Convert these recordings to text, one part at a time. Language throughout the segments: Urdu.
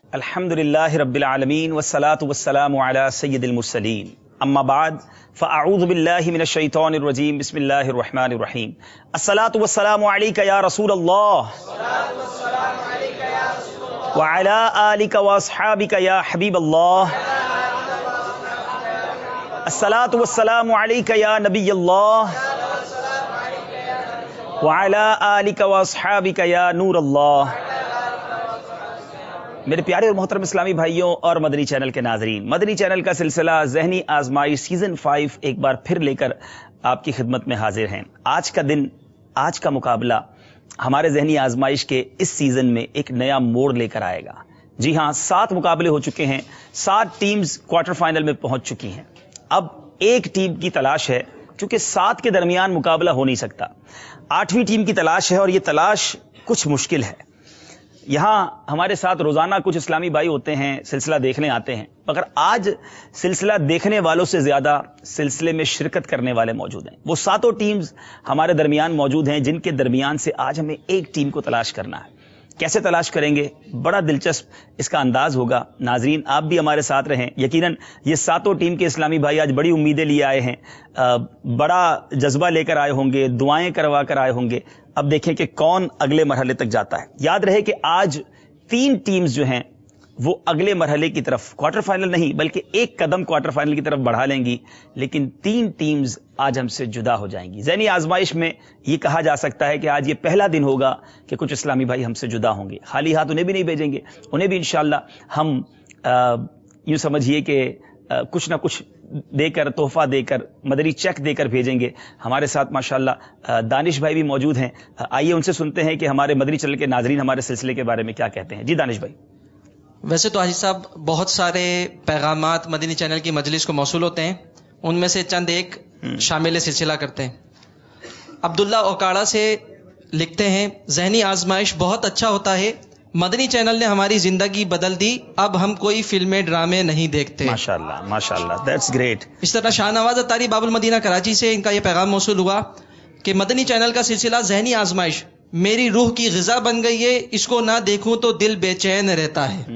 الحمدللہ رب العالمین والصلاة والسلام علی سید المرسلین اما بعد فاعوذ باللہ من الشیطان الرجیم بسم اللہ الرحمن الرحیم الصلاة والسلام علیک یا رسول اللہ وعلی آلک واصحابک یا حبیب اللہ الصلاة والسلام علیک یا نبی اللہ وعلی آلک واصحابک یا نور اللہ۔ میرے پیارے اور محترم اسلامی بھائیوں اور مدنی چینل کے ناظرین، مدنی چینل کا سلسلہ ذہنی آزمائش سیزن 5 ایک بار پھر لے کر آپ کی خدمت میں حاضر ہیں۔ آج کا دن، آج کا مقابلہ ہمارے ذہنی آزمائش کے اس سیزن میں ایک نیا موڑ لے کر آئے گا۔ جی ہاں، 7 مقابلے ہو چکے ہیں، 7 ٹیمز کوارٹر فائنل میں پہنچ چکی ہیں۔ اب ایک ٹیم کی تلاش ہے، چونکہ 7 کے درمیان مقابلہ ہو نہیں سکتا، 8ویں ٹیم کی تلاش ہے، اور یہ تلاش کچھ مشکل ہے۔ یہاں ہمارے ساتھ روزانہ کچھ اسلامی بھائی ہوتے ہیں، سلسلہ دیکھنے آتے ہیں، مگر آج سلسلہ دیکھنے والوں سے زیادہ سلسلے میں شرکت کرنے والے موجود ہیں۔ وہ 7 ٹیمز ہمارے درمیان موجود ہیں جن کے درمیان سے آج ہمیں ایک ٹیم کو تلاش کرنا ہے۔ کیسے تلاش کریں گے؟ بڑا دلچسپ اس کا انداز ہوگا۔ ناظرین، آپ بھی ہمارے ساتھ رہیں۔ یقیناً یہ 7 ٹیم کے اسلامی بھائی آج بڑی امیدیں لیے آئے ہیں، بڑا جذبہ لے کر آئے ہوں گے، دعائیں کروا کر آئے ہوں گے۔ اب دیکھیں کہ کون اگلے مرحلے تک جاتا ہے۔ یاد رہے کہ آج 3 ٹیمز جو ہیں وہ اگلے مرحلے کی طرف، کوارٹر فائنل نہیں بلکہ ایک قدم کوارٹر فائنل کی طرف بڑھا لیں گی، لیکن 3 ٹیمز آج ہم سے جدا ہو جائیں گی۔ ذہنی آزمائش میں یہ کہا جا سکتا ہے کہ آج یہ پہلا دن ہوگا کہ کچھ اسلامی بھائی ہم سے جدا ہوں گے۔ خالی ہاتھ انہیں بھی نہیں بھیجیں گے، انہیں بھی انشاءاللہ ہم یوں سمجھیے کہ کچھ نہ کچھ دے کر، تحفہ دے کر، مدنی چیک دے کر بھیجیں گے۔ ہمارے ساتھ ماشاءاللہ دانش بھائی بھی موجود ہیں، آئیے ان سے سنتے ہیں کہ ہمارے مدنی چینل کے ناظرین ہمارے سلسلے کے بارے میں کیا کہتے ہیں۔ جی دانش بھائی۔ ویسے تو حاجی صاحب بہت سارے پیغامات مدنی چینل کی مجلس کو موصول ہوتے ہیں، ان میں سے چند ایک شامل سلسلہ کرتے ہیں۔ عبداللہ اوکاڑا سے لکھتے ہیں، ذہنی آزمائش بہت اچھا ہوتا ہے، مدنی چینل نے ہماری زندگی بدل دی، اب ہم کوئی فلمیں ڈرامے نہیں دیکھتے۔ ماشاءاللہ ماشاءاللہ، دیٹس گریٹ۔ اس طرح شاہ نواز اتاری باب المدینہ کراچی سے ان کا یہ پیغام موصول ہوا کہ مدنی چینل کا سلسلہ ذہنی آزمائش میری روح کی غذا بن گئی ہے، اس کو نہ دیکھوں تو دل بے چین رہتا ہے۔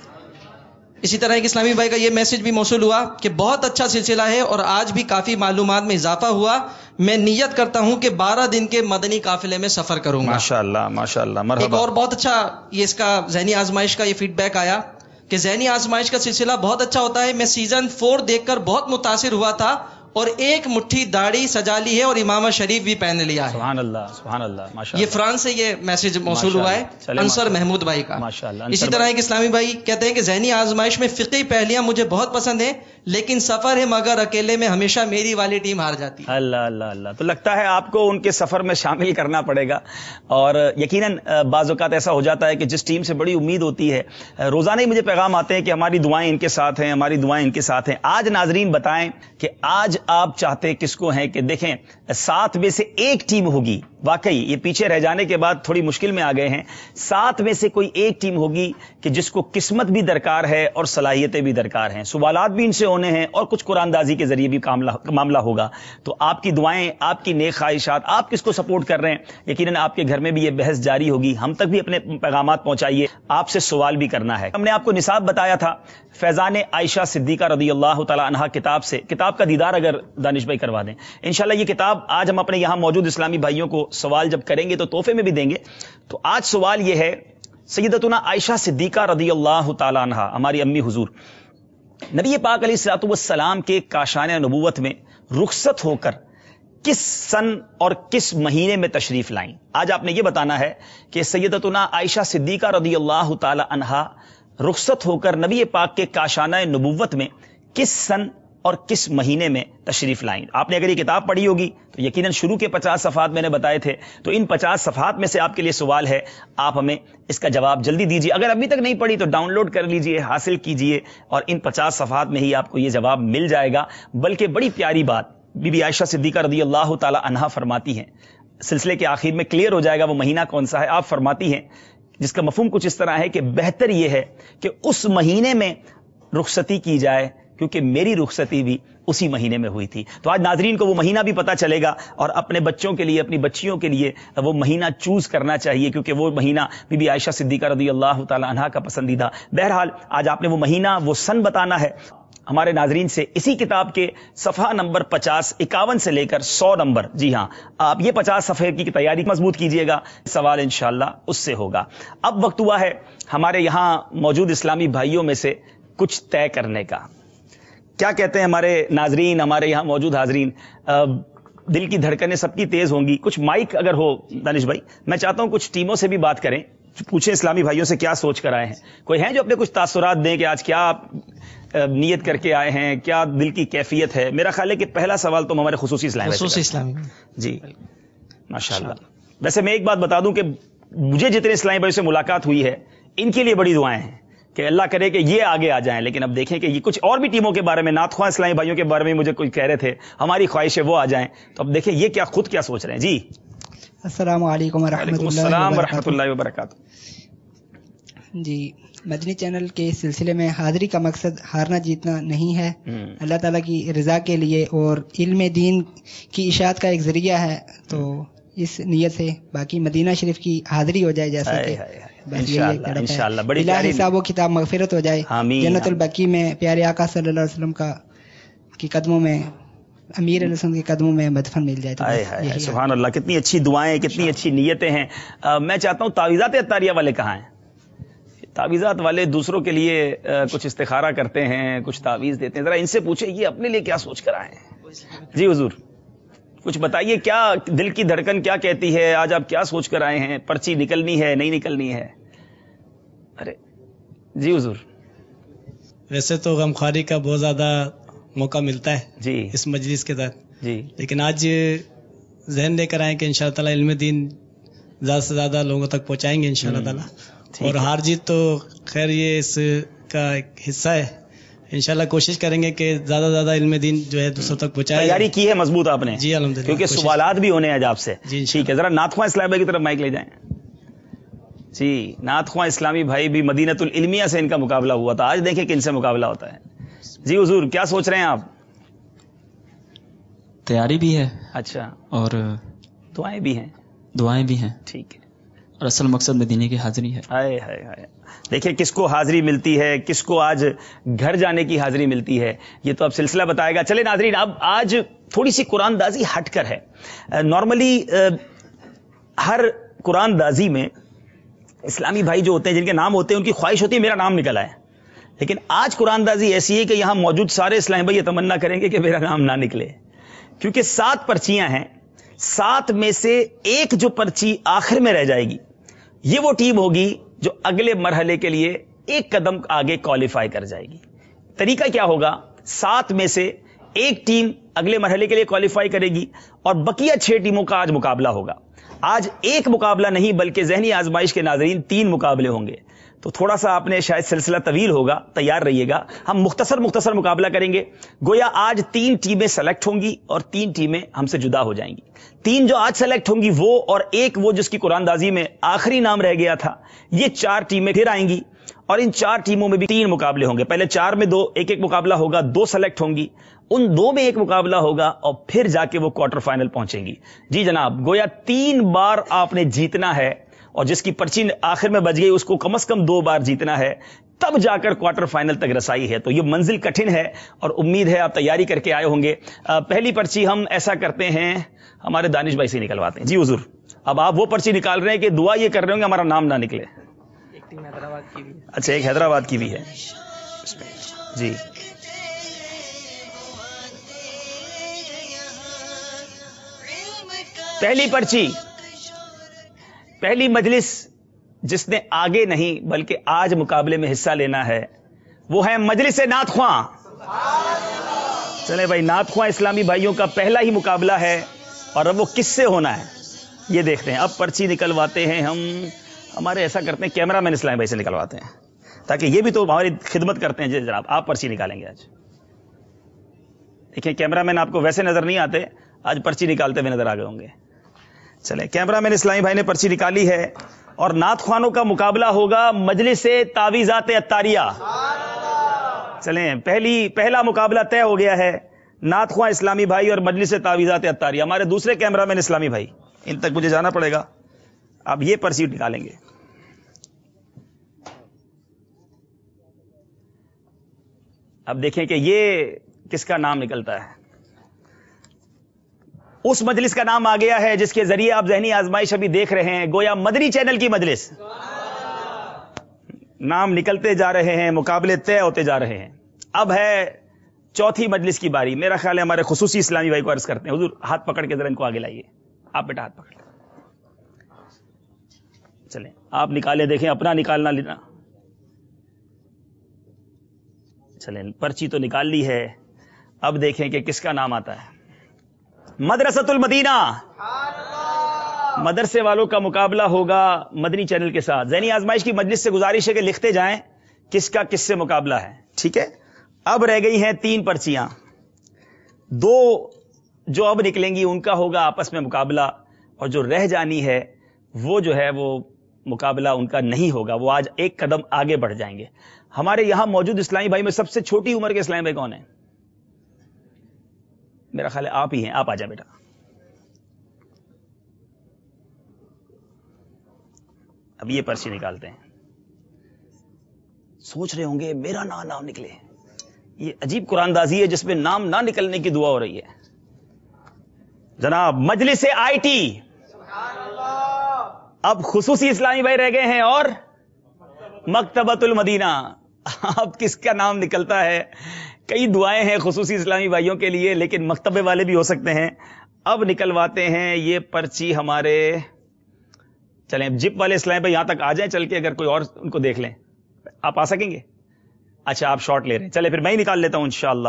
اسی طرح ایک اسلامی بھائی کا یہ میسج بھی موصول ہوا کہ بہت اچھا سلسلہ ہے اور آج بھی کافی معلومات میں اضافہ ہوا، میں نیت کرتا ہوں کہ 12 دن کے مدنی قافلے میں سفر کروں گا۔ ماشاءاللہ ماشاءاللہ، مرحبا۔ ایک اور بہت اچھا یہ اس کا ذہنی آزمائش کا یہ فیڈ بیک آیا کہ ذہنی آزمائش کا سلسلہ بہت اچھا ہوتا ہے، میں سیزن 4 دیکھ کر بہت متاثر ہوا تھا اور ایک مٹھی داڑھی سجا لی ہے اور امامہ شریف بھی پہن لیا ہے۔ سبحان اللہ سبحان اللہ، ماشاءاللہ۔ یہ فرانس سے یہ میسج موصول ہوا ہے انصر محمود بھائی کا۔ ماشاءاللہ۔ اسی طرح ایک اسلامی بھائی کہتے ہیں کہ ذہنی آزمائش میں فقہی پہلیاں مجھے بہت پسند ہیں، لیکن سفر ہے مگر اکیلے میں ہمیشہ میری والی ٹیم ہار جاتی ہے۔ اللہ اللہ اللہ، تو لگتا ہے آپ کو ان کے سفر میں شامل کرنا پڑے گا، اور یقیناً بعض اوقات ایسا ہو جاتا ہے کہ جس ٹیم سے بڑی امید ہوتی ہے، روزانہ ہی مجھے پیغام آتے ہیں کہ ہماری دعائیں ان کے ساتھ ہیں، ہماری دعائیں ان کے ساتھ ہیں۔ آج ناظرین بتائیں کہ آج آپ چاہتے کس کو ہیں کہ دیکھیں 7 میں سے ایک ٹیم ہوگی، واقعی یہ پیچھے رہ جانے کے بعد تھوڑی مشکل میں آ گئے ہیں، 7 میں سے کوئی ایک ٹیم ہوگی کہ جس کو قسمت بھی درکار ہے اور صلاحیتیں بھی درکار ہیں، سوالات بھی ان سے ہونے ہیں اور کچھ قرآن اندازی کے ذریعے بھی معاملہ ہوگا۔ تو آپ کی دعائیں، آپ کی نیک خواہشات، آپ کس کو سپورٹ کر رہے ہیں، یقیناً آپ کے گھر میں بھی یہ بحث جاری ہوگی۔ ہم تک بھی اپنے پیغامات پہنچائیے، آپ سے سوال بھی کرنا ہے۔ ہم نے آپ کو نصاب بتایا تھا فیضان عائشہ صدیقہ رضی اللہ تعالی عنہا کتاب سے، کتاب کا دیدار اگر دانش بھائی کروا دیں انشاءاللہ۔ یہ کتاب آج ہم اپنے یہاں موجود اسلامی بھائیوں کو سوال جب کریں گے تو تحفے میں بھی دیں گے۔ تو آج سوال یہ ہے، سیدتنا عائشہ صدیقہ رضی اللہ تعالی عنہا، ہماری امی حضور، نبی پاک علیہ الصلوۃ والسلام کے کاشان نبوت میں رخصت ہو کر کس سن اور کس مہینے میں تشریف لائیں؟ آج آپ نے یہ بتانا ہے کہ سیدتنا عائشہ صدیقہ رضی اللہ تعالی عنہا رخصت ہو کر نبی پاک کے کاشانہ نبوت میں کس سن اور کس مہینے میں تشریف لائیں۔ آپ نے اگر یہ کتاب پڑھی ہوگی تو یقیناً شروع کے 50 صفحات میں نے بتائے تھے، تو ان 50 صفحات میں سے آپ کے لیے سوال ہے، آپ ہمیں اس کا جواب جلدی دیجیے۔ اگر ابھی تک نہیں پڑھی تو ڈاؤن لوڈ کر لیجیے، حاصل کیجیے، اور ان 50 صفحات میں ہی آپ کو یہ جواب مل جائے گا۔ بلکہ بڑی پیاری بات بی بی عائشہ صدیقہ رضی اللہ تعالی عنہا فرماتی ہیں، سلسلے کے آخر میں کلیئر ہو جائے گا وہ مہینہ کون سا ہے۔ آپ فرماتی ہیں، جس کا مفہوم کچھ اس طرح ہے کہ بہتر یہ ہے کہ اس مہینے میں رخصتی کی جائے، کیونکہ میری رخصتی بھی اسی مہینے میں ہوئی تھی. تو آج ناظرین کو وہ مہینہ بھی پتہ چلے گا اور اپنے بچوں کے لیے اپنی بچیوں کے لیے وہ مہینہ چوز کرنا چاہیے, کیونکہ وہ مہینہ بی بی عائشہ صدیقہ رضی اللہ تعالی عنہا کا پسندیدہ. بہرحال آج آپ نے وہ مہینہ وہ سن بتانا ہے ہمارے ناظرین سے اسی کتاب کے صفحہ نمبر 50 51 سے لے کر 100 نمبر. جی ہاں, آپ یہ 50 صفحے کی تیاری مضبوط کیجئے گا, سوال انشاءاللہ اس سے ہوگا. اب وقت ہوا ہے ہمارے یہاں موجود اسلامی بھائیوں میں سے کچھ طے کرنے کا. کیا کہتے ہیں ہمارے ناظرین, ہمارے یہاں موجود حاضرین؟ دل کی دھڑکنیں سب کی تیز ہوں گی. کچھ مائک اگر ہو دانش بھائی, میں چاہتا ہوں کچھ ٹیموں سے بھی بات کریں, پوچھیں اسلامی بھائیوں سے کیا سوچ کر آئے ہیں. کوئی ہیں جو اپنے کچھ تاثرات دیں کہ آج کیا نیت کر کے آئے ہیں, کیا دل کی کیفیت ہے؟ میرا خیال ہے کہ پہلا سوال تو ہمارے خصوصی اسلامی. جی ماشاءاللہ. ویسے میں ایک بات بتا دوں کہ مجھے جتنے اسلامی بھائیوں سے ملاقات ہوئی ہے ان کے لیے بڑی دعائیں ہیں کہ اللہ کرے کہ یہ آگے آ جائیں. لیکن اب دیکھیں کہ یہ کچھ اور بھی ٹیموں کے بارے میں, نعت خواہ اسلامی بھائیوں کے بارے میں مجھے کچھ کہہ رہے تھے, ہماری خواہش ہے وہ آ جائیں. تو اب دیکھیں یہ کیا خود کیا سوچ رہے ہیں. جی السلام علیکم ورحمۃ اللہ وبرکاتہ. جی, مدنی چینل کے سلسلے میں حاضری کا مقصد ہارنا جیتنا نہیں ہے, اللہ تعالیٰ کی رضا کے لیے اور علم دین کی اشاعت کا ایک ذریعہ ہے. تو اس نیت سے باقی مدینہ شریف کی حاضری ہو جائے, جیسے کہ انشاءاللہ بڑی بلا حساب و کتاب مغفرت ہو جائے, جنت البقیع میں پیارے آقا صلی اللہ علیہ وسلم کی قدموں میں, امیر علیہ السلام کے قدموں میں مدفن مل جائے. سبحان اللہ, کتنی اچھی دعائیں, کتنی اچھی نیتیں ہیں. میں چاہتا ہوں تعویذات عطاریہ والے کہاں ہیں؟ تعویذات والے دوسروں کے لیے کچھ استخارہ کرتے ہیں, کچھ تعویذ دیتے ہیں, ذرا ان سے پوچھیں یہ اپنے لیے کیا سوچ کر آئے ہیں. جی حضور کچھ بتائیے, کیا دل کی دھڑکن کیا کہتی ہے, آج آپ کیا سوچ کر آئے ہیں؟ پرچی نکلنی ہے نہیں نکلنی ہے؟ ارے جی حضور. ویسے تو غمخواری کا بہت زیادہ موقع ملتا ہے جی اس مجلس کے تحت, جی, لیکن آج ذہن لے کر آئے کہ انشاءاللہ تعالی علم دین زیادہ سے زیادہ لوگوں تک پہنچائیں گے انشاءاللہ تعالی. اور ہار جیت تو خیر یہ اس کا ایک حصہ ہے, انشاءاللہ کوشش کریں گے کہ زیادہ سے زیادہ علم دین جو ہے دوسروں تک پہنچائے. تیاری کی ہے مضبوط آپ نے؟ جی الحمدللہ, کیونکہ سوالات بھی ہونے ہیں آج آپ سے. جی ٹھیک ہے, ذرا نعت خواہ اسلامی بھائی کی طرف مائک لے جائیں. جی, نعت خواہ اسلامی بھائی بھی مدینۃ العلمیہ سے ان کا مقابلہ ہوا تھا, آج دیکھیں کن سے مقابلہ ہوتا ہے. جی حضور کیا سوچ رہے ہیں آپ؟ تیاری بھی ہے, اچھا, اور دعائیں بھی ہیں. دعائیں بھی ہیں. ٹھیک ہے, اور اصل مقصد مدینے کی حاضری ہے. ہائے ہائے ہائے, دیکھیں کس کو حاضری ملتی ہے, کس کو آج گھر جانے کی حاضری ملتی ہے, یہ تو اب سلسلہ بتائے گا. چلے ناظرین, اب آج تھوڑی سی قرآن دازی ہٹ کر ہے. نارملی ہر قرآن دازی میں اسلامی بھائی جو ہوتے ہیں, جن کے نام ہوتے ہیں, ان کی خواہش ہوتی ہے میرا نام نکل آئے. لیکن آج قرآن دازی ایسی ہے کہ یہاں موجود سارے اسلامی بھائی یہ تمنا کریں گے کہ میرا نام نہ نکلے, کیونکہ 7 پرچیاں ہیں. 7 میں سے ایک جو پرچی آخر میں رہ جائے گی, یہ وہ ٹیم ہوگی جو اگلے مرحلے کے لیے ایک قدم آگے کوالیفائی کر جائے گی. طریقہ کیا ہوگا؟ 7 میں سے ایک ٹیم اگلے مرحلے کے لیے کوالیفائی کرے گی اور بقیہ 6 ٹیموں کا آج مقابلہ ہوگا. آج ایک مقابلہ نہیں بلکہ ذہنی آزمائش کے ناظرین 3 مقابلے ہوں گے. تو تھوڑا سا آپ نے شاید سلسلہ طویل ہوگا, تیار رہیے گا. ہم مختصر مقابلہ کریں گے. گویا آج 3 ٹیمیں سلیکٹ ہوں گی اور 3 ٹیمیں ہم سے جدا ہو جائیں گی. 3 جو آج سلیکٹ ہوں گی وہ, اور ایک وہ جس کی قرآن دازی میں آخری نام رہ گیا تھا, یہ 4 ٹیمیں پھر آئیں گی اور ان 4 ٹیموں میں بھی 3 مقابلے ہوں گے. پہلے 4 میں 2 ایک مقابلہ ہوگا, 2 سلیکٹ ہوں گی, ان 2 میں ایک مقابلہ ہوگا اور پھر جا کے وہ کوارٹر فائنل پہنچیں گی. جی جناب, گویا 3 بار آپ نے جیتنا ہے اور جس کی پرچی آخر میں بچ گئی اس کو کم از کم 2 بار جیتنا ہے, تب جا کر کوارٹر فائنل تک رسائی ہے. تو یہ منزل کٹھن ہے اور امید ہے آپ تیاری کر کے آئے ہوں گے. پہلی پرچی ہم ایسا کرتے ہیں ہمارے دانش بھائی سے نکلواتے ہیں. جی حضور, اب آپ وہ پرچی نکال رہے ہیں کہ دعا یہ کر رہے ہوں گے ہمارا نام نہ نکلے. اچھا, ایک حیدرآباد کی بھی ہے. جی پہلی پرچی, پہلی مجلس جس نے آگے نہیں بلکہ آج مقابلے میں حصہ لینا ہے وہ ہے مجلس نعت خواں. چلے بھائی, نعت خواں اسلامی بھائیوں کا پہلا ہی مقابلہ ہے اور اب وہ کس سے ہونا ہے یہ دیکھتے ہیں. اب پرچی نکلواتے ہیں ہم, ہمارے ایسا کرتے ہیں کیمرہ مین اسلامی بھائی سے نکلواتے ہیں تاکہ یہ بھی تو ہماری خدمت کرتے ہیں. جی جناب, آپ پرچی نکالیں گے آج. دیکھیں کیمرہ مین آپ کو ویسے نظر نہیں آتے, آج پرچی نکالتے ہوئے نظر آ گئے ہوں گے. چلیں, کیمرہ مین اسلامی بھائی نے پرچی نکالی ہے اور نعت خوانوں کا مقابلہ ہوگا مجلس تعویذات عطاریہ. چلیں, پہلا مقابلہ طے ہو گیا ہے. नात ख्वां इस्लामी भाई और मजलिस तावीज़ात अत्तारिया, हमारे दूसरे कैमरामैन इस्लामी भाई, इन तक मुझे जाना पड़ेगा। अब ये पर्ची निकालेंगे। अब देखें कि ये किसका नाम निकलता है। उस मजलिस का नाम आ गया है जिसके जरिए आप ज़हनी आजमाइश अभी देख रहे हैं, गोया मदनी चैनल की मजलिस। नाम निकलते जा रहे हैं, मुकाबले तय होते जा रहे हैं। अब है चौथी मजलिस की बारी। मेरा ख्याल है हमारे खुसूसी इस्लामी भाई को अर्ज करते हैं, हुजूर हाथ पकड़ के जरा इनको आगे लाइए। आप बेटा हाथ पकड़ चलें, आप निकाले, देखें अपना निकालना लेना। चलें, पर्ची तो निकाल ली है, अब देखें कि किसका नाम आता है। मदरसतुल मदीना, मदरसे वालों का मुकाबला होगा मदनी चैनल के साथ। ज़हनी आजमाइश की मजलिस से गुजारिश है कि लिखते जाएं किसका किससे मुकाबला है, ठीक है। अब रह गई हैं 3 पर्चियां, 2 जो अब निकलेंगी उनका होगा आपस में मुकाबला, और जो रह जानी है वो जो है वो मुकाबला उनका नहीं होगा, वो आज एक कदम आगे बढ़ जाएंगे। हमारे यहां मौजूद इस्लामी भाई में सबसे छोटी उम्र के इस्लामी भाई कौन है? मेरा ख्याल है आप ही हैं। आप आ जाए बेटा। अब ये पर्ची निकालते हैं। सोच रहे होंगे मेरा नाम निकले, ये अजीब कुरानदाजी है जिसमें नाम ना निकलने की दुआ हो रही है। जनाब मजलिस आईटी, अब खुसूसी इस्लामी भाई रह गए हैं और मकतबतुल मदीना। अब किसका नाम निकलता है? कई दुआएं हैं खुसूसी इस्लामी भाइयों के लिए, लेकिन मकतबे वाले भी हो सकते हैं। अब निकलवाते हैं ये पर्ची हमारे, चलें जिप वाले इस्लामी भाई यहां तक आ जाएं चल के, अगर कोई और उनको देख लें। आप आ सकेंगे? अच्छा आप शॉट ले रहे हैं, चले फिर मैं ही निकाल लेता हूं इंशाअल्लाह।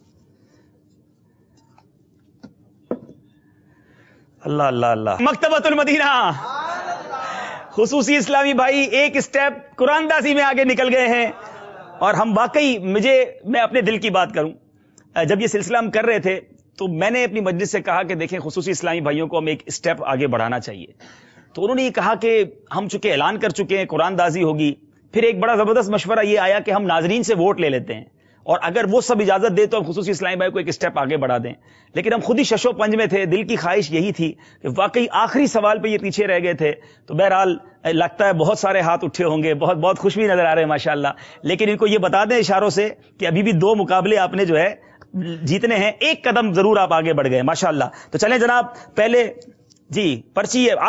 अल्लाह अल्लाह अल्लाह। मकतबतुल मदीना, खुसूसी इस्लामी भाई एक स्टेप कुरानदासी में आगे निकल गए हैं। और हम वाकई, मैं अपने दिल की बात करूं, जब ये सिलसिला हम कर रहे थे तो मैंने अपनी मजलिस से कहा कि देखें खुसूसी इस्लामी भाइयों को हम एक स्टेप आगे बढ़ाना चाहिए। तो उन्होंने ये कहा कि हम चूंकि ऐलान कर चुके हैं कुरानदाजी होगी, फिर एक बड़ा जबरदस्त मशवरा ये आया कि हम नाजरीन से वोट ले लेते हैं, और अगर वो सब इजाजत दे तो हम खुसूसी इस्लामी भाई को एक स्टेप आगे बढ़ा दें। लेकिन हम खुद ही शशो पंज में थे, दिल की ख्वाहिश यही थी कि वाकई आखिरी सवाल पे ये पीछे रह गए थे। तो बहरहाल लगता है बहुत सारे हाथ उठे होंगे, बहुत बहुत खुश भी नजर आ रहे हैं माशाअल्लाह। लेकिन इनको ये बता दें इशारों से कि अभी भी 2 मुकाबले आपने जो है जीतने हैं, एक कदम जरूर आप आगे बढ़ गए माशाअल्लाह। तो चलें जनाब, पहले जी पर्ची है,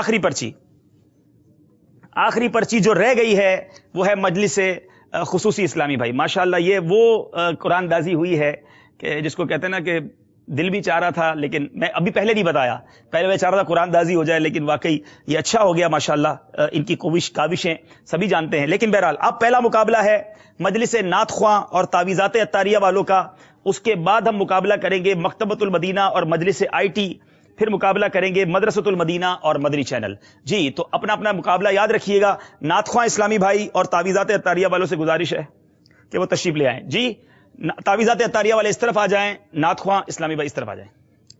आखिरी पर्ची जो रह गई है वो है मजलिस खुसूसी इस्लामी भाई। माशाअल्लाह ये वो कुरानदाजी हुई है कि जिसको कहते हैं ना कि दिल भी चाह रहा था, लेकिन मैं अभी पहले नहीं बताया, पहले मैं चाह रहा था कुरानदाजी हो जाए, लेकिन वाकई ये अच्छा हो गया माशाअल्लाह। इनकी काविशें सभी जानते हैं। लेकिन बहरहाल अब पहला मुकाबला है मजलिस नात ख्वां और तावीज़ात अत्तारिया वालों का। उसके बाद हम मुकाबला करेंगे मकतबतुल मदीना और मजलिस आईटी, फिर मुकाबला करेंगे मदरसतुल मदीना और मदनी चैनल। जी तो अपना अपना मुकाबला याद रखिएगा। नात ख्वां इस्लामी भाई और तावीज़ात अत्तारिया वालों से गुजारिश है कि वो तशरीफ ले आए। जी तावीज़ात अत्तारिया वाले इस तरफ आ जाएं, नात ख्वां इस्लामी भाई इस तरफ आ जाएं।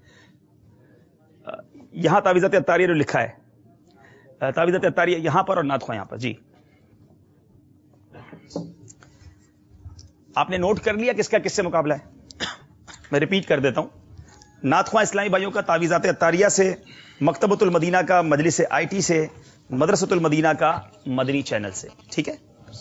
यहां तावीज़ात अत्तारिया जो लिखा है, तावीज़ात अत्तारिया यहां पर और नात ख्वां यहां पर। जी आपने नोट कर लिया किसका किससे मुकाबला है? मैं रिपीट कर देता हूं। नात ख्वां इस्लामी भाइयों का तावीज़ात अत्तारिया से, मकतबतुल मदीना का मजलिस आईटी से, मदरसतुल मदीना का मदनी चैनल से। ठीक है,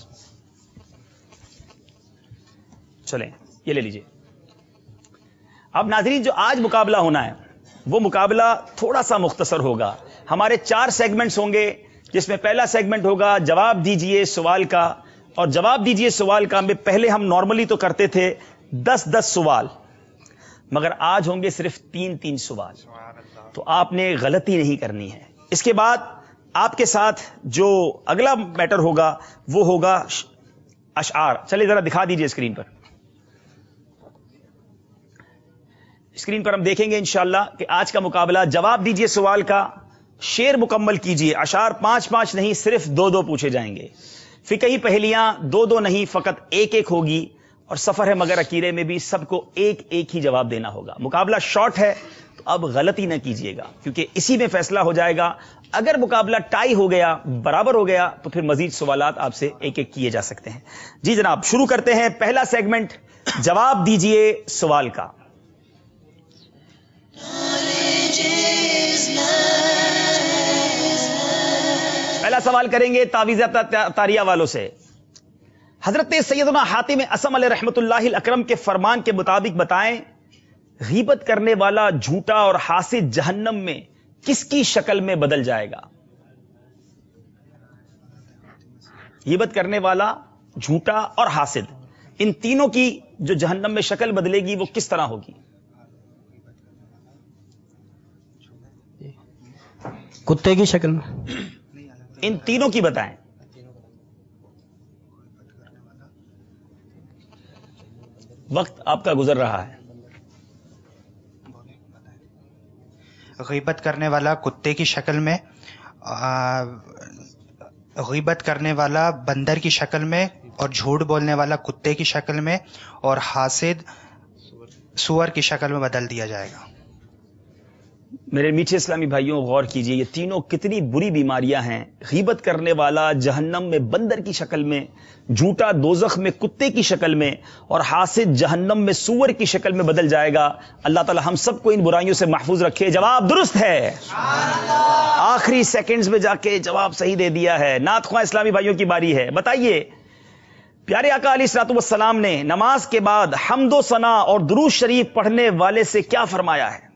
चलें ये ले लीजिए। अब नाज़रीन जो आज मुकाबला होना है वो मुकाबला थोड़ा सा मुख्तसर होगा। हमारे 4 सेगमेंट्स होंगे, जिसमें पहला सेगमेंट होगा जवाब दीजिए सवाल का। और जवाब दीजिए सवाल का में पहले हम नॉर्मली तो करते थे 10-10 सवाल, मगर आज होंगे सिर्फ 3-3 सवाल। तो आपने गलती नहीं करनी है। इसके बाद आपके साथ जो अगला मैटर होगा वो होगा अशआर। चलिए जरा दिखा दीजिए स्क्रीन पर। स्क्रीन पर हम देखेंगे इंशाअल्लाह कि आज का मुकाबला जवाब दीजिए सवाल का, शेर मुकम्मल कीजिए। अशार 5-5 नहीं, सिर्फ 2-2 पूछे जाएंगे। फिकही पहेलियां 2-2 नहीं, फकत 1-1 होगी। और सफर है मगर अकीरे में भी सबको 1-1 ही जवाब देना होगा। मुकाबला शॉर्ट है तो अब गलती न कीजिएगा, क्योंकि इसी में फैसला हो जाएगा। अगर मुकाबला टाई हो गया, बराबर हो गया, तो फिर मजीद सवालात आपसे 1-1 किए जा सकते हैं। जी जनाब, शुरू करते हैं पहला सेगमेंट जवाब दीजिए सवाल का। پہلا سوال کریں گے تعویذات تاریہ والوں سے. حضرت سیدنا حاتم اصم علیہ رحمت اللہ الاکرم کے فرمان کے مطابق بتائیں غیبت کرنے والا جھوٹا اور حاسد جہنم میں کس کی شکل میں بدل جائے گا؟ غیبت کرنے والا، جھوٹا اور حاسد، ان تینوں کی جو جہنم میں شکل بدلے گی وہ کس طرح ہوگی؟ کتے کی شکل میں. ان تینوں کی بتائیں. وقت آپ کا گزر رہا ہے. غیبت کرنے والا کتے کی شکل میں، غیبت کرنے والا بندر کی شکل میں، اور جھوٹ بولنے والا کتے کی شکل میں، اور حاسد سور کی شکل میں بدل دیا جائے گا. میرے میٹھے اسلامی بھائیوں غور کیجئے، یہ تینوں کتنی بری بیماریاں ہیں. غیبت کرنے والا جہنم میں بندر کی شکل میں، جھوٹا دوزخ میں کتے کی شکل میں، اور حاسد جہنم میں سور کی شکل میں بدل جائے گا. اللہ تعالی ہم سب کو ان برائیوں سے محفوظ رکھے. جواب درست ہے. آخری سیکنڈز میں جا کے جواب صحیح دے دیا ہے. نعت خواہ اسلامی بھائیوں کی باری ہے. بتائیے پیارے آقا علیہ الصلوۃ والسلام نے نماز کے بعد حمد و ثنا اور درود شریف پڑھنے والے سے کیا فرمایا ہے؟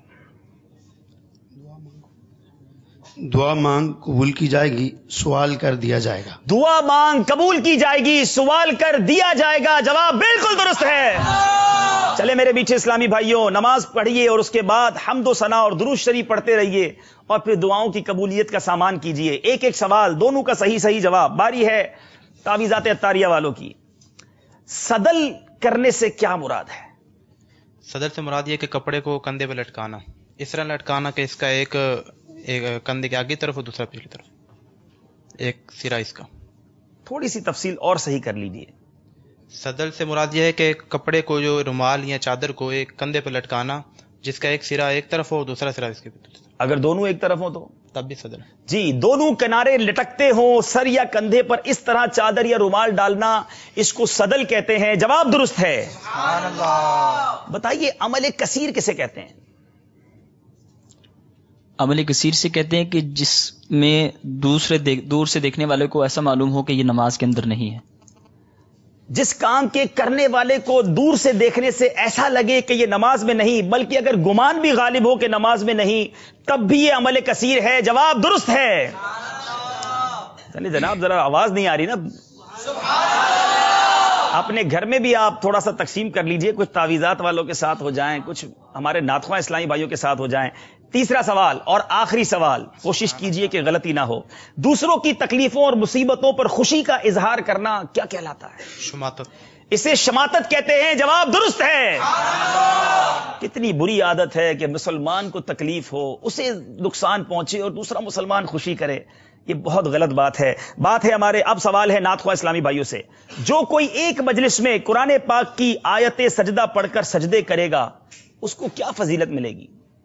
دعا مانگ قبول کی جائے گی، سوال کر دیا جائے گا. دعا مانگ قبول کی جائے گی، سوال کر دیا جائے گا. جواب بالکل درست ہے. چلے میرے میٹھے اسلامی بھائیوں، نماز پڑھیے اور اس کے بعد حمد و ثنا اور درود شریف پڑھتے رہیے اور پھر دعاؤں کی قبولیت کا سامان کیجیے. ایک ایک سوال، دونوں کا صحیح جواب. باری ہے تعویذات اتاریہ والوں کی. صدل کرنے سے کیا مراد ہے؟ صدر سے مراد یہ کہ کپڑے کو کندھے پہ لٹکانا، اس طرح لٹکانا کہ اس کا ایک کندھے کے آگے طرف اور دوسرا پچھلی طرف، ایک سرا اس کا. تھوڑی سی تفصیل اور صحیح کر لیجیے. صدر سے مراد یہ ہے کہ کپڑے کو، جو رومال یا چادر کو، ایک کندھے پہ لٹکانا جس کا ایک سرا ایک طرف ہو اور دوسرا سرا اس کے پیچھے. اگر دونوں ایک طرف ہو تو تب بھی صدر. جی، دونوں کنارے لٹکتے ہوں سر یا کندھے پر، اس طرح چادر یا رومال ڈالنا، اس کو صدل کہتے ہیں. جواب درست ہے. سبحان اللہ. بتائیے عمل کثیر کسے کہتے ہیں؟ عمل کثیر سے کہتے ہیں کہ جس میں دور سے دیکھنے والے کو ایسا معلوم ہو کہ یہ نماز کے اندر نہیں ہے. جس کام کے کرنے والے کو دور سے دیکھنے سے ایسا لگے کہ یہ نماز میں نہیں، بلکہ اگر گمان بھی غالب ہو کہ نماز میں نہیں، تب بھی یہ عمل کثیر ہے. جواب درست ہے. جناب ذرا آواز نہیں آ رہی نا. اپنے گھر میں بھی آپ تھوڑا سا تقسیم کر لیجئے، کچھ تعویذات والوں کے ساتھ ہو جائیں، کچھ ہمارے نعت خواہ اسلامی بھائیوں کے ساتھ ہو جائیں. تیسرا سوال اور آخری سوال، کوشش کیجئے کہ غلطی نہ ہو. دوسروں کی تکلیفوں اور مصیبتوں پر خوشی کا اظہار کرنا کیا کہلاتا ہے؟ شماتت. اسے شماتت کہتے ہیں. جواب درست ہے. کتنی بری عادت ہے کہ مسلمان کو تکلیف ہو، اسے نقصان پہنچے اور دوسرا مسلمان خوشی کرے. یہ بہت غلط بات ہے. بات ہے ہمارے اب سوال ہے نعت خواہ اسلامی بھائیوں سے، جو کوئی ایک مجلس میں قرآن پاک کی آیت سجدہ پڑھ کر سجدے کرے گا اس کو کیا فضیلت ملے گی؟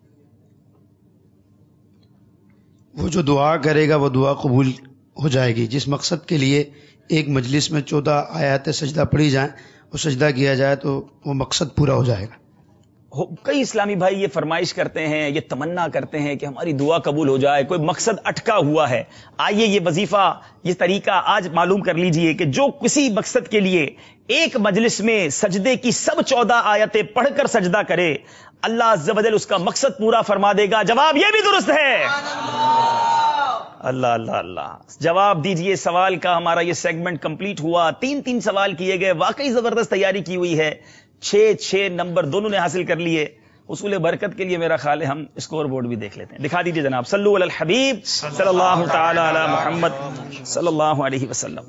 وہ جو دعا کرے گا وہ دعا قبول ہو جائے گی. جس مقصد کے لیے ایک مجلس میں 14 آیات سجدہ پڑھی جائیں اور سجدہ کیا جائے تو وہ مقصد پورا ہو جائے گا. کئی اسلامی بھائی یہ فرمائش کرتے ہیں، یہ تمنا کرتے ہیں کہ ہماری دعا قبول ہو جائے، کوئی مقصد اٹکا ہوا ہے. آئیے یہ وظیفہ، یہ طریقہ آج معلوم کر لیجئے کہ جو کسی مقصد کے لیے ایک مجلس میں سجدے کی سب 14 آیتیں پڑھ کر سجدہ کرے، اللہ عز و جل اس کا مقصد پورا فرما دے گا. جواب یہ بھی درست ہے. اللہ اللہ اللہ. جواب دیجئے. سوال کا ہمارا یہ سیگمنٹ کمپلیٹ ہوا. 3 سوال کیے گئے. واقعی زبردست تیاری کی ہوئی ہے. 6 نمبر دونوں نے حاصل کر لیے. اصول برکت کے لیے میرا خیال ہے ہم اسکور بورڈ بھی دیکھ لیتے ہیں. دکھا دیجئے جناب. صلو علی الحبیب صلی اللہ تعالی علی محمد صلی اللہ علیہ وسلم.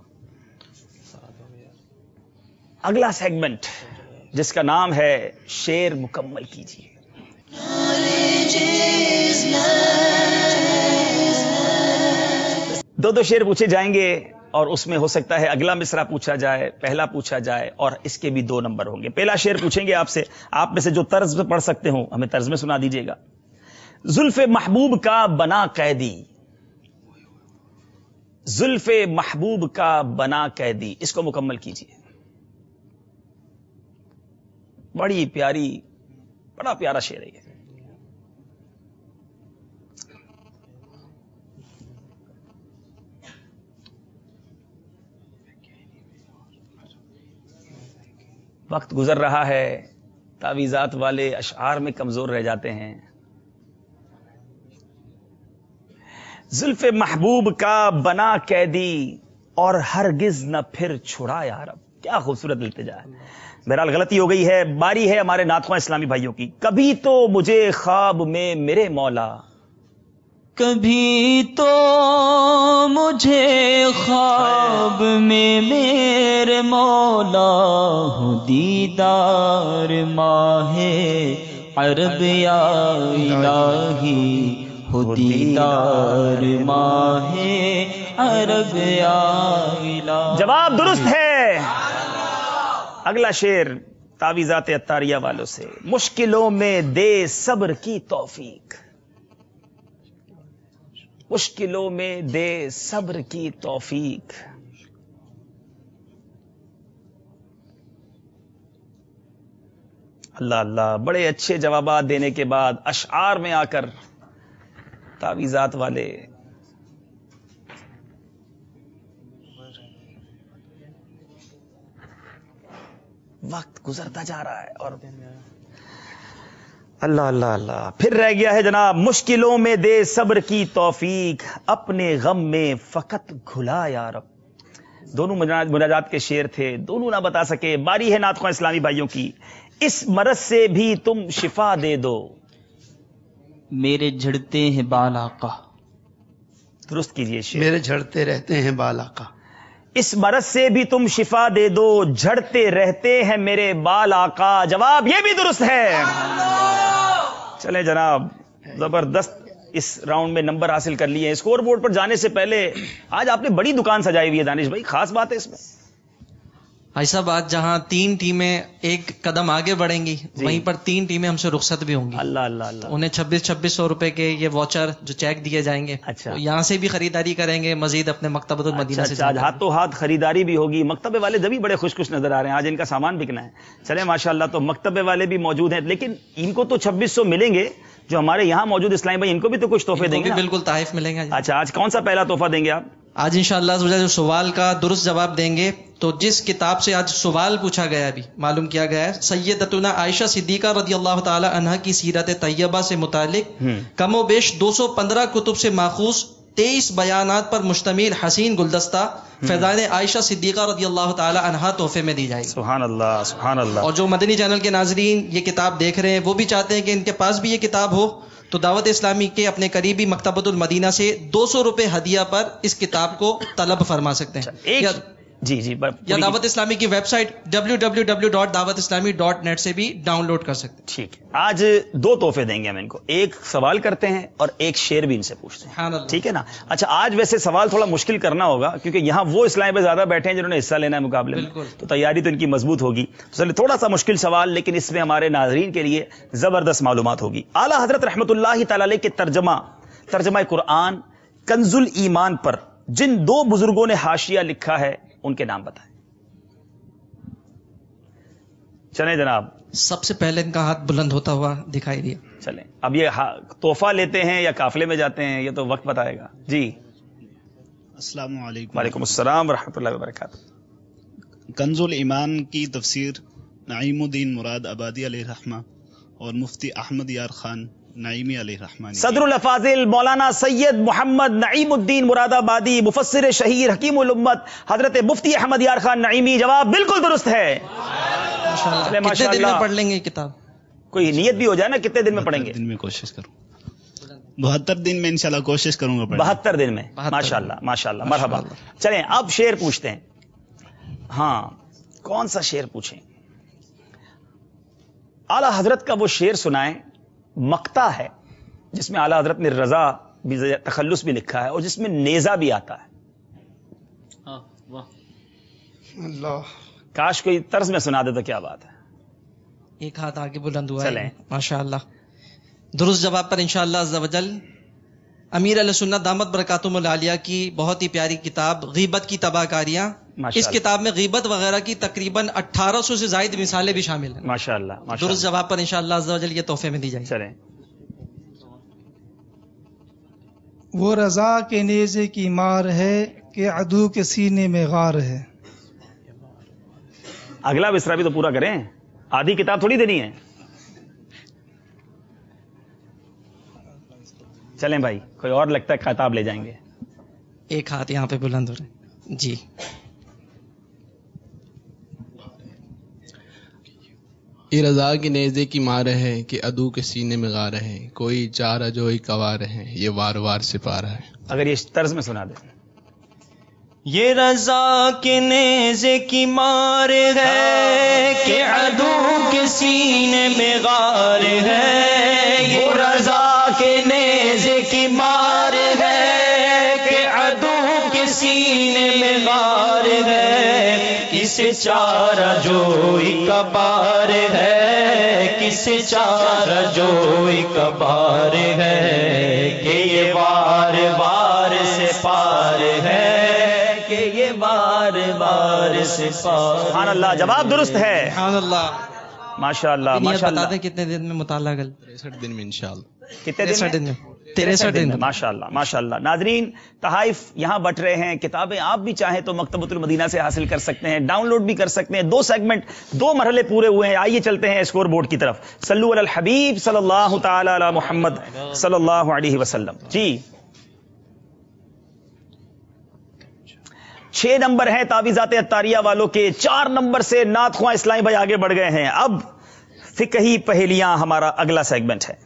اگلا سیگمنٹ جس کا نام ہے شعر مکمل کیجیے. دو شعر پوچھے جائیں گے اور اس میں ہو سکتا ہے اگلا مصرع پوچھا جائے، پہلا پوچھا جائے اور اس کے بھی 2 نمبر ہوں گے. پہلا شعر پوچھیں گے آپ سے، آپ میں سے جو طرز میں پڑھ سکتے ہوں ہمیں طرز میں سنا دیجیے گا. زلف محبوب کا بنا قیدی، زلف محبوب کا بنا قیدی، اس کو مکمل کیجیے. بڑی پیاری، بڑا پیارا شعر ہے یہ. وقت گزر رہا ہے، تعویذات والے اشعار میں کمزور رہ جاتے ہیں. زلف محبوب کا بنا قیدی اور ہرگز نہ پھر چھڑا یا رب. کیا خوبصورت التجا ہے. بہرحال غلطی ہو گئی ہے. باری ہے ہمارے ناتخواں اسلامی بھائیوں کی. کبھی تو مجھے خواب میں میرے مولا، کبھی تو مجھے خواب میں میرے مولا، ہو دیدار ماہ عرب یا الہی، ہو دیدار ماہ عرب یا الہی. جواب درست ہے. اگلا شعر تعویذات عطاریہ والوں سے. مشکلوں میں دے صبر کی توفیق، مشکلوں میں دے صبر کی توفیق. اللہ اللہ، بڑے اچھے جوابات دینے کے بعد اشعار میں آ کر تعویذات والے وقت گزرتا جا رہا ہے اور اللہ اللہ اللہ پھر رہ گیا ہے جناب. مشکلوں میں دے صبر کی توفیق، اپنے غم میں فقط گھلا یا رب. دونوں مناجات کے شعر تھے، دونوں نہ بتا سکے. باری ہے ناتخواں اسلامی بھائیوں کی. اس مرض سے بھی تم شفا دے دو، میرے جھڑتے ہیں بال آقا. درست کیجئے شعر. میرے جھڑتے رہتے ہیں بال آقا. اس مرض سے بھی تم شفا دے دو، جھڑتے رہتے ہیں میرے بال آقا. جواب یہ بھی درست ہے. چلیں جناب، زبردست اس راؤنڈ میں نمبر حاصل کر لیے. اسکور بورڈ پر جانے سے پہلے آج آپ نے بڑی دکان سجائی ہوئی ہے دانش بھائی، خاص بات ہے اس میں. بھائی صاحب آج جہاں 3 ٹیمیں ایک قدم آگے بڑھیں گی، وہیں پر 3 ٹیمیں ہم سے رخصت بھی ہوں گی. اللہ اللہ اللہ. انہیں 2600 روپے کے یہ واچر جو چیک دیے جائیں گے، اچھا، یہاں سے بھی خریداری کریں گے، مزید اپنے مکتبۃ المدینہ سے. آج ہاتھوں ہاتھ خریداری بھی ہوگی. مکتبے والے جبھی بڑے خوش خوش نظر آ رہے ہیں، آج ان کا سامان بکنا ہے. چلے ماشاءاللہ. تو مکتبے والے بھی موجود ہیں، لیکن ان کو تو 2600 ملیں گے. جو ہمارے یہاں موجود اسلامی بھائی، ان کو بھی تو کچھ تحفے دیں گے. بالکل تحائف ملیں گے. اچھا، آج کون سا پہلا تحفہ دیں گے آپ؟ آج انشاءاللہ جو سوال کا درست جواب دیں گے، تو جس کتاب سے آج سوال پوچھا گیا، ابھی معلوم کیا گیا ہے، سیدتنا عائشہ صدیقہ رضی اللہ تعالی عنہا کی سیرت طیبہ سے متعلق کم و بیش 215 کتب سے ماخوذ 23 بیانات پر مشتمل حسین گلدستہ فیضان عائشہ صدیقہ رضی اللہ تعالی عنہا تحفے میں دی جائے گی. سبحان اللہ سبحان اللہ. اور جو مدنی چینل کے ناظرین یہ کتاب دیکھ رہے ہیں، وہ بھی چاہتے ہیں کہ ان کے پاس بھی یہ کتاب ہو، تو دعوت اسلامی کے اپنے قریبی مکتبۃ المدینہ سے 200 روپے ہدیہ پر اس کتاب کو طلب فرما سکتے ہیں. جی یا دعوت اسلامی کی ویب سائٹ www.dawatislami.net سے بھی ڈاؤن لوڈ کر سکتے ہیں. ٹھیک ہے. آج 2 تحفے دیں گے ہم ان کو. ایک سوال کرتے ہیں اور ایک شعر بھی ان سے پوچھتے ہیں. ٹھیک ہے نا. اچھا، آج ویسے سوال تھوڑا مشکل کرنا ہوگا، کیونکہ یہاں وہ اسلامی بھائی زیادہ بیٹھے ہیں جنہوں نے حصہ لینا ہے مقابلے میں، تو تیاری تو ان کی مضبوط ہوگی. چلیے تھوڑا سا مشکل سوال، لیکن اس میں ہمارے ناظرین کے لیے زبردست معلومات ہوگی. اعلیٰ حضرت رحمۃ اللہ تعالی علیہ کے ترجمہ قرآن کنز الایمان پر جن 2 بزرگوں نے حاشیہ لکھا ہے، ان کے نام بتائیں. چلیں جناب. سب سے پہلے ان کا ہاتھ بلند ہوتا ہوا دکھائی دیا. چلیں، اب یہ تحفہ لیتے ہیں یا قافلے میں جاتے ہیں، یہ تو وقت بتائے گا. جی السلام علیکم. وعلیکم السلام ورحمۃ اللہ وبرکاتہ. کنز الایمان کی تفسیر نعیم الدین مراد آبادی علیہ رحمہ اور مفتی احمد یار خان نعیمی علیہ رحمہ. صدر الافاضل مولانا سید محمد نعیم الدین مراد آبادی، مفسر شہیر حکیم الامت حضرت مفتی احمد یار خان نعیمی. جواب بالکل درست ہے. کتنے دن میں پڑھ لیں گے کتاب؟ کوئی نیت بھی ہو جائے نا، کتنے دن میں پڑھیں گے؟ دن میں کوشش کروں. 72 دن میں انشاءاللہ کوشش کروں گا. 72 دن میں. ماشاءاللہ ماشاءاللہ، مرحبا. چلیں اب شعر پوچھتے ہیں. ہاں، کون سا شعر پوچھیں؟ اعلیٰ حضرت کا وہ شعر سنائیں، مقطع ہے جس میں اعلیٰ حضرت نے رضا بھی، تخلص بھی لکھا ہے، اور جس میں نیزہ بھی آتا ہے. اللہ، کاش کوئی طرز میں سنا دے تو کیا بات ہے. ایک ہاتھ آگے بلند ہوا ہے ماشاءاللہ. درست جواب پر انشاءاللہ عز و جل امیر علیہ سنت دامت برکاتہم العالیہ کی بہت ہی پیاری کتاب غیبت کی تباہ کاریاں. اس کتاب میں غیبت وغیرہ کی تقریباً 1800 سے زائد مثالیں بھی شامل ہیں. ماشاءاللہ. درست جواب پر انشاءاللہ عز و جل یہ تحفے میں دی جائے. چلیں. وہ رضا کے نیزے کی مار ہے کہ عدو کے سینے میں غار ہے. अगला विसरा भी तो पूरा करें, आधी किताब थोड़ी देनी है। चलें भाई, कोई और लगता है किताब ले जाएंगे। एक हाथ यहाँ पे बुलंद हो रहे जी। ये रजा की नेज़े की मार है कि अदू के सीने में गार है, कोई चारा जो ही कवार है, ये वार वार सिपारा है। अगर ये तर्ज में सुना दे। ये रजा के नेज़े की मार है कि अदू के सीने में गार है, ये रजा के नेज़े की मार है कि अदू के सीने में गार है, किसे चारा जोई कबार है, किसे चारा जोई कबार है, कि ये वार वार से पार है, कि ये वार वार से पार। सुभान अल्लाह, जवाब दुरुस्त है। सुभान अल्लाह, माशाअल्लाह माशाअल्लाह। बता दें कितने दिन में मुताला कल? 63 दिन में इंशाअल्लाह। कितने दिन में? 63 दिन में। माशाअल्लाह माशाअल्लाह। नाजरीन, तहाइफ यहाँ बट रहे हैं, किताबें आप भी चाहें तो मकतबतुल मदीना से हासिल कर सकते हैं, डाउनलोड भी कर सकते हैं। 2 सेगमेंट, 2 मरहले पूरे हुए हैं। आइए चलते हैं स्कोर बोर्ड की तरफ। सल्लु अलल हबीब सल्लल्लाहु तआला अला मुहम्मद सल्लल्लाहु अलैहि वसल्लम। जी 6 नंबर हैं तावीज़ात अत्तारिया वालों के, 4 नंबर से नात ख्वां इस्लामी भाई आगे बढ़ गए हैं। अब फिकही पहेलियां हमारा अगला सेगमेंट है।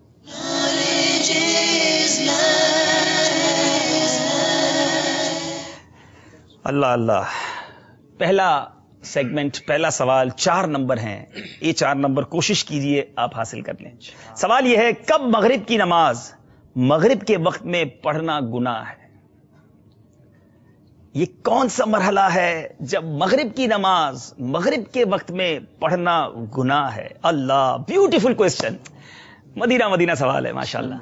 अल्लाह अल्लाह। पहला सेगमेंट, पहला सवाल, 4 नंबर हैं। ये 4 नंबर कोशिश कीजिए आप हासिल कर लें। सवाल यह है, कब मगरिब की नमाज मगरिब के वक्त में पढ़ना गुनाह है? ये कौन सा मरहला है जब मगरिब की नमाज मगरिब के वक्त में पढ़ना गुनाह है? Allah, beautiful question. Medina Medina सवाल है माशाल्लाह।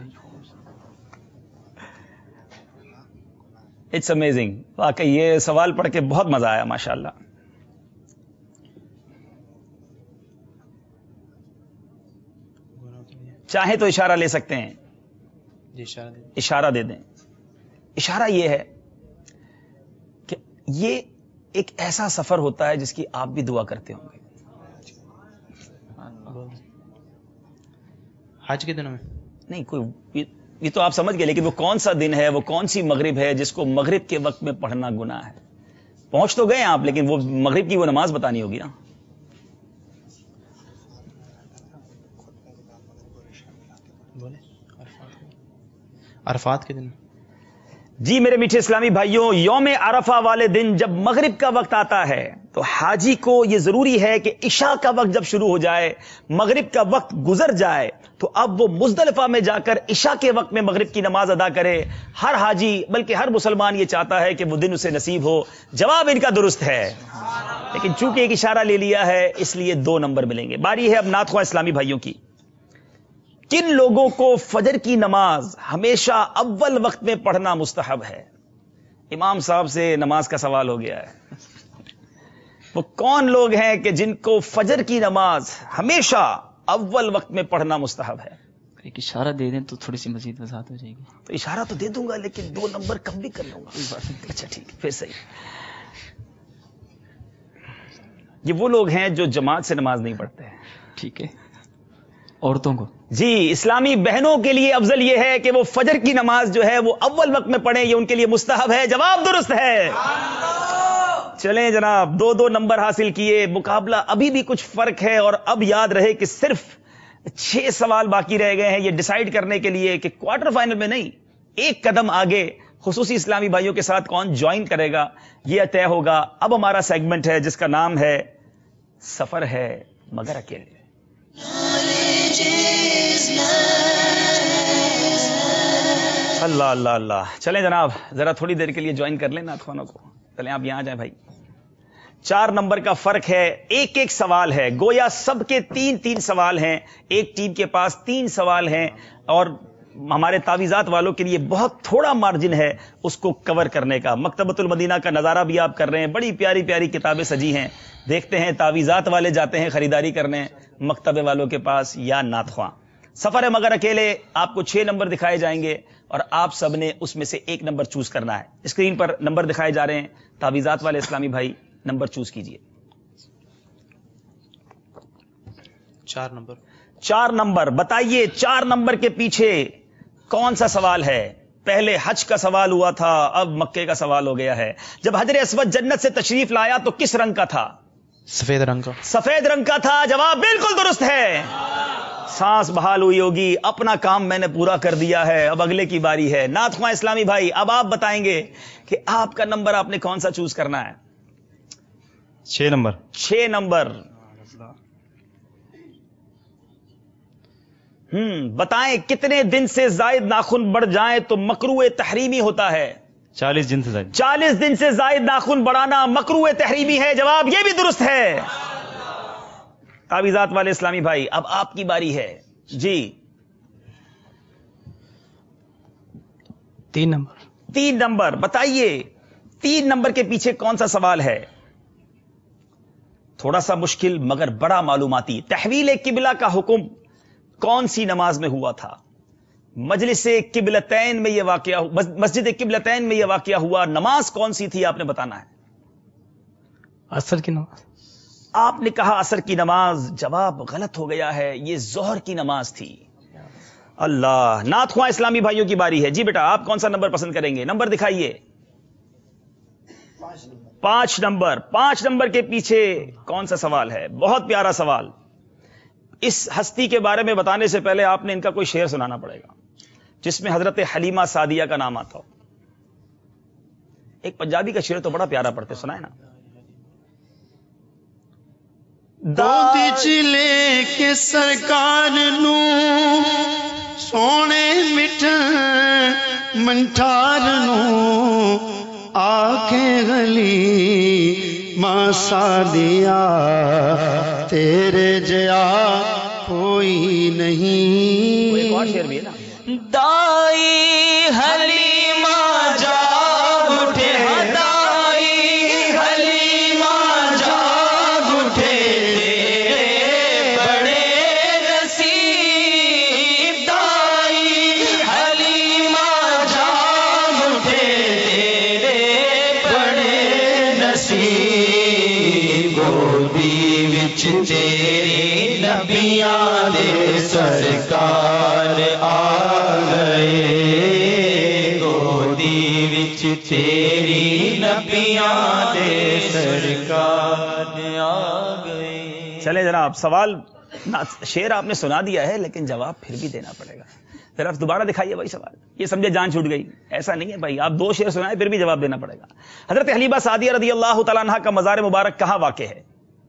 इट्स अमेजिंग, वाकई ये सवाल पढ़ के बहुत मजा आया माशाल्लाह। चाहे तो इशारा ले सकते हैं, इशारा दे दें। इशारा ये है कि ये एक ऐसा सफर होता है जिसकी आप भी दुआ करते होंगे। हज के दिनों में नहीं, कोई ये तो आप समझ गए, लेकिन वो कौन सा दिन है, वो कौन सी मगरिब है जिसको मगरिब के वक्त में पढ़ना गुनाह है? पहुंच तो गए आप, लेकिन वो मगरिब की वो नमाज बतानी होगी ना। अरफात के दिन। जी मेरे मीठे इस्लामी भाइयों, यौम अरफा वाले दिन जब मगरिब का वक्त आता है तो हाजी को यह जरूरी है कि इशा का वक्त जब शुरू हो जाए, मगरिब का वक्त गुजर जाए, तो अब वो मुजदलिफा में जाकर इशा के वक्त में मगरिब की नमाज अदा करे। हर हाजी, बल्कि हर मुसलमान ये चाहता है कि वो दिन उसे नसीब हो। जवाब इनका दुरुस्त है, लेकिन चूंकि एक इशारा ले लिया है इसलिए 2 नंबर मिलेंगे। बारी है अब नात ख्वां इस्लामी भाइयों की। किन लोगों को फजर की नमाज हमेशा अव्वल वक्त में पढ़ना मुस्तहब है? इमाम साहब से नमाज का सवाल हो गया है। वो कौन लोग हैं कि जिनको फजर की नमाज हमेशा अव्वल वक्त में पढ़ना मुस्तहब है? एक इशारा दे दें तो थोड़ी सी मजीद वजाहत हो जाएगी। तो इशारा तो दे दूंगा, लेकिन 2 नंबर कम भी कर लूंगा। अच्छा ठीक है, फिर सही। ये वो लोग हैं जो जमात से नमाज नहीं पढ़ते हैं। ठीक है, औरतों को जी, इस्लामी बहनों के लिए अफजल यह है कि वो फजर की नमाज जो है वो अव्वल वक्त में पढ़ें, ये उनके लिए मुस्तहब है। जवाब दुरुस्त है। चलें जनाब, 2-2 नंबर हासिल किए। मुकाबला अभी भी कुछ फर्क है, और अब याद रहे कि सिर्फ 6 सवाल बाकी रह गए हैं ये डिसाइड करने के लिए कि क्वार्टर फाइनल में नहीं, एक कदम आगे खुसूसी इस्लामी भाइयों के साथ कौन ज्वाइन करेगा यह तय होगा। अब हमारा सेगमेंट है जिसका नाम है सफर है मगर अकेले। अल्लाह अल्लाह अल्लाह। चलें जनाब, जरा थोड़ी देर के लिए ज्वाइन कर लें नात ख्वानों को। चलें आप यहां जाएं भाई। 4 नंबर का फर्क है, एक सवाल है। गोया सबके 3-3 सवाल हैं। एक टीम के पास 3 सवाल हैं, और हमारे तावीज़ात वालों के लिए बहुत थोड़ा मार्जिन है उसको कवर करने का। मकतबतुल मदीना का नजारा भी आप कर रहे हैं, बड़ी प्यारी प्यारी किताबें सजी हैं। देखते हैं तावीज़ात वाले जाते हैं खरीदारी करने मकतबे वालों के पास या नात ख्वां। सफर है मगर अकेले, आपको 6 नंबर दिखाए जाएंगे और आप सब ने उसमें से 1 नंबर चूज करना है। स्क्रीन पर नंबर दिखाए जा रहे हैं, तावीज़ात वाले इस्लामी भाई नंबर चूज कीजिए। 4 نمبر بتائیے 4 نمبر کے پیچھے کون سا سوال ہے؟ پہلے حج کا سوال ہوا تھا، اب مکے کا سوال ہو گیا ہے. جب حجر اسود جنت سے تشریف لایا تو کس رنگ کا تھا؟ سفید رنگ کا. سفید رنگ کا تھا. جواب بالکل درست ہے. سانس بحال ہوئی ہوگی. اپنا کام میں نے پورا کر دیا ہے، اب اگلے کی باری ہے. نعت خواں اسلامی بھائی اب آپ بتائیں گے کہ آپ کا نمبر آپ نے کون سا چوز کرنا ہے؟ 6 نمبر. 6 نمبر. بتائیں کتنے دن سے زائد ناخن بڑھ جائیں تو مکروہ تحریمی ہوتا ہے؟ 40 دن سے زائد. 40 دن سے زائد ناخن بڑھانا مکروہ تحریمی ہے. جواب یہ بھی درست ہے. تعویذات والے اسلامی بھائی اب آپ کی باری ہے. جی 3 نمبر. 3 نمبر بتائیے 3 نمبر کے پیچھے کون سا سوال ہے؟ تھوڑا سا مشکل مگر بڑا معلوماتی. تحویل قبلہ کا حکم کون سی نماز میں ہوا تھا؟ مجلس قبلتین میں یہ واقعہ، مسجد قبلتین میں یہ واقعہ ہوا. نماز کون سی تھی آپ نے بتانا ہے. عصر کی نماز. آپ نے کہا عصر کی نماز. جواب غلط ہو گیا ہے، یہ ظہر کی نماز تھی. اللہ. نعت خواں اسلامی بھائیوں کی باری ہے. جی بیٹا آپ کون سا نمبر پسند کریں گے؟ نمبر دکھائیے. 5 نمبر. 5 نمبر کے پیچھے کون سا سوال ہے؟ بہت پیارا سوال. اس ہستی کے بارے میں بتانے سے پہلے آپ نے ان کا کوئی شعر سنانا پڑے گا جس میں حضرت حلیمہ سعدیہ کا نام آتا ہو. ایک پنجابی کا شعر تو بڑا پیارا پڑھتے، سنائے نا. دودھ چلے کے سرکار نو سونے مٹھن منٹار نو آنکھیں گلی ماں سادیا تیرے جیا کوئی نہیں. ایک اور شعر بھی ہے نا. دائی حلیمہ جاگ اٹھے، دائی حلیمہ جاگ اٹھے تیرے بڑے نصیب. دائی حلیمہ جاگ اٹھے تیرے بڑے نصیب. گودی وچ تیری نبیاں دے سرکار آ گئے، گودی وچ تیری نبیاں دے سرکار آ گئے. چلے جناب سوال شعر آپ نے سنا دیا ہے لیکن جواب پھر بھی دینا پڑے گا. پھر آپ دوبارہ دکھائیے بھائی سوال. یہ سمجھے جان چھوٹ گئی، ایسا نہیں ہے بھائی. آپ 2 شعر سنائے پھر بھی جواب دینا پڑے گا. حضرت حلیمہ سعدیہ رضی اللہ تعالیٰ عنہ کا مزار مبارک کہاں واقع ہے؟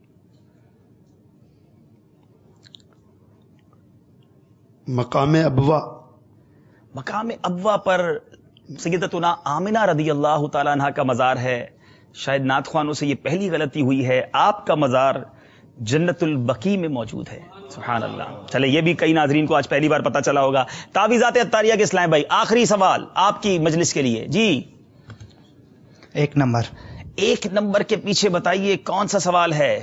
مقام ابوا. مقام ابوا پر سیدتنا آمنہ رضی اللہ تعالیٰ عنہ کا مزار ہے. شاید نعت خوانوں سے یہ پہلی غلطی ہوئی ہے. آپ کا مزار جنت البقیع میں موجود ہے. سبحان اللہ. چلے یہ بھی کئی ناظرین کو آج پہلی بار پتا چلا ہوگا. تعویذات عطاریہ کے اسلام بھائی آخری سوال آپ کی مجلس کے لیے. جی 1 نمبر. 1 نمبر کے پیچھے بتائیے کون سا سوال ہے؟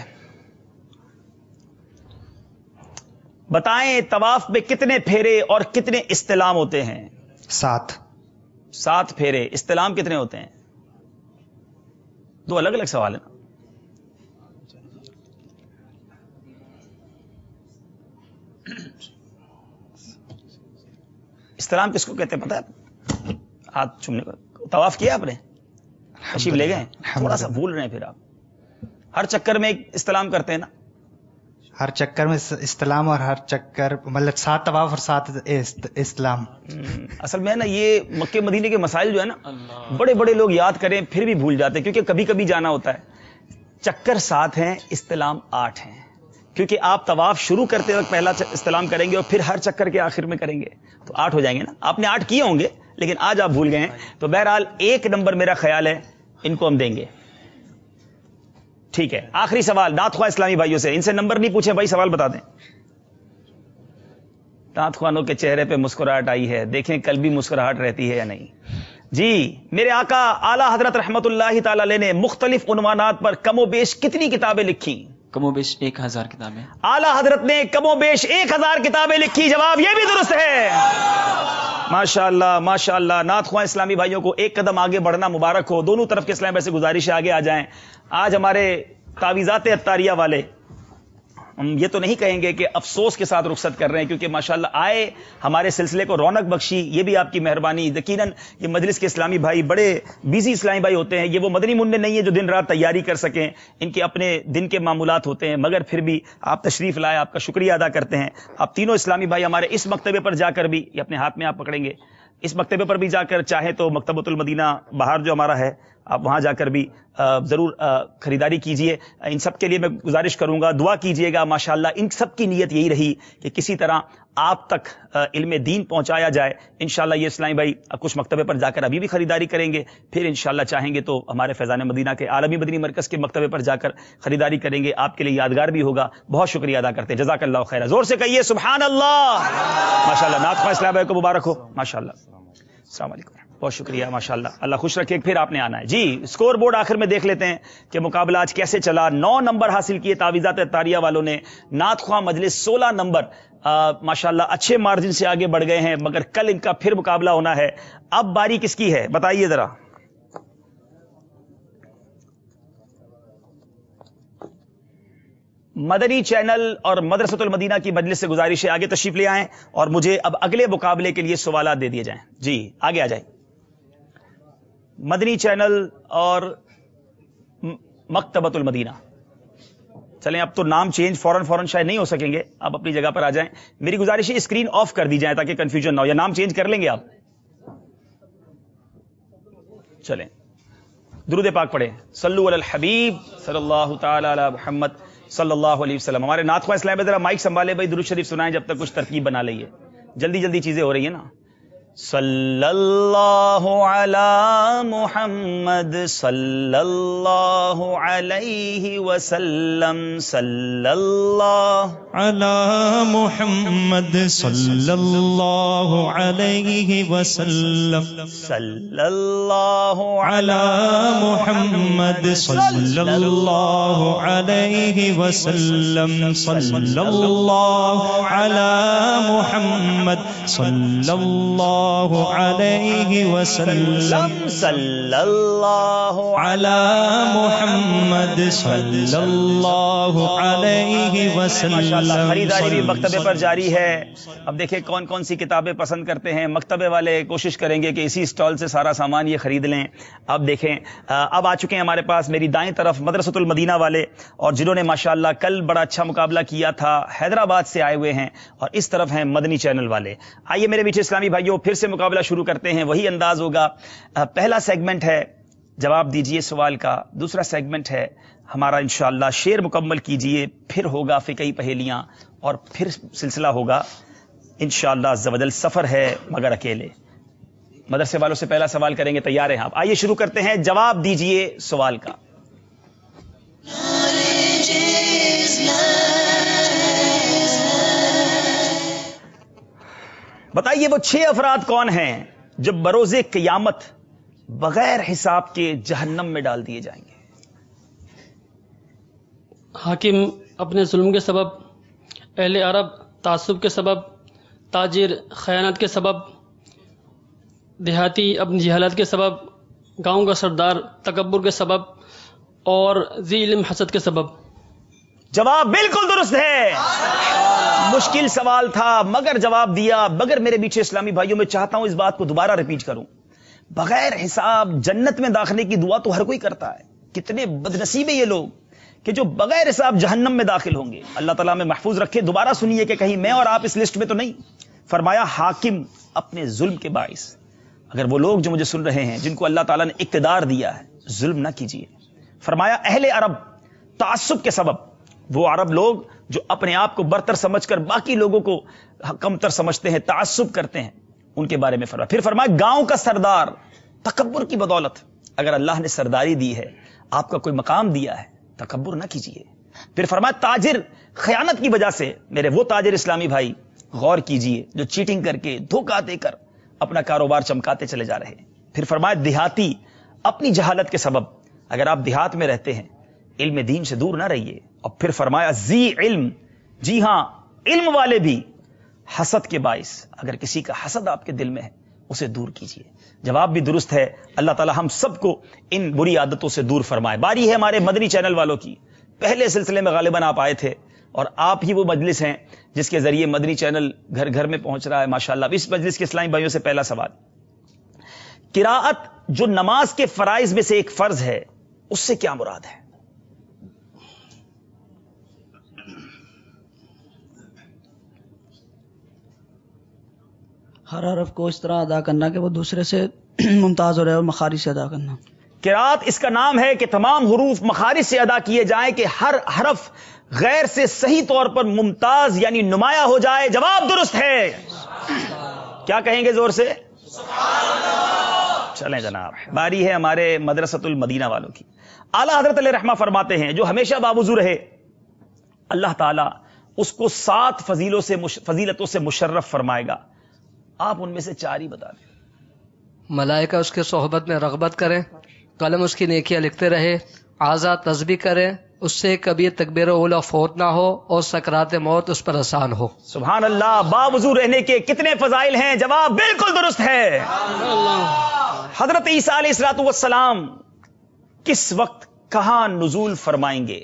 بتائیں طواف میں کتنے پھیرے اور کتنے استلام ہوتے ہیں؟ 7. 7 پھیرے. استلام کتنے ہوتے ہیں؟ 2 الگ الگ سوال ہیں نا. استلام کس کو کہتے ہیں پتہ ہے؟ ہاتھ چومنے کو. طواف کیا آپ نے؟ تشریف لے گئے؟ تھوڑا سا بھول رہے ہیں پھر آپ. ہر چکر میں ایک استلام کرتے ہیں نا. ہر چکر میں استلام اور ہر چکر مطلب 7 طواف اور 7 استلام. اصل میں نا یہ مکے مدینے کے مسائل جو ہے نا بڑے بڑے لوگ یاد کریں پھر بھی بھول جاتے ہیں کیونکہ کبھی کبھی جانا ہوتا ہے. چکر 7 ہیں، استلام 8 ہیں. کیونکہ آپ طواف شروع کرتے وقت پہلا استلام کریں گے اور پھر ہر چکر کے آخر میں کریں گے تو 8 ہو جائیں گے نا. آپ نے 8 کیے ہوں گے لیکن آج آپ بھول گئے ہیں. تو بہرحال 1 نمبر میرا خیال ہے ان کو ہم دیں گے. ٹھیک ہے. آخری سوال نعت خواں اسلامی بھائیوں سے. ان سے نمبر نہیں پوچھے بھائی، سوال بتا دیں. نعت خوانوں کے چہرے پہ مسکراہٹ آئی ہے. دیکھیں کل بھی مسکراہٹ رہتی ہے یا نہیں. جی میرے آقا اعلی حضرت رحمت اللہ تعالی علیہ نے مختلف عنوانات پر کم و بیش کتنی کتابیں لکھی؟ کم و بیش 1000 کتابیں. اعلی حضرت نے کم و بیش 1000 کتابیں لکھی. جواب یہ بھی درست ہے. ماشاء اللہ ماشاء اللہ. نعت خواں اسلامی بھائیوں کو ایک قدم آگے بڑھنا مبارک ہو. دونوں طرف کے اسلام سے گزارش ہے آگے آ جائیں. آج ہمارے تعویذات عطاریہ والے ہم یہ تو نہیں کہیں گے کہ افسوس کے ساتھ رخصت کر رہے ہیں، کیونکہ ماشاءاللہ آئے، ہمارے سلسلے کو رونق بخشی، یہ بھی آپ کی مہربانی. یقیناً یہ مجلس کے اسلامی بھائی بڑے بیزی اسلامی بھائی ہوتے ہیں، یہ وہ مدنی منڈے نہیں ہیں جو دن رات تیاری کر سکیں، ان کے اپنے دن کے معمولات ہوتے ہیں، مگر پھر بھی آپ تشریف لائے، آپ کا شکریہ ادا کرتے ہیں. آپ تینوں اسلامی بھائی ہمارے اس مکتبے پر جا کر بھی، یہ اپنے ہاتھ میں آپ پکڑیں گے، اس مکتبے پر بھی جا کر چاہیں تو مکتبۃ المدینہ باہر جو ہمارا ہے، آپ وہاں جا کر بھی ضرور خریداری کیجئے. ان سب کے لیے میں گزارش کروں گا، دعا کیجئے گا. ماشاءاللہ ان سب کی نیت یہی رہی کہ کسی طرح آپ تک علم دین پہنچایا جائے. انشاءاللہ یہ اسلامی بھائی کچھ مکتبے پر جا کر ابھی بھی خریداری کریں گے، پھر انشاءاللہ چاہیں گے تو ہمارے فیضان مدینہ کے عالمی مدنی مرکز کے مکتبے پر جا کر خریداری کریں گے. آپ کے لیے یادگار بھی ہوگا. بہت شکریہ ادا کرتے ہیں. جزاک اللہ خیر. زور سے کہیے سبحان اللہ. ماشاءاللہ نعت خواہ اسلام بھائی کو مبارک ہو. ماشاءاللہ. السلام علیکم. بہت شکریہ. ماشاءاللہ اللہ خوش رکھے. پھر آپ نے آنا ہے. جی اسکور بورڈ آخر میں دیکھ لیتے ہیں کہ مقابلہ آج کیسے چلا. 9 نمبر حاصل کیے تعویذات اطاریہ والوں نے. نعت خواہ مجلس 16 نمبر. ماشاءاللہ اچھے مارجن سے آگے بڑھ گئے ہیں، مگر کل ان کا پھر مقابلہ ہونا ہے. اب باری کس کی ہے بتائیے ذرا. مدنی چینل اور مدرسۃ المدینہ کی مجلس سے گزارش ہے آگے تشریف لے آئیں اور مجھے اب اگلے مقابلے کے لیے سوالات دے دیے جائیں. جی آگے آ جائیں. مدنی چینل اور مکتبۃ المدینہ. چلیں اب تو نام چینج فوراً شاید نہیں ہو سکیں گے، آپ اپنی جگہ پر آ جائیں. میری گزارش ہے اسکرین آف کر دی جائے تاکہ کنفیوژن نہ ہو، یا نام چینج کر لیں گے آپ. چلیں درود پاک پڑھیں. صلو علی الحبیب صلی اللہ تعالی علی محمد صلی اللہ علیہ وسلم. ہمارے نعت خواہ اسلام ذرا مائک سنبھالے بھائی، درود شریف سنائیں جب تک کچھ ترکیب بنا لئیے. جلدی چیزیں ہو رہی ہیں نا. صلی اللہ علی محمد صلی اللہ علیہ وسلم. صلی اللہ علی محمد صلی اللہ علیہ وسلم. صلی اللہ علی محمد صلی اللہ علیہ وسلم. صلی اللہ علی محمد صلی اللہ علیہ وسلم. صلی اللہ علی محمد صلی اللہ علیہ وسلم. خریداری بھی مکتبے پر جاری ہے. اب دیکھیں کون کون سی کتابیں پسند کرتے ہیں. مکتبے والے کوشش کریں گے کہ اسی اسٹال سے سارا سامان یہ خرید لیں. اب دیکھیں اب آ چکے ہیں ہمارے پاس میری دائیں طرف مدرسۃ المدینہ والے، اور جنہوں نے ماشاءاللہ کل بڑا اچھا مقابلہ کیا تھا، حیدرآباد سے آئے ہوئے ہیں. اور اس طرف ہیں مدنی چینل والے. آئیے میرے میٹھے اسلامی بھائیوں پھر سے مقابلہ شروع کرتے ہیں. وہی انداز ہوگا. پہلا سیگمنٹ ہے جواب دیجئے سوال کا. دوسرا سیگمنٹ ہے ہمارا انشاءاللہ شعر مکمل کیجئے. پھر ہوگا فقہی پہیلیاں، اور پھر سلسلہ ہوگا انشاءاللہ عز و جل سفر ہے مگر اکیلے. مدرسے والوں سے پہلا سوال کریں گے. تیار ہیں آپ؟ آئیے شروع کرتے ہیں. جواب دیجئے سوال کا. بتائیے وہ 6 افراد کون ہیں جو بروز قیامت بغیر حساب کے جہنم میں ڈال دیے جائیں گے؟ حاکم اپنے ظلم کے سبب، اہل عرب تعصب کے سبب، تاجر خیانت کے سبب، دیہاتی اپنی جہالت کے سبب، گاؤں کا سردار تکبر کے سبب، اور ذی علم حسد کے سبب. جواب بالکل درست ہے. مشکل سوال تھا مگر جواب دیا. مگر میرے پیچھے اسلامی بھائیوں میں چاہتا ہوں اس بات کو دوبارہ ریپیٹ کروں. بغیر حساب جنت میں داخلے کی دعا تو ہر کوئی کرتا ہے. کتنے بدنصیب ہیں یہ لوگ کہ جو بغیر حساب جہنم میں داخل ہوں گے. اللہ تعالیٰ میں محفوظ رکھے. دوبارہ سنیے کہ کہیں میں اور آپ اس لسٹ میں تو نہیں. فرمایا حاکم اپنے ظلم کے باعث. اگر وہ لوگ جو مجھے سن رہے ہیں جن کو اللہ تعالیٰ نے اقتدار دیا ہے، ظلم نہ کیجیے. فرمایا اہل عرب تعصب کے سبب، وہ عرب لوگ جو اپنے آپ کو برتر سمجھ کر باقی لوگوں کو کمتر سمجھتے ہیں، تعصب کرتے ہیں، ان کے بارے میں فرمایا. پھر فرمایا گاؤں کا سردار تکبر کی بدولت. اگر اللہ نے سرداری دی ہے، آپ کا کوئی مقام دیا ہے، تکبر نہ کیجیے. پھر فرمایا تاجر خیانت کی وجہ سے. میرے وہ تاجر اسلامی بھائی غور کیجیے جو چیٹنگ کر کے دھوکہ دے کر اپنا کاروبار چمکاتے چلے جا رہے ہیں. پھر فرمایا دیہاتی اپنی جہالت کے سبب. اگر آپ دیہات میں رہتے ہیں علم دین سے دور نہ رہیے. اور پھر فرمایا ذی علم، جی ہاں علم والے بھی حسد کے باعث. اگر کسی کا حسد آپ کے دل میں ہے اسے دور کیجیے. جواب بھی درست ہے. اللہ تعالی ہم سب کو ان بری عادتوں سے دور فرمائے. باری ہے ہمارے مدنی چینل والوں کی. پہلے سلسلے میں غالباً آپ آئے تھے. اور آپ ہی وہ مجلس ہیں جس کے ذریعے مدنی چینل گھر گھر میں پہنچ رہا ہے ماشاءاللہ. اب اس مجلس کے اسلامی بھائیوں سے پہلا سوال، قراءت جو نماز کے فرائض میں سے ایک فرض ہے، اس سے کیا مراد ہے؟ ہر حرف کو اس طرح ادا کرنا کہ وہ دوسرے سے ممتاز ہو رہے اور مخارج سے ادا کرنا. قراءت اس کا نام ہے کہ تمام حروف مخارج سے ادا کیے جائیں کہ ہر حرف غیر سے صحیح طور پر ممتاز یعنی نمایاں ہو جائے. جواب درست ہے. کیا کہیں گے زور سے؟ چلیں جناب، باری ہے ہمارے مدرسۃ المدینہ والوں کی. اعلیٰ حضرت علیہ رحمہ فرماتے ہیں جو ہمیشہ باوضو رہے اللہ تعالیٰ اس کو 7 فضیلتوں سے مشرف فرمائے گا. آپ ان میں سے 4 ہی بتا دیں. ملائکہ اس کے صحبت میں رغبت کریں، قلم اس کی نیکیاں لکھتے رہے، اعضاء تسبیح کریں، اس سے کبھی تکبیر اولا فوت نہ ہو اور سکرات موت اس پر آسان ہو. سبحان اللہ. باوضو رہنے کے کتنے فضائل ہیں؟ جواب بالکل درست ہے. حضرت عیسیٰ علیہ الصلوۃ والسلام کس وقت کہاں نزول فرمائیں گے؟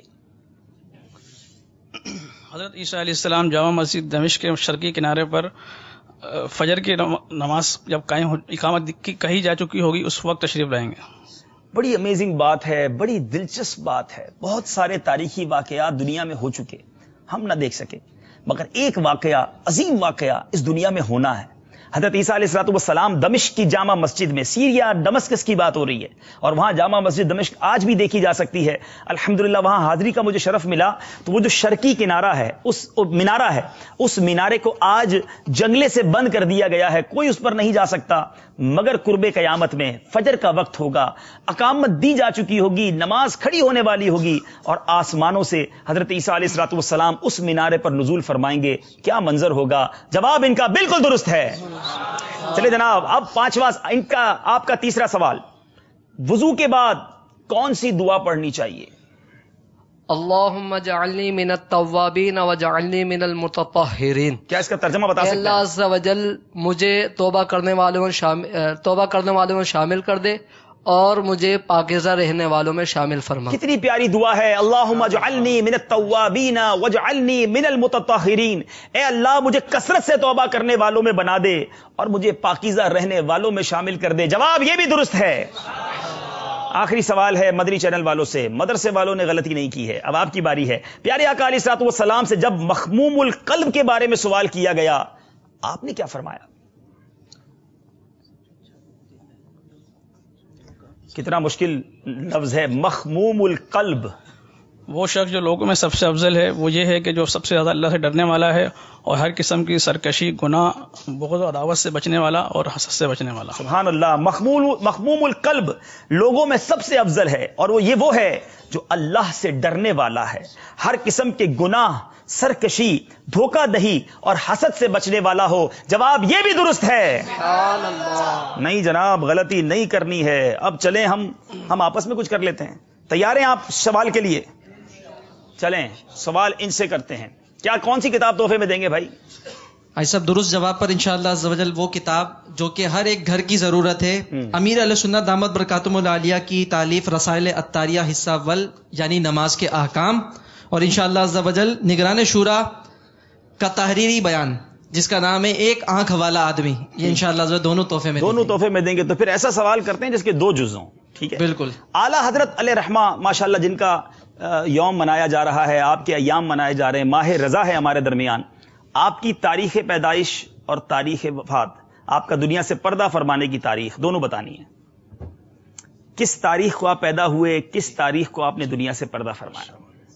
حضرت عیسیٰ علیہ السلام جامع مسجد دمشق کے شرقی کنارے پر فجر کی نماز جب قائم اقامت کہی جا چکی ہوگی اس وقت تشریف لائیں گے. بڑی امیزنگ بات ہے، بڑی دلچسپ بات ہے. بہت سارے تاریخی واقعات دنیا میں ہو چکے، ہم نہ دیکھ سکے، مگر ایک واقعہ، عظیم واقعہ اس دنیا میں ہونا ہے. حضرت عیسیٰ علیہ الصلوۃ والسلام دمشق کی جامع مسجد میں، سیریا ڈمسکس کی بات ہو رہی ہے، اور وہاں جامع مسجد دمشق آج بھی دیکھی جا سکتی ہے. الحمدللہ وہاں حاضری کا مجھے شرف ملا تو وہ جو شرقی کنارہ ہے، اس مینارے کو آج جنگلے سے بند کر دیا گیا ہے، کوئی اس پر نہیں جا سکتا. مگر قرب قیامت میں فجر کا وقت ہوگا، اقامت دی جا چکی ہوگی، نماز کھڑی ہونے والی ہوگی، اور آسمانوں سے حضرت عیسیٰ علیہ الصلوۃ والسلام اس مینارے پر نزول فرمائیں گے. کیا منظر ہوگا؟ جواب ان کا بالکل درست ہے. چلے جناب، اب 5واں آپ کا تیسرا سوال، وضو کے بعد کون سی دعا پڑھنی چاہیے؟ اللہم اجعلنی من التوابین وجعلنی من المتطہرین. کیا اس کا ترجمہ بتا سکتے ہیں؟ اللہ عز و جل مجھے توبہ کرنے والوں میں شامل کر دے اور مجھے پاکیزہ رہنے والوں میں شامل فرما. کتنی پیاری دعا ہے. اللہم اجعلنی من التوابین واجعلنی من المتطہرین. اے اللہ مجھے کثرت سے توبہ کرنے والوں میں بنا دے اور مجھے پاکیزہ رہنے والوں میں شامل کر دے. جواب یہ بھی درست ہے. آخری سوال ہے مدنی چینل والوں سے، مدرسے والوں نے غلطی نہیں کی ہے، اب آپ کی باری ہے. پیارے آقا علیہ الصلوۃ والسلام سے جب مخموم القلب کے بارے میں سوال کیا گیا، آپ نے کیا فرمایا؟ کتنا مشکل لفظ ہے مخموم القلب. وہ شخص جو لوگوں میں سب سے افضل ہے وہ یہ ہے کہ جو سب سے زیادہ اللہ سے ڈرنے والا ہے اور ہر قسم کی سرکشی، گناہ، بغض و عداوت سے بچنے والا اور حسد سے بچنے والا. سبحان اللہ. مخموم القلب لوگوں میں سب سے افضل ہے، اور وہ ہے جو اللہ سے ڈرنے والا ہے، ہر قسم کے گناہ، سرکشی، دھوکہ دہی اور حسد سے بچنے والا ہو. جواب یہ بھی درست ہے. نہیں جناب، غلطی نہیں کرنی ہے. اب چلیں ہم آپس میں کچھ کر لیتے ہیں. تیار ہیں آپ سوال کے لیے؟ چلیں سوال ان سے کرتے ہیں. کون سی کتاب تحفے میں دیں گے بھائی؟ بھائی صاحب درست جواب پر انشاءاللہ عز و جل وہ کتاب جو کہ ہر ایک گھر کی ضرورت ہے، امیر علیہ سنت دامت برکاتہم العالیہ کی تالیف رسائل الطاریہ حصہ اول یعنی نماز کے احکام، اور انشاءاللہ عز و جل نگران شورا کا تحریری بیان جس کا نام ہے ایک آنکھ والا آدمی. یہ انشاءاللہ عز و جل دونوں تحفے میں دیں گے. تو پھر ایسا سوال کرتے ہیں جس کے 2 جز ہوں. ٹھیک ہے، بالکل. اعلیٰ حضرت علیہ رحمہ ماشاءاللہ جن کا یوم منایا جا رہا ہے، آپ کے ایام منائے جا رہے ہیں، ماہ رضا ہے ہمارے درمیان. آپ کی تاریخ پیدائش اور تاریخ وفات، آپ کا دنیا سے پردہ فرمانے کی تاریخ دونوں بتانی ہے. کس تاریخ کو آپ پیدا ہوئے، کس تاریخ کو آپ نے دنیا سے پردہ فرمایا؟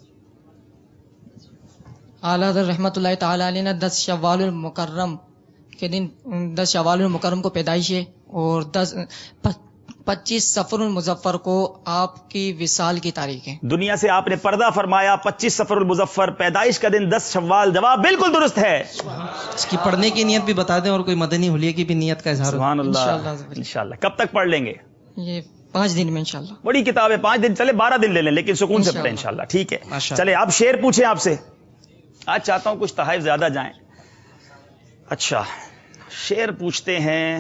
اعلیٰ حضرت رحمۃ اللہ تعالی علیہ نے 10 شوال المکرم کے دن 10 شوال المکرم کو پیدائش ہے، اور 25 صفر المظفر کو آپ کی وصال کی تاریخ ہے. دنیا سے آپ نے پردہ فرمایا 25 صفر المظفر، پیدائش کا دن 10 شوال. جواب بالکل درست ہے. اس کی پڑھنے کی نیت بھی بتا دیں اور کوئی مدنی حلیے کی بھی نیت کا اظہار. سبحان اللہ. انشاءاللہ. کب تک پڑھ لیں گے؟ یہ 5 دن میں انشاءاللہ. بڑی کتاب ہے، 5 دن چلے 12 دن لے لیں، لیکن سکون سے پڑھیں انشاءاللہ. ٹھیک ہے، چلے اب شعر پوچھیں آپ سے. آج چاہتا ہوں کچھ تحائف زیادہ جائیں. اچھا شعر پوچھتے ہیں.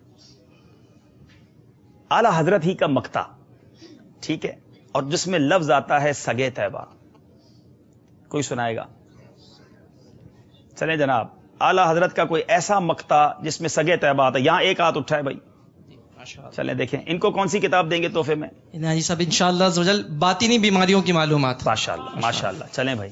اعلی حضرت ہی کا مقطع، ٹھیک ہے، اور جس میں لفظ آتا ہے سگے طیبہ. کوئی سنائے گا؟ چلیں جناب, اعلی حضرت کا کوئی ایسا مقطع جس میں سگے طیبہ آتا ہے. یہاں ایک ہاتھ اٹھا ہے بھائی, چلیں دیکھیں ان کو کون سی کتاب دیں گے تحفے میں؟ جی صاحب انشاءاللہ عز و جل باطنی بیماریوں کی معلومات. ماشاءاللہ ماشاءاللہ. چلیں بھائی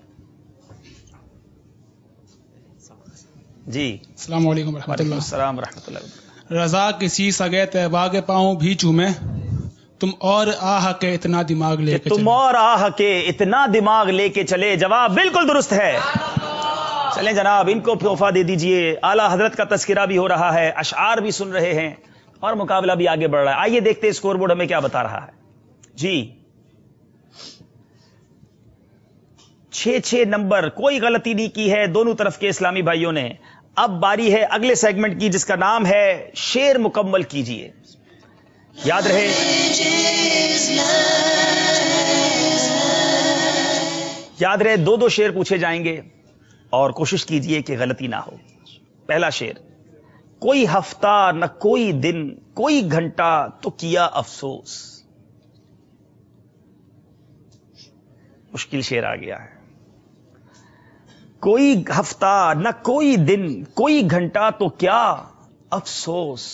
جی. السلام علیکم ورحمۃ اللہ. السلام ورحمۃ اللہ. رضا کسی سگے طیبہ کے پاؤں بھی چومے, تم اور آہ کے اتنا دماغ لے کے تم اور آہ کے اتنا دماغ لے کے چلے. جواب بالکل درست ہے. چلیں جناب ان کو تحفہ دے دیجئے. اعلی حضرت کا تذکرہ بھی ہو رہا ہے, اشعار بھی سن رہے ہیں اور مقابلہ بھی آگے بڑھ رہا ہے. آئیے دیکھتے اسکور بورڈ ہمیں کیا بتا رہا ہے. جی 6 نمبر, کوئی غلطی نہیں کی ہے دونوں طرف کے اسلامی بھائیوں نے. اب باری ہے اگلے سیگمنٹ کی جس کا نام ہے شعر مکمل کیجئے. یاد رہے یاد رہے 2 شعر پوچھے جائیں گے اور کوشش کیجئے کہ غلطی نہ ہو. پہلا شعر, کوئی ہفتہ نہ کوئی دن کوئی گھنٹہ تو کیا افسوس. مشکل شعر آ گیا ہے. کوئی ہفتہ نہ کوئی دن کوئی گھنٹہ تو کیا افسوس.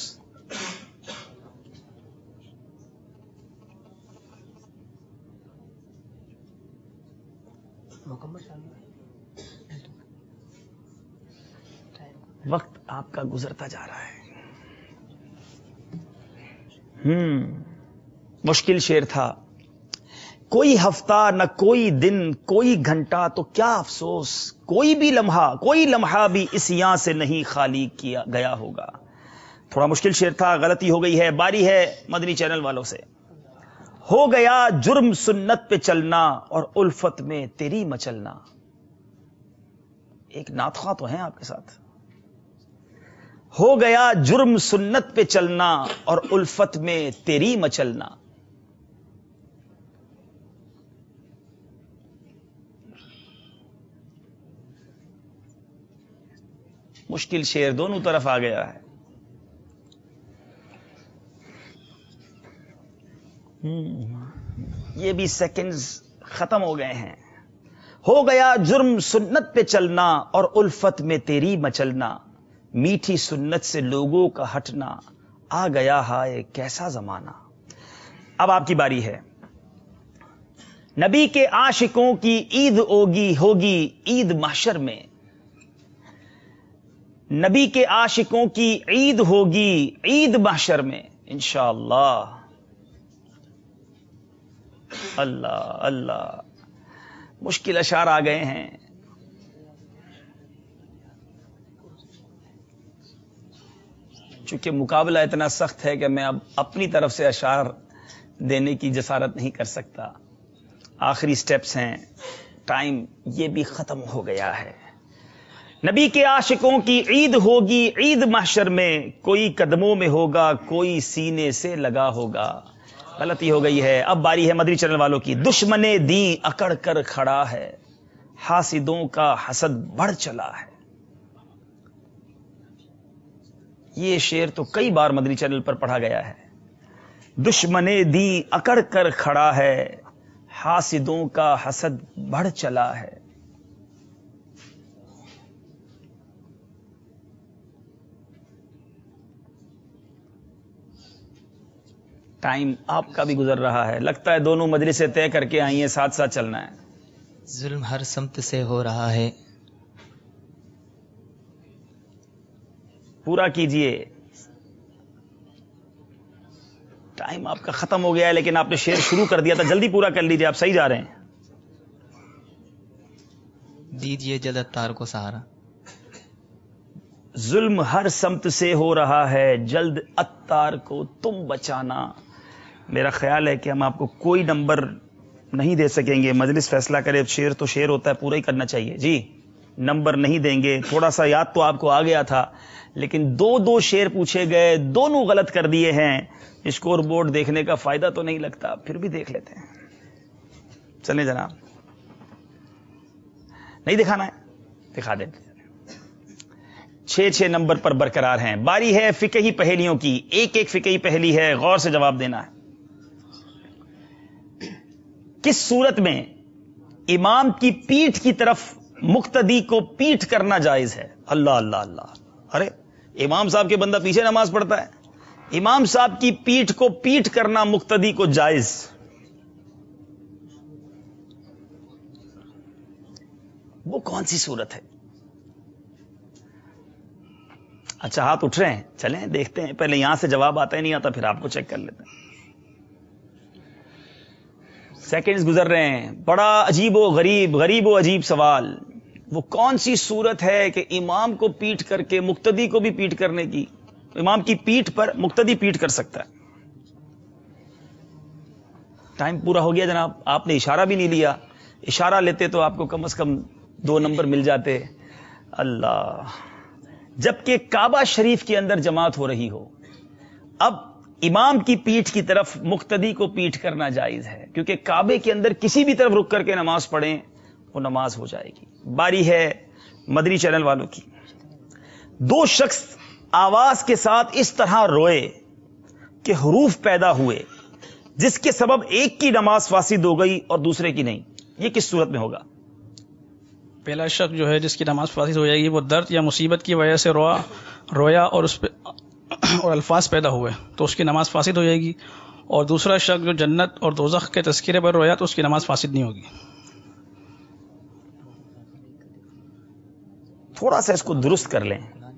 وقت آپ کا گزرتا جا رہا ہے. مشکل شعر تھا. کوئی ہفتہ نہ کوئی دن کوئی گھنٹہ تو کیا افسوس, کوئی لمحہ بھی اس یاں سے نہیں خالی کیا گیا ہوگا. تھوڑا مشکل شعر تھا, غلطی ہو گئی ہے. باری ہے مدنی چینل والوں سے. ہو گیا جرم سنت پہ چلنا اور الفت میں تیری مچلنا. ایک نعت خواں تو ہیں آپ کے ساتھ. ہو گیا جرم سنت پہ چلنا اور الفت میں تیری مچلنا. مشکل شعر دونوں طرف آ گیا ہے. یہ بھی سیکنڈز ختم ہو گئے ہیں. ہو گیا جرم سنت پہ چلنا اور الفت میں تیری مچلنا. میٹھی سنت سے لوگوں کا ہٹنا, آ گیا ہائے کیسا زمانہ. اب آپ کی باری ہے. نبی کے عاشقوں کی عید ہوگی عید محشر میں. نبی کے عاشقوں کی عید ہوگی عید محشر میں انشاءاللہ. اللہ اللہ, مشکل اشعار آ گئے ہیں. چونکہ مقابلہ اتنا سخت ہے کہ میں اب اپنی طرف سے اشعار دینے کی جسارت نہیں کر سکتا. آخری سٹیپس ہیں, ٹائم یہ بھی ختم ہو گیا ہے. نبی کے عاشقوں کی عید ہوگی عید محشر میں, کوئی قدموں میں ہوگا کوئی سینے سے لگا ہوگا. غلطی ہو گئی ہے. اب باری ہے مدنی چینل والوں کی. دشمن دین اکڑ کر کھڑا ہے, حاسدوں کا حسد بڑھ چلا ہے. یہ شعر تو کئی بار مدنی چینل پر پڑھا گیا ہے. دشمن دین اکڑ کر کھڑا ہے, حاسدوں کا حسد بڑھ چلا ہے. ٹائم آپ کا بھی گزر رہا ہے. لگتا ہے دونوں مجلسیں طے کر کے آئی ہیں, ساتھ ساتھ چلنا ہے. ظلم ہر سمت سے ہو رہا ہے. پورا کیجئے. ٹائم آپ کا ختم ہو گیا ہے, لیکن آپ نے شعر شروع کر دیا تھا, جلدی پورا کر لیجئے. آپ صحیح جا رہے ہیں. دیجئے جلد اتار کو سہارا. ظلم ہر سمت سے ہو رہا ہے, جلد اتار کو تم بچانا. میرا خیال ہے کہ ہم آپ کو کوئی نمبر نہیں دے سکیں گے. مجلس فیصلہ کرے. شعر تو شعر ہوتا ہے, پورا ہی کرنا چاہیے. جی نمبر نہیں دیں گے. تھوڑا سا یاد تو آپ کو آ گیا تھا, لیکن 2 شعر پوچھے گئے, دونوں غلط کر دیے ہیں. اسکور بورڈ دیکھنے کا فائدہ تو نہیں لگتا, پھر بھی دیکھ لیتے ہیں. چلیں جناب, نہیں دکھانا ہے, دکھا دیتے. 6 نمبر پر برقرار ہیں. باری ہے فقہی پہیلیوں کی. ایک فقہی پہلی ہے, غور سے جواب دینا ہے. کس صورت میں امام کی پیٹھ کی طرف مقتدی کو پیٹ کرنا جائز ہے. اللہ اللہ اللہ. ارے امام صاحب کے بندہ پیچھے نماز پڑھتا ہے، امام صاحب کی پیٹھ کو پیٹ کرنا مقتدی کو جائز. وہ کون سی صورت ہے؟ اچھا ہاتھ اٹھ رہے ہیں، چلیں دیکھتے ہیں. پہلے یہاں سے جواب آتا ہی نہیں آتا، پھر آپ کو چیک کر لیتے ہیں. سیکنڈز گزر رہے ہیں. بڑا عجیب و عجیب سوال. وہ کون سی صورت ہے کہ امام کو پیٹ کر کے مقتدی کو بھی پیٹ کرنے کی، امام کی پیٹ پر مقتدی پیٹ کر سکتا ہے؟ ٹائم پورا ہو گیا جناب، آپ نے اشارہ بھی نہیں لیا. اشارہ لیتے تو آپ کو کم از کم 2 نمبر مل جاتے. اللہ. جبکہ کعبہ شریف کے اندر جماعت ہو رہی ہو، اب امام کی پیٹھ کی طرف مقتدی کو پیٹھ کرنا جائز ہے، کیونکہ کعبے کے اندر کسی بھی طرف رک کر کے نماز پڑھیں وہ نماز ہو جائے گی. باری ہے مدنی چینل والوں کی. 2 شخص آواز کے ساتھ اس طرح روئے کہ حروف پیدا ہوئے جس کے سبب ایک کی نماز فاسد ہو گئی اور دوسرے کی نہیں. یہ کس صورت میں ہوگا؟ پہلا شخص جو ہے جس کی نماز فاسد ہو جائے گی وہ درد یا مصیبت کی وجہ سے رویا اور اس پہ اور الفاظ پیدا ہوئے تو اس کی نماز فاسد ہو جائے گی. اور دوسرا شخص جو جنت اور دوزخ کے تذکرے پر رویا تو اس کی نماز فاسد نہیں ہوگی. تھوڑا سا اس کو درست کر لیں.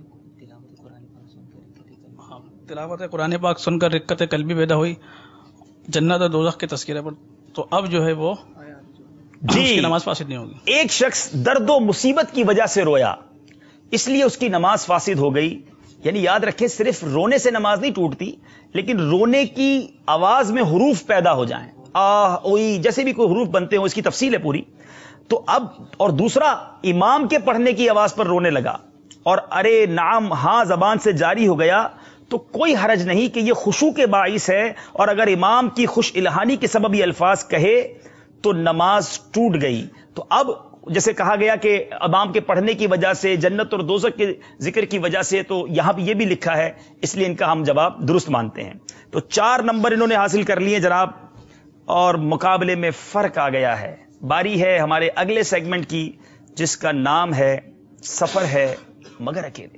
تلاوت قرآن پاک سن کر رقت قلبی پیدا ہوئی جنت اور دوزخ کے تذکرے پر، تو اب جو ہے وہ اس کی نماز فاسد نہیں ہوگی. ایک شخص درد و مصیبت کی وجہ سے رویا، اس لیے اس کی نماز فاسد ہو گئی. یعنی یاد رکھیں صرف رونے سے نماز نہیں ٹوٹتی، لیکن رونے کی آواز میں حروف پیدا ہو جائیں، آہ اوئی جیسے بھی کوئی حروف بنتے ہوں، اس کی تفصیل ہے پوری. تو اب اور دوسرا امام کے پڑھنے کی آواز پر رونے لگا اور ارے نعم ہاں زبان سے جاری ہو گیا، تو کوئی حرج نہیں کہ یہ خشوع کے باعث ہے، اور اگر امام کی خوش الہانی کے سبب یہ الفاظ کہے تو نماز ٹوٹ گئی. تو اب جیسے کہا گیا کہ امام کے پڑھنے کی وجہ سے جنت اور دوزخ کے ذکر کی وجہ سے، تو یہاں بھی یہ بھی لکھا ہے، اس لیے ان کا ہم جواب درست مانتے ہیں. تو 4 نمبر انہوں نے حاصل کر لیے جناب، اور مقابلے میں فرق آ گیا ہے. باری ہے ہمارے اگلے سیگمنٹ کی جس کا نام ہے سفر ہے مگر اکیلے.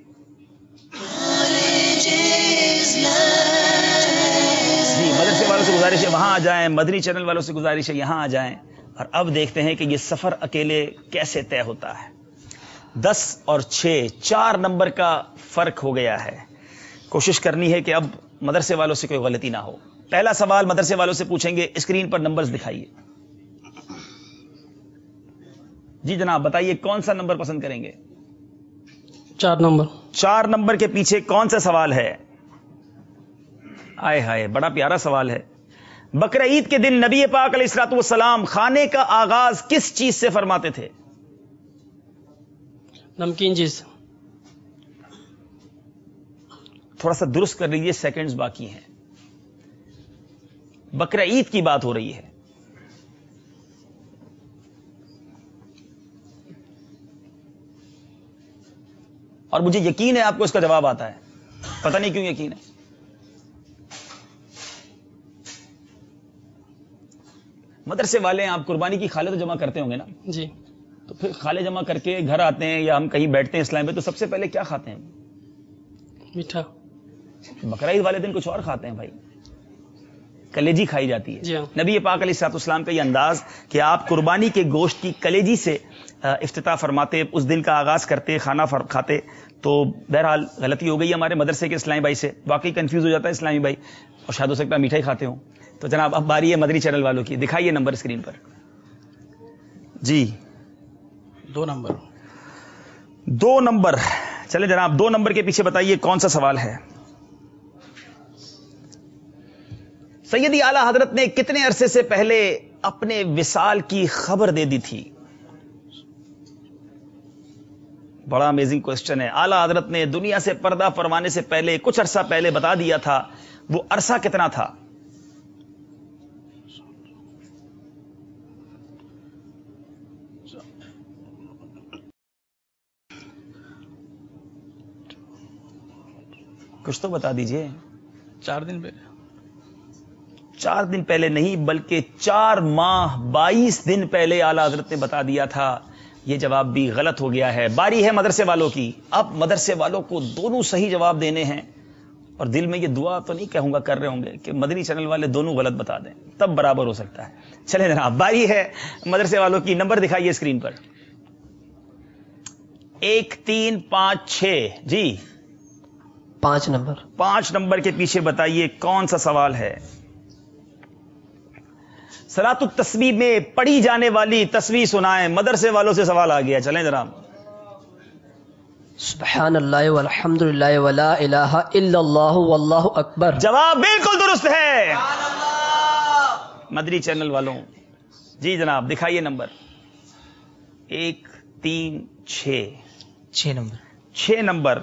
جی مدرسے والوں سے گزارش ہے وہاں آ جائیں، مدنی چینل والوں سے گزارش ہے یہاں آ جائیں، اور اب دیکھتے ہیں کہ یہ سفر اکیلے کیسے طے ہوتا ہے. 10 اور 6 4 نمبر کا فرق ہو گیا ہے. کوشش کرنی ہے کہ اب مدرسے والوں سے کوئی غلطی نہ ہو. پہلا سوال مدرسے والوں سے پوچھیں گے، اسکرین پر نمبرز دکھائیے. جی جناب بتائیے کون سا نمبر پسند کریں گے؟ 4 نمبر. 4 نمبر کے پیچھے کون سا سوال ہے؟ آئے ہائے بڑا پیارا سوال ہے. بقرعید کے دن نبی پاک علیہ الصلوۃ والسلام کھانے کا آغاز کس چیز سے فرماتے تھے؟ نمکین چیز. تھوڑا سا درست کر لیجیے، سیکنڈز باقی ہیں. بقرعید کی بات ہو رہی ہے. اور مجھے یقین ہے آپ کو اس کا جواب آتا ہے، پتہ نہیں کیوں یقین ہے. مدرسے والے آپ قربانی کی کھالے تو جمع کرتے ہوں گے نا؟ جی. تو پھر کھالے جمع کر کے گھر آتے ہیں یا ہم کہیں بیٹھتے ہیں اسلام میں، تو سب سے پہلے کیا کھاتے ہیں؟ میٹھا. بقرعید والے دن کچھ اور کھاتے ہیں بھائی، کلیجی کھائی جاتی ہے. جی ہاں. نبی پاک علیہ الصلوۃ والسلام کا یہ انداز کہ آپ قربانی کے گوشت کی کلیجی سے افتتاح فرماتے، اس دن کا آغاز کرتے، کھانا کھاتے. تو بہرحال غلطی ہو گئی ہمارے مدرسے کے اسلامی بھائی سے، واقعی کنفیوز ہو جاتا ہے اسلامی بھائی، اور شاید ہو سکتا ہے میٹھا ہی کھاتے ہوں. تو جناب اب باری ہے مدنی چینل والوں کی، دکھائیے نمبر اسکرین پر. جی 2 نمبر. 2 نمبر. چلے جناب 2 نمبر کے پیچھے بتائیے کون سا سوال ہے؟ سیدی اعلی حضرت نے کتنے عرصے سے پہلے اپنے وصال کی خبر دے دی تھی؟ بڑا امیزنگ کوسچن ہے. اعلی حضرت نے دنیا سے پردہ فرمانے سے پہلے کچھ عرصہ پہلے بتا دیا تھا، وہ عرصہ کتنا تھا؟ کچھ تو بتا دیجئے. 4 دن پہلے. 4 دن پہلے نہیں بلکہ 4 ماہ 22 دن پہلے اعلی حضرت نے بتا دیا تھا. یہ جواب بھی غلط ہو گیا ہے. باری ہے مدرسے والوں کی. اب مدرسے والوں کو دونوں صحیح جواب دینے ہیں اور دل میں یہ دعا تو نہیں کہوں گا کر رہے ہوں گے کہ مدنی چینل والے دونوں غلط بتا دیں, تب برابر ہو سکتا ہے. چلیں جناب, باری ہے مدرسے والوں کی. نمبر دکھائیے اسکرین پر. 1 3 5 6. جی 5 نمبر. 5 نمبر کے پیچھے بتائیے کون سا سوال ہے. صلاۃ التسبیح میں پڑھی جانے والی تسبیح سنائیں. مدرسے والوں سے سوال آ گیا. چلیں جناب. سبحان اللہ والحمد للہ ولا الہ الا اللہ واللہ اکبر. جواب بالکل درست ہے مدنی چینل والوں. جی جناب دکھائیے نمبر. 1 3 6. 6 نمبر. 6 نمبر.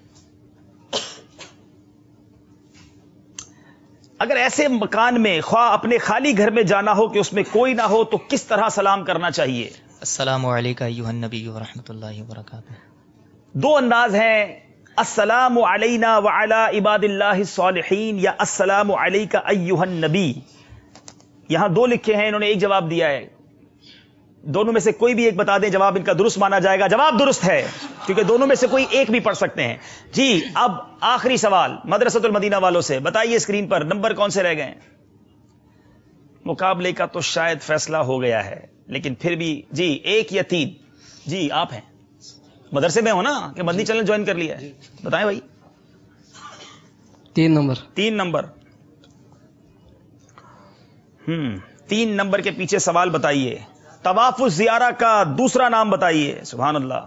اگر ایسے مکان میں خواہ اپنے خالی گھر میں جانا ہو کہ اس میں کوئی نہ ہو تو کس طرح سلام کرنا چاہیے؟ السلام علیکم ایھا النبی ورحمۃ اللہ وبرکاتہ. 2 انداز ہیں, السلام علینا وعلی عباد اللہ الصالحین یا السلام علیک ایھا النبی. یہاں 2 لکھے ہیں, انہوں نے ایک جواب دیا ہے. دونوں میں سے کوئی بھی ایک بتا دیں, جواب ان کا درست مانا جائے گا. جواب درست ہے کیونکہ دونوں میں سے کوئی ایک بھی پڑھ سکتے ہیں. جی اب آخری سوال مدرسۃ المدینہ والوں سے. بتائیے اسکرین پر نمبر کون سے رہ گئے ہیں. مقابلے کا تو شاید فیصلہ ہو گیا ہے لیکن پھر بھی جی 1 یا 3. جی آپ ہیں, مدرسے میں ہو نا کہ مدنی چینل جوائن کر لیا ہے, بتائیں بھائی. 3 نمبر. 3 نمبر. 3 نمبر کے پیچھے سوال بتائیے. طواف الزیارہ کا دوسرا نام بتائیے. سبحان اللہ.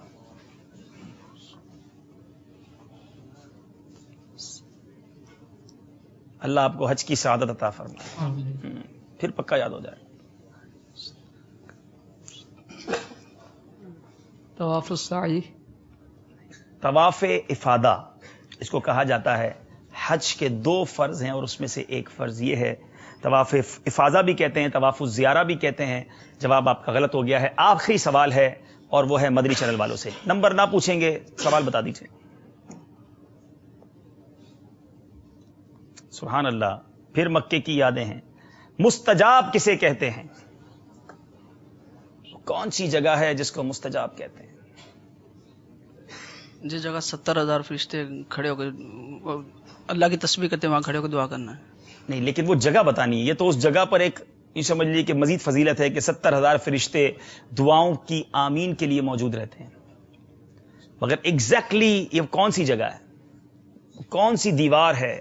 اللہ آپ کو حج کی سعادت عطا فرمائے, پھر پکا یاد ہو جائے. طواف السعی. طواف افادہ اس کو کہا جاتا ہے. حج کے 2 فرض ہیں اور اس میں سے ایک فرض یہ ہے. طواف افاضہ بھی کہتے ہیں, طواف الزیارہ بھی کہتے ہیں. جواب آپ کا غلط ہو گیا ہے. آخری سوال ہے اور وہ ہے مدنی چینل والوں سے. نمبر نہ پوچھیں گے, سوال بتا دیجیے. سبحان اللہ. پھر مکے کی یادیں ہیں. مستجاب کسے کہتے ہیں؟ کون سی جگہ ہے جس کو مستجاب کہتے ہیں؟ جس جگہ 70,000 فرشتے کھڑے ہو کر اللہ کی تسبیح کرتے ہیں وہاں کھڑے ہو کے دعا کرنا ہے. نہیں, لیکن وہ جگہ بتانی ہے. یہ تو اس جگہ پر ایک یہ سمجھ لیجیے کہ مزید فضیلت ہے کہ 70,000 فرشتے دعاؤں کی آمین کے لیے موجود رہتے ہیں. مگر ایگزیکٹلی یہ کون سی جگہ ہے, کون سی دیوار ہے؟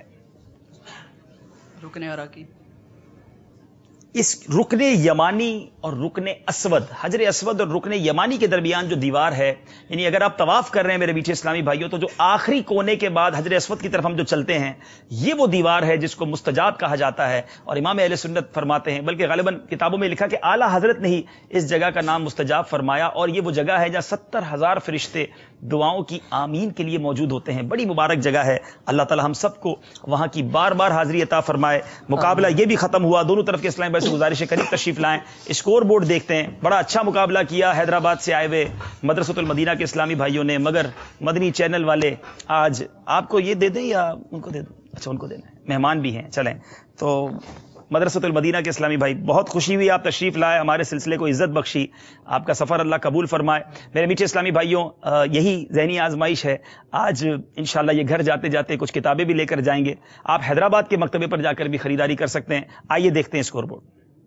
رکن عراقی. اس رکن یمانی اور رکن اسود, حجر اسود اور رکن یمانی کے درمیان جو دیوار ہے, یعنی اگر آپ طواف کر رہے ہیں میرے میٹھے اسلامی بھائیوں, تو جو آخری کونے کے بعد حجر اسود کی طرف ہم جو چلتے ہیں, یہ وہ دیوار ہے جس کو مستجاب کہا جاتا ہے. اور امام اہل سنت فرماتے ہیں, بلکہ غالباً کتابوں میں لکھا کہ اعلیٰ حضرت نے ہی اس جگہ کا نام مستجاب فرمایا, اور یہ وہ جگہ ہے جہاں 70,000 فرشتے دعاؤں کی آمین کے لیے موجود ہوتے ہیں. بڑی مبارک جگہ ہے. اللہ تعالی ہم سب کو وہاں کی بار بار حاضری عطا فرمائے. مقابلہ یہ بھی ختم ہوا. دونوں طرف کے اسلامی بھائی سے گزارش ہے قریب تشریف لائیں, اسکور بورڈ دیکھتے ہیں. بڑا اچھا مقابلہ کیا حیدرآباد سے آئے ہوئے مدرسۃ المدینہ کے اسلامی بھائیوں نے, مگر مدنی چینل والے آج آپ کو یہ دے دیں یا ان کو دے دوں؟ اچھا ان کو دینا ہے, مہمان بھی ہیں. چلیں تو مدرسۃ المدینہ کے اسلامی بھائی, بہت خوشی ہوئی آپ تشریف لائے, ہمارے سلسلے کو عزت بخشی. آپ کا سفر اللہ قبول فرمائے. میرے میٹھے اسلامی بھائیوں, یہی ذہنی آزمائش ہے. آج انشاءاللہ یہ گھر جاتے جاتے کچھ کتابیں بھی لے کر جائیں گے. آپ حیدرآباد کے مکتبے پر جا کر بھی خریداری کر سکتے ہیں. آئیے دیکھتے ہیں اسکور بورڈ.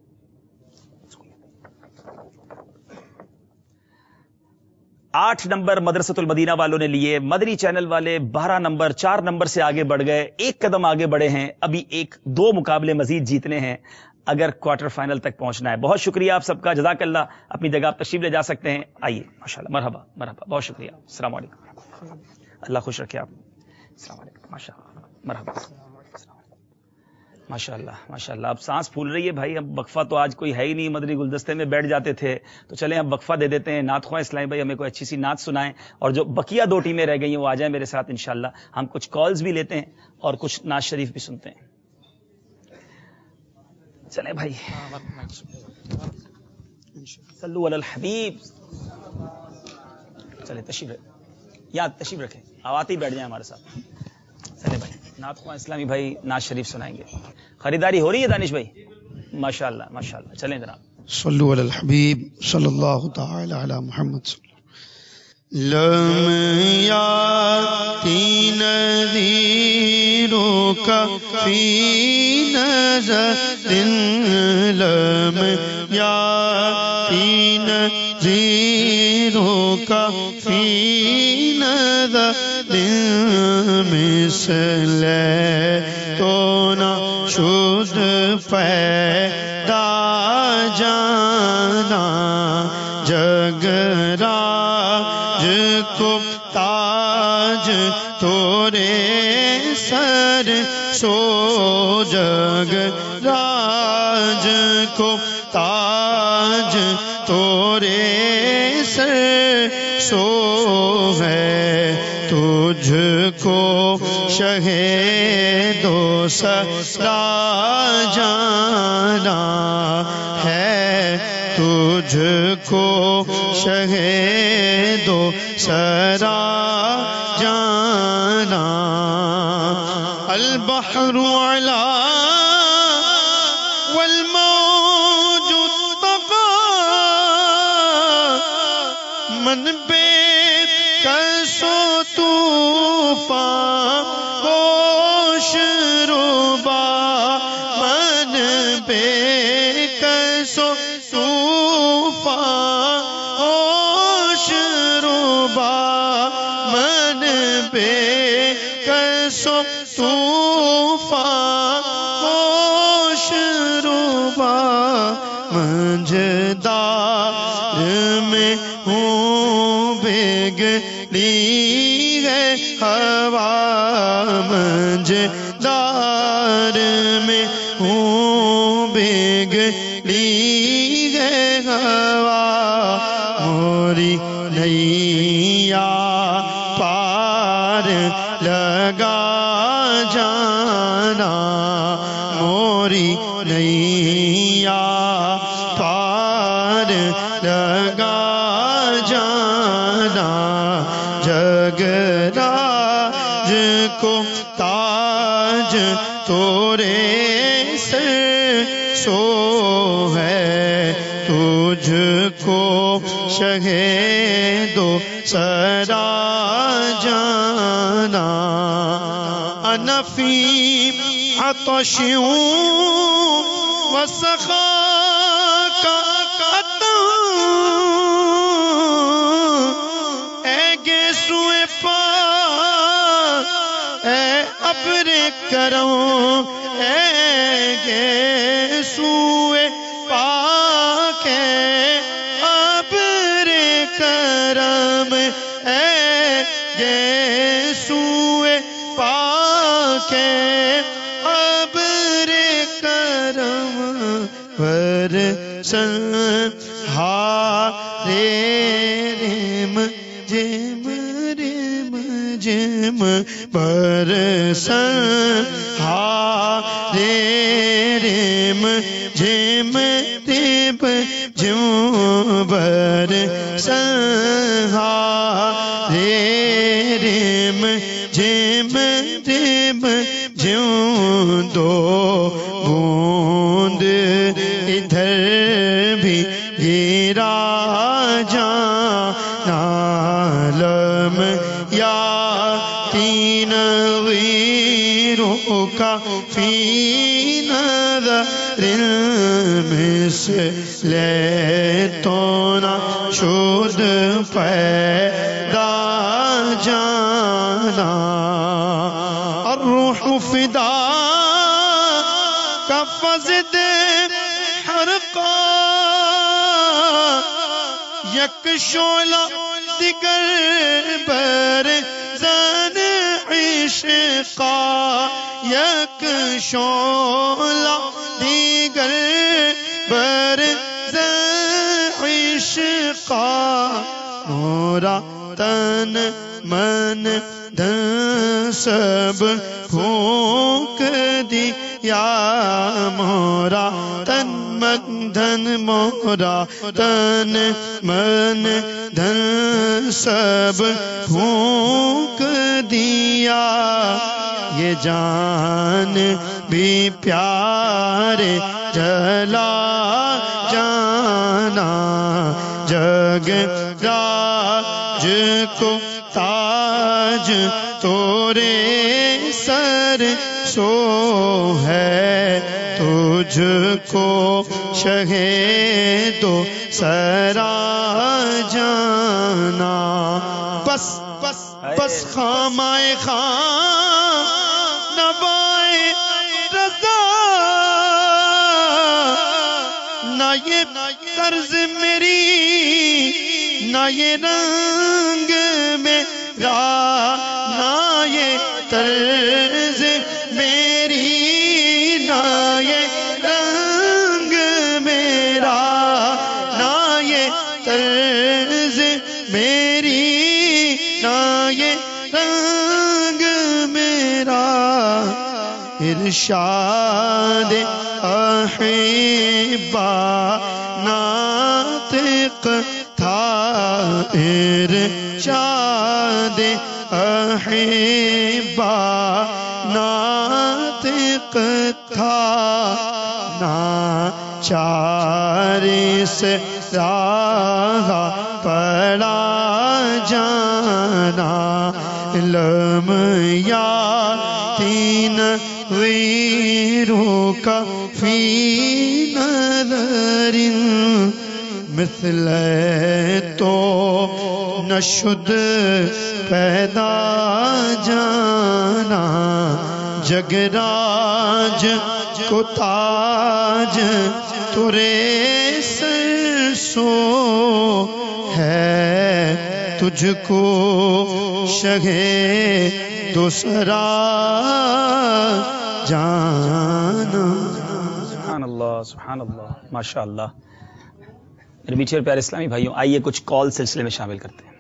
8 نمبر مدرسۃ المدینہ والوں نے لیے, مدنی چینل والے 12 نمبر 4 نمبر سے آگے بڑھ گئے, 1 قدم آگے بڑھے ہیں. ابھی 2 مقابلے مزید جیتنے ہیں اگر کوارٹر فائنل تک پہنچنا ہے. بہت شکریہ آپ سب کا, جزاک اللہ. اپنی جگہ آپ تشریف لے جا سکتے ہیں. آئیے. ماشاءاللہ, مرحبا مرحبا, بہت شکریہ. السلام علیکم, اللہ خوش رکھے آپ. السلام علیکم, ماشاءاللہ, مرحبا. ماشاءاللہ ماشاءاللہ. اب سانس پھول رہی ہے بھائی. اب وقفہ تو آج کوئی ہے ہی نہیں, مدنی گلدستے میں بیٹھ جاتے تھے, تو چلیں اب وقفہ دے دیتے ہیں. نعت خواہ اسلامی بھائی ہمیں کوئی اچھی سی نعت سنائیں, اور جو بقیہ 2 ٹیمیں رہ گئی ہیں وہ آ جائیں میرے ساتھ انشاءاللہ. ہم کچھ کالز بھی لیتے ہیں اور کچھ نعت شریف بھی سنتے ہیں. چلیں بھائی, صلو علی الحبیب. چلیں تشریف یاد تشریف رکھیں, آواتے ہی بیٹھ جائیں ہمارے ساتھ. چلیں بھائی, نعت خواہ اسلامی بھائی نعت شریف سنائیں گے. خریداری ہو رہی ہے دانش بھائی؟ ماشاءاللہ ماشاءاللہ. چلیں جناب. صلو علی الحبیب صلی اللہ تعالی علی محمد. لم یاتی نذیرک فی نظر لم یاتی نذیرک فی نظر مثل تو نہ شد پیدا جانا جگراج کو تاج تورے سر سو جگراج کو تاج تورے سر سو ہے تجھ کو شہید و سرا جانا ہے تجھ کو شہید و سرا جانا. البحر علا والموج طغى من بيت كسو طوفان گوش ربا من بے کسو طوفان گوش ربا من بے کسو طوفان گوش ربا منجدار میں ہوں بگڑی ہے ہوا منجدار میں ہوں بگڑی ہے ہوا موری نیا پار لگا جانا موری نیا پار لگا جانا جگراج کو تاج تورے سے سو ہے تجھ کو شہید و سرا جانا. انا فی عطش وسخاک عطا اے گیسوئے پاک اے ابر کرم اے گیسوئے پاک اے ابر کرم اے گیسوئے پاک اے ابر کرم برسن ہارے ریم جم ریم جم برسن ہارے ریم جم ریم جم برسن ہارے ریم جم ریم جم دو بوند ادھر بھی گرا جانا لم یاتی نذیروں کا فی نظر مثل تو نہ شد پیدا جانا. الروح فدا کا فزد حرقا یک شعلہ دیگر بر زن عشقا یک شعلہ دیگر بر زن عشقا مورا تن من دھن سب پھونک دیا مورا تن من دھن مورا تن من دھن سب پھونک دیا یہ جان بھی پیارے جلا جانا جگ راج کو تاج تورے سر سو ہے تجھ کو شہید و سرا جانا بس بس بس خامائے خان نوائے رضا نہ یہ طرز میری نہ یہ رنگ میرا نہ یہ طرز میری نہ یہ رنگ میرا نہ یہ طرز میری نہ یہ رنگ میرا ارشاد احبا ناطق تھا ارشاد احبا ناطق تھا ناچار سے راہ پڑا جانا علم یا تین غیروں کا فی نظر مثل تو نشد پیدا جانا جگراج کو تاج تورے سر سو ہے تجھ کو شگے دوسرا جانا. سبحان اللہ سبحان اللہ ماشاء اللہ. میرے میٹھے اور پیارے اسلامی بھائیوں، آئیے کچھ کال سلسلے میں شامل کرتے ہیں.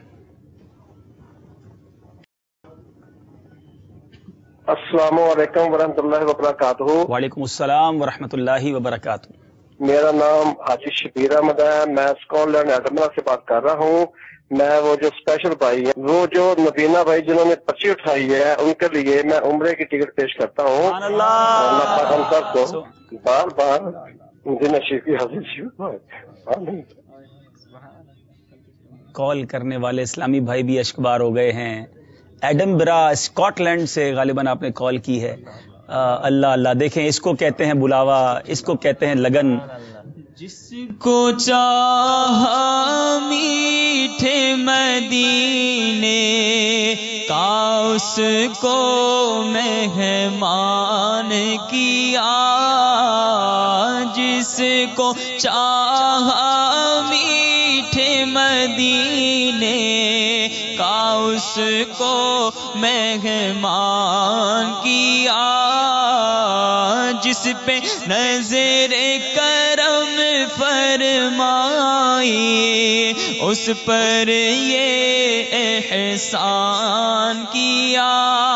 السلام علیکم ورحمۃ اللہ وبرکاتہ. وعلیکم السلام ورحمۃ اللہ وبرکاتہ. میرا نام حاجی شبیر احمد ہے، میں اسکاٹ لینڈ ایڈنبرا سے بات کر رہا ہوں. میں وہ جو اسپیشل بھائی ہیں، وہ جو نبینا بھائی جنہوں نے پرچی اٹھائی ہے، ان کے لیے میں عمرے کی ٹکٹ پیش کرتا ہوں. اللہ کو بار بار مجھے نصیب کی حاضر. کال کرنے والے اسلامی بھائی بھی اشکبار ہو گئے ہیں. ایڈنبرا اسکاٹ لینڈ سے غالباً آپ نے کال کی ہے. اللہ اللہ، دیکھیں اس کو کہتے ہیں بلاوا، اس کو کہتے ہیں لگن. جس کو چاہا میٹھے مدینے کا اس کو مہمان کیا، جس کو چاہا میٹھے مدینے کا اس کو مہمان کیا، جس پہ نظر کرم فرمائی اس پر یہ احسان کیا.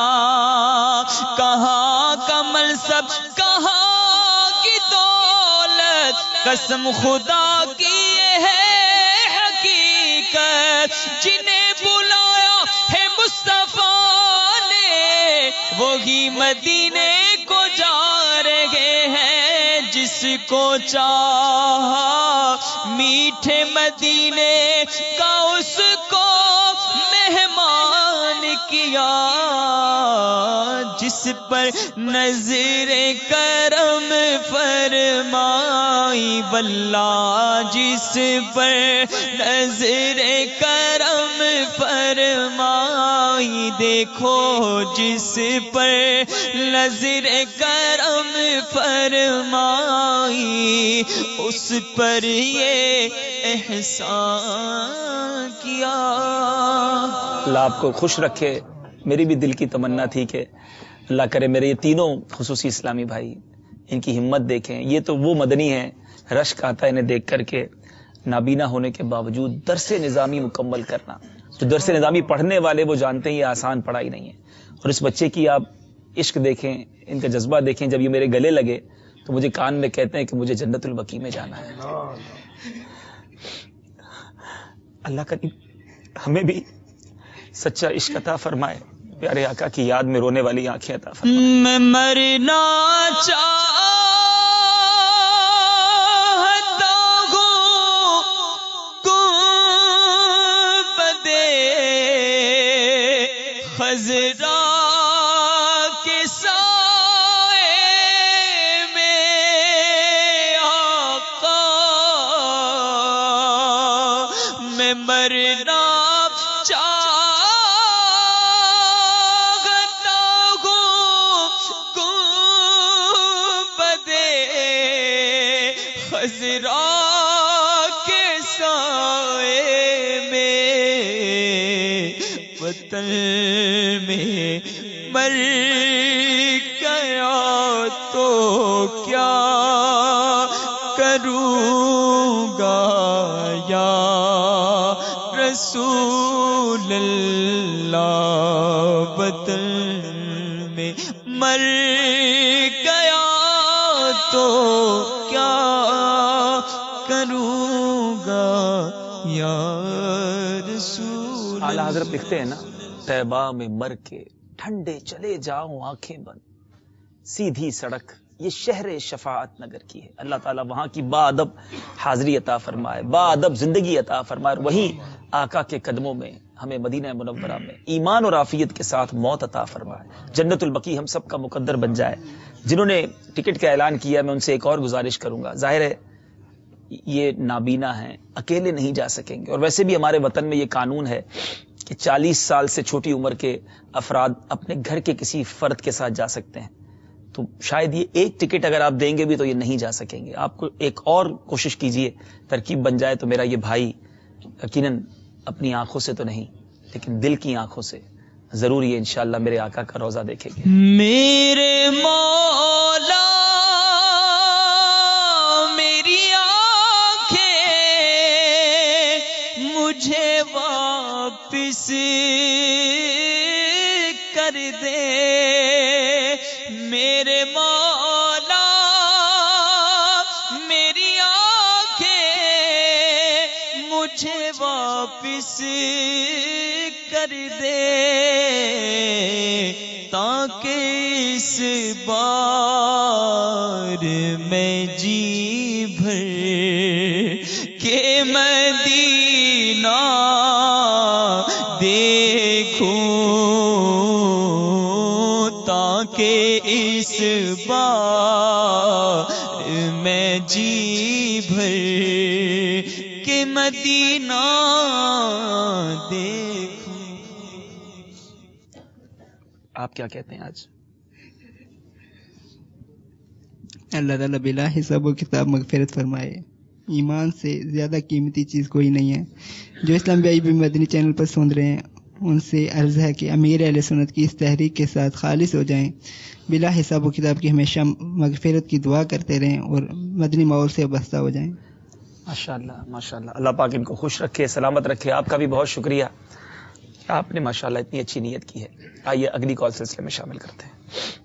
کہاں کمل سب کہاں کی دولت، قسم خدا کی یہ ہے حقیقت. جنہیں بلایا ہے مصطفیٰ نے وہی مدینے کو جا رہے ہیں. جس کو چاہا میٹھے مدینے کا اس کو مہمان کیا، جس پر نظر کرم فرمائی. واللہ جس پر نظر کرم فرمائی، دیکھو جس پر نظر کرم فرمائی اس پر یہ احسان کیا. اللہ آپ کو خوش رکھے. میری بھی دل کی تمنا تھی کہ اللہ کرے میرے یہ تینوں خصوصی اسلامی بھائی، ان کی ہمت دیکھیں. یہ تو وہ مدنی ہیں، رشک آتا ہے انہیں دیکھ کر کے، نابینا ہونے کے باوجود درس نظامی مکمل کرنا. جو درس نظامی پڑھنے والے وہ جانتے ہیں یہ آسان پڑھائی نہیں ہے. اور اس بچے کی آپ عشق دیکھیں، ان کا جذبہ دیکھیں. جب یہ میرے گلے لگے تو مجھے کان میں کہتے ہیں کہ مجھے جنت البقیع میں جانا ہے. اللہ کریم ہمیں بھی سچا عشق عطا فرمائے، پیارے آقا کی یاد میں رونے والی آنکھیں عطا فرمائے. میں مرنا چاہتا خضرا کے سائے میں وطن میں مر گیا تو کیا کروں گا یا رسول اللہ، وطن میں مر گیا تو کیا کروں گا یا رسول اللہ۔ اعلیٰ حضرت لکھتے ہیں نا، طیبہ میں مر کے ٹھنڈے چلے جاؤں آنکھیں بند، سیدھی سڑک یہ شہر شفاعت نگر کی ہے۔ اللہ تعالیٰ وہاں کی با ادب حاضری عطا فرمائے، با ادب زندگی عطا فرمائے، اور وہی آقا کے قدموں میں ہمیں مدینہ منورہ میں ایمان اور عافیت کے ساتھ موت عطا فرمائے، جنت البقیع ہم سب کا مقدر بن جائے۔ جنہوں نے ٹکٹ کا اعلان کیا، میں ان سے ایک اور گزارش کروں گا، ظاہر ہے یہ نابینا ہیں، اکیلے نہیں جا سکیں گے، اور ویسے بھی ہمارے وطن میں یہ قانون ہے کہ 40 سال سے چھوٹی عمر کے افراد اپنے گھر کے کسی فرد کے ساتھ جا سکتے ہیں، تو شاید یہ ایک ٹکٹ اگر آپ دیں گے بھی تو یہ نہیں جا سکیں گے۔ آپ کو ایک اور کوشش کیجئے، ترکیب بن جائے تو میرا یہ بھائی یقیناً اپنی آنکھوں سے تو نہیں لیکن دل کی آنکھوں سے ضرور یہ انشاءاللہ میرے آقا کا روضہ دیکھیں گے۔ میرے مولا میری آنکھیں مجھے واپس کر دے، میرے مولا میری آنکھیں مجھے واپس کر دے، تاکہ اس بار میں جی بھر کے مدینہ دیکھوں، تاکہ اس بار میں جی بھر کے مدینہ دیکھوں۔ آپ کیا کہتے ہیں آج؟ اللہ تعالیٰ بلا حساب و کتاب مغفرت فرمائے۔ ایمان سے زیادہ قیمتی چیز کوئی نہیں ہے۔ جو اسلام بھائی بھی مدنی چینل پر سن رہے ہیں ان سے عرض ہے کہ امیر اہل سنت کی اس تحریک کے ساتھ خالص ہو جائیں، بلا حساب و کتاب کی ہمیشہ مغفرت کی دعا کرتے رہیں اور مدنی ماحول سے وابستہ ہو جائیں۔ ماشاءاللہ ماشاءاللہ، اللہ پاک ان کو خوش رکھے، سلامت رکھے۔ آپ کا بھی بہت شکریہ، آپ نے ماشاءاللہ اتنی اچھی نیت کی ہے۔ آئیے اگلی کال سلسلے میں شامل کرتے ہیں۔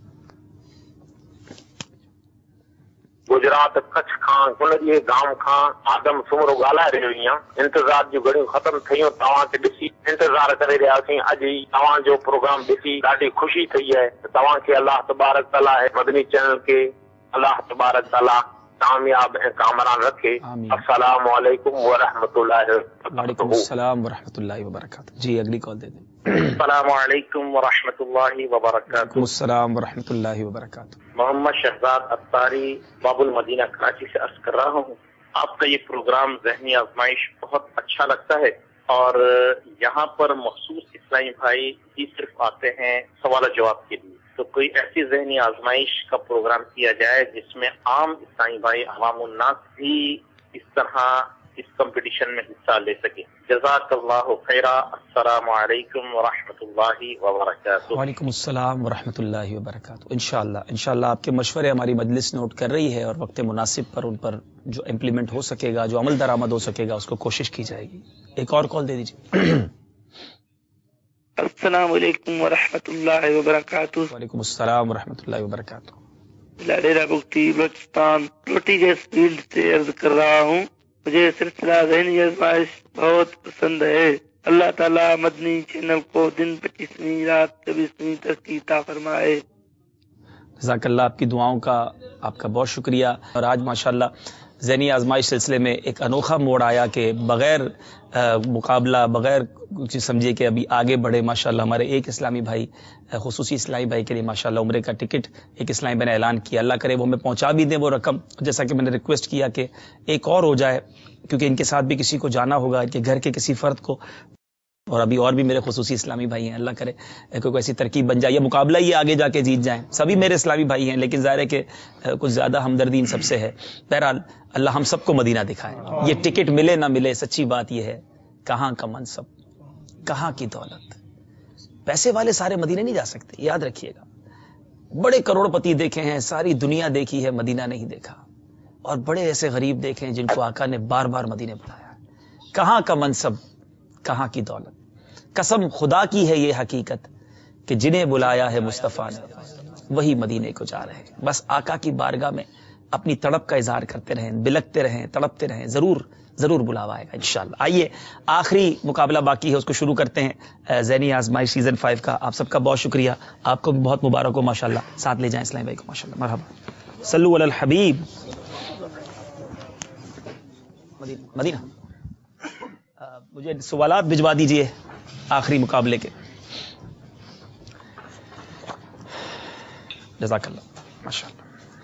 گجرات کچھ کھان ان جي گام کان آدم سمرو ڳالهائي رهيو آهيان، انتظار جون گھڙيون ختم ٿيون، توهان کي ڏسي انتظار ڪري رهيا آهيان، اڄ توهان جو پروگرام ڏسي ڏاڍي خوشي ٿي ہے۔ توهان کي الله تبارک تعالی مدني چينل کي الله تبارک تعالی کامیاب ऐं کامران رکھے۔ السلام علیکم ورحمۃ اللہ وبرکاتہ۔ وعلیکم السلام ورحمۃ اللہ وبرکاتہ۔ جی اگلی کال دے دیں۔ السلام علیکم ورحمۃ اللہ وبرکاتہ۔ السلام ورحمۃ اللہ وبرکاتہ۔ محمد شہزاد اطاری باب المدینہ کراچی سے عرض کر رہا ہوں، آپ کا یہ پروگرام ذہنی آزمائش بہت اچھا لگتا ہے، اور یہاں پر مخصوص اسلامی بھائی ہی صرف آتے ہیں سوال و جواب کے لیے، تو کوئی ایسی ذہنی آزمائش کا پروگرام کیا جائے جس میں عام اسلامی بھائی عوام الناس بھی اس طرح اس کمپٹیشن میں حصہ لے سکیں۔ جزاک اللہ خیرہ۔ السلام علیکم ورحمۃ اللہ وبرکاتہ۔ وعلیکم السلام ورحمۃ اللہ وبرکاتہ۔ انشاءاللہ آپ کے مشورے ہماری مجلس نوٹ کر رہی ہے، اور وقت مناسب پر ان پر جو امپلیمنٹ ہو سکے گا، جو عمل درآمد ہو سکے گا، اس کو کوشش کی جائے گی۔ ایک اور کال دے دیجیے۔ السلام علیکم ورحمۃ اللہ وبرکاتہ۔ وعلیکم السلام ورحمۃ اللہ وبرکاتہ۔ ڈیرا بگٹی بلوچستان روٹی گیس فیلڈ سے عرض کر رہا ہوں، مجھے سلسلہ ذہنی آزمائش بہت پسند ہے۔ اللہ تعالیٰ مدنی چینل کو دن 25ویں رات 24ویں تک کی عطا فرمائے۔ جزاک اللہ، آپ کی دعاؤں کا آپ کا بہت شکریہ۔ اور آج ماشاءاللہ ذہنی آزمائش سلسلے میں ایک انوکھا موڑ آیا کہ بغیر مقابلہ، بغیر سمجھے کہ ابھی آگے بڑھے، ماشاءاللہ ہمارے ایک اسلامی بھائی، خصوصی اسلامی بھائی کے لیے ماشاءاللہ عمرے کا ٹکٹ ایک اسلامی بھائی نے اعلان کیا۔ اللہ کرے وہ ہمیں پہنچا بھی دیں وہ رقم، جیسا کہ میں نے ریکویسٹ کیا کہ ایک اور ہو جائے، کیونکہ ان کے ساتھ بھی کسی کو جانا ہوگا، ان کے گھر کے کسی فرد کو اور ابھی اور بھی میرے خصوصی اسلامی بھائی ہیں، اللہ کرے کوئی ایسی ترکیب بن جائے، یہ مقابلہ ہی آگے جا کے جیت جائیں. سبھی میرے اسلامی بھائی ہیں، لیکن ظاہر ہے کہ کچھ زیادہ ہمدردی ان سب سے ہے. بہرحال اللہ ہم سب کو مدینہ دکھائے. یہ ٹکٹ ملے نہ ملے، سچی بات یہ ہے، کہاں کا منصب، کہاں کی دولت. پیسے والے سارے مدینہ نہیں جا سکتے، یاد رکھیے گا. بڑے کروڑ پتی دیکھے ہیں، ساری دنیا دیکھی ہے، مدینہ نہیں دیکھا. اور بڑے ایسے غریب دیکھے ہیں جن کو آقا نے بار بار مدینے بلایا. کہاں کا منصب، کہاں کی دولت. قسم خدا کی ہے یہ حقیقت کہ جنہیں بلایا ہے مصطفیٰ نے وہی مدینے کو جا رہے ہیں. بس آقا کی بارگاہ میں اپنی تڑپ کا اظہار کرتے رہیں، بلکتے رہیں، تڑپتے رہیں، ضرور ضرور بلاوا آئے گا انشاءاللہ. آئیے آخری مقابلہ باقی ہے، اس کو شروع کرتے ہیں. ذہنی آزمائش سیزن 5 کا. آپ سب کا بہت شکریہ، آپ کو بھی بہت مبارک ہو ماشاءاللہ. ساتھ لے جائیں اسلام بھائی کو ماشاءاللہ. مرحبا. صلو علی الحبیب. مدینہ مجھے سوالات بھجوا دیجئے آخری مقابلے کے. جزاک اللہ ماشاءاللہ.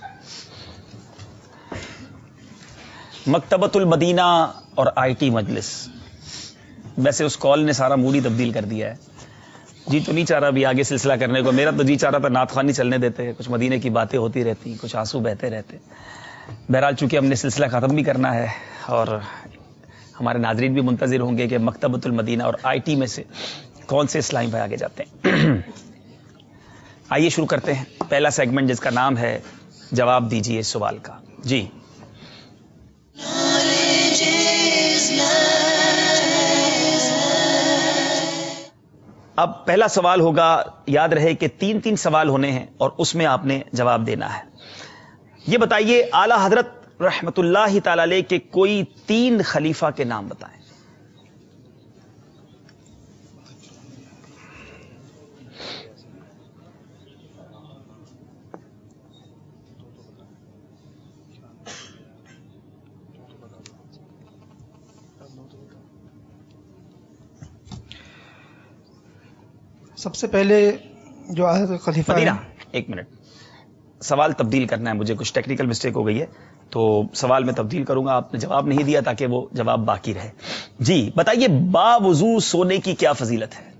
مکتبۃ المدینہ اور آئی ٹی مجلس. ویسے اس کال نے سارا موڈ ہی تبدیل کر دیا ہے. جی تو نہیں چاہ رہا بھی آگے سلسلہ کرنے کو. میرا تو جی چاہ رہا تھا نعت خوانی چلنے دیتے، کچھ مدینے کی باتیں ہوتی رہتی، کچھ آنسو بہتے رہتے. بہرحال چونکہ ہم نے سلسلہ ختم بھی کرنا ہے اور ہمارے ناظرین بھی منتظر ہوں گے کہ مکتبۃ المدینہ اور آئی ٹی میں سے کون سے اسلامی بھائی آگے جاتے ہیں. آئیے شروع کرتے ہیں پہلا سیگمنٹ جس کا نام ہے جواب دیجیے اس سوال کا. جی اب پہلا سوال ہوگا، یاد رہے کہ 3 سوال ہونے ہیں اور اس میں آپ نے جواب دینا ہے. یہ بتائیے اعلی حضرت رحمت اللہ تعالی علیہ کے کوئی 3 خلیفہ کے نام بتائیں. سب سے پہلے جو خلیفہ مدینہ. ایک منٹ، سوال تبدیل کرنا ہے مجھے، کچھ ٹیکنیکل مسٹیک ہو گئی ہے تو سوال میں تبدیل کروں گا. آپ نے جواب نہیں دیا تاکہ وہ جواب باقی رہے. جی بتائیے باوضو سونے کی کیا فضیلت ہے؟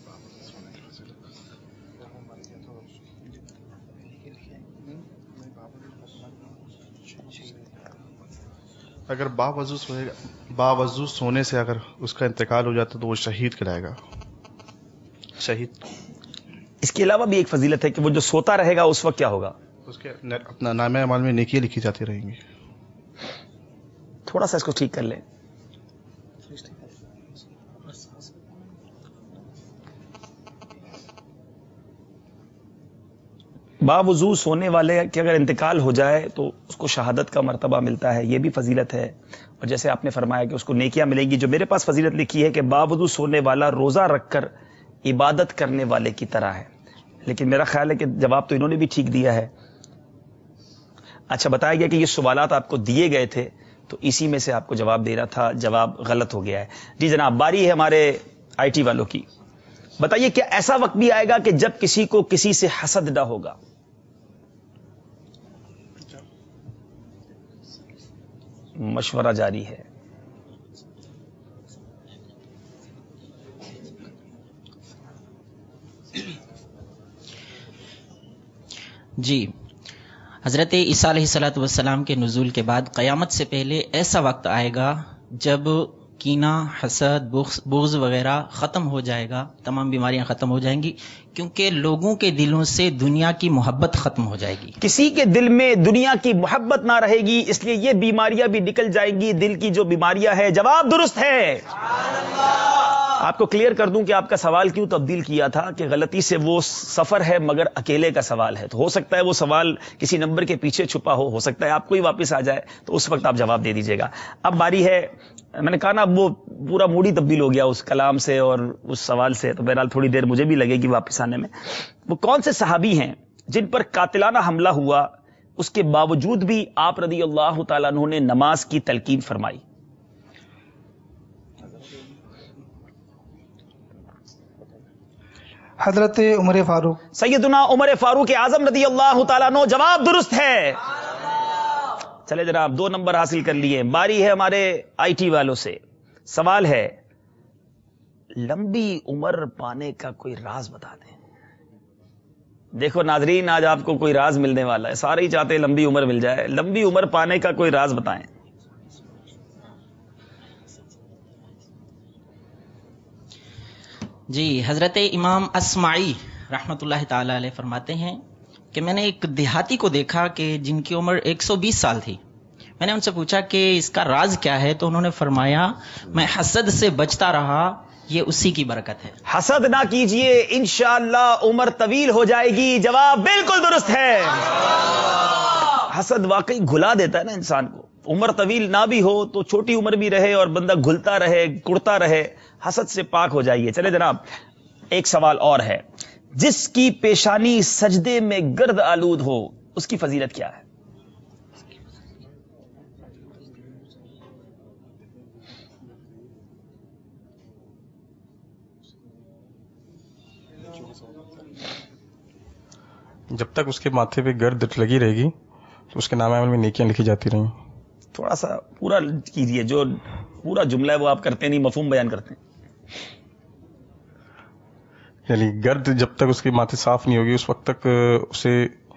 اگر باوضو سونے سے اگر اس کا انتقال ہو جاتا تو وہ شہید کہلائے گا. شہید. اس کے علاوہ بھی ایک فضیلت ہے کہ وہ جو سوتا رہے گا اس وقت کیا ہوگا؟ اس کے اپنا نام اعمال میں نیکیاں لکھی جاتی رہیں گی. تھوڑا سا اس کو ٹھیک کر لیں. باوضو سونے والے کہ اگر انتقال ہو جائے تو اس کو شہادت کا مرتبہ ملتا ہے، یہ بھی فضیلت ہے. اور جیسے آپ نے فرمایا کہ اس کو نیکیاں ملیں گی. جو میرے پاس فضیلت لکھی ہے کہ باوضو سونے والا روزہ رکھ کر عبادت کرنے والے کی طرح ہے. لیکن میرا خیال ہے کہ جواب تو انہوں نے بھی ٹھیک دیا ہے. اچھا بتایا گیا کہ یہ سوالات آپ کو دیے گئے تھے تو اسی میں سے آپ کو جواب دینا تھا، جواب غلط ہو گیا ہے. جی جناب باری ہے ہمارے آئی ٹی والوں کی. بتائیے کیا ایسا وقت بھی آئے گا کہ جب کسی کو کسی سے حسد نہ ہوگا؟ مشورہ جاری ہے. جی حضرت عیسیٰ علیہ الصلوۃ والسلام کے نزول کے بعد قیامت سے پہلے ایسا وقت آئے گا جب کینہ، حسد، بغض وغیرہ ختم ہو جائے گا، تمام بیماریاں ختم ہو جائیں گی، کیونکہ لوگوں کے دلوں سے دنیا کی محبت ختم ہو جائے گی. کسی کے دل میں دنیا کی محبت نہ رہے گی، اس لیے یہ بیماریاں بھی نکل جائیں گی. دل کی جو بیماریاں ہے. جواب درست ہے. آپ کو کلیئر کر دوں کہ آپ کا سوال کیوں تبدیل کیا تھا کہ غلطی سے وہ سفر ہے مگر اکیلے کا سوال ہے. تو ہو سکتا ہے وہ سوال کسی نمبر کے پیچھے چھپا ہو سکتا ہے آپ کو ہی واپس آ جائے تو اس وقت آپ جواب دے دیجیے گا. اب باری ہے، میں نے کہا نا وہ پورا موڈ ہی تبدیل ہو گیا اس کلام سے اور اس سوال سے، تو بہرحال تھوڑی دیر مجھے بھی لگے گی واپس آنے میں. وہ کون سے صحابی ہیں جن پر قاتلانہ حملہ ہوا اس کے باوجود بھی آپ رضی اللہ تعالیٰ عنہ نے نماز کی تلقین فرمائی؟ حضرت عمر فاروق. سیدنا عمر فاروق اعظم رضی اللہ تعالیٰ عنہ. جواب درست ہے. چلے جناب 2 نمبر حاصل کر لیے. باری ہے ہمارے آئی ٹی والوں سے. سوال ہے لمبی عمر پانے کا کوئی راز بتا دیں. دیکھو ناظرین، آج آپ کو کوئی راز ملنے والا ہے. سارے ہی چاہتے ہیں لمبی عمر مل جائے. لمبی عمر پانے کا کوئی راز بتائیں. جی، حضرت امام اسمعی رحمۃ اللہ تعالی علیہ فرماتے ہیں کہ میں نے ایک دیہاتی کو دیکھا کہ جن کی عمر 120 سال تھی. میں نے ان سے پوچھا کہ اس کا راز کیا ہے، تو انہوں نے فرمایا میں حسد سے بچتا رہا، یہ اسی کی برکت ہے. حسد نہ کیجئے، انشاءاللہ عمر طویل ہو جائے گی. جواب بالکل درست ہے. حسد واقعی گھلا دیتا ہے نا انسان کو. عمر طویل نہ بھی ہو تو چھوٹی عمر بھی رہے اور بندہ گھلتا رہے، کڑتا رہے. حسد سے پاک ہو جائیے. چلے جناب، ایک سوال اور ہے. جس کی پیشانی سجدے میں گرد آلود ہو اس کی فضیلت کیا ہے؟ جب تک اس کے ماتھے پہ گرد لگی رہے گی تو اس کے نام عمل میں نیکیاں لکھی جاتی رہیں. تھوڑا سا پورا کیجئے، جو پورا جملہ ہے وہ آپ کرتے نہیں، مفہوم بیان کرتے ہیں. یعنی گرد جب تک اس کے ماتھے صاف نہیں ہوگی اس وقت تک اسے،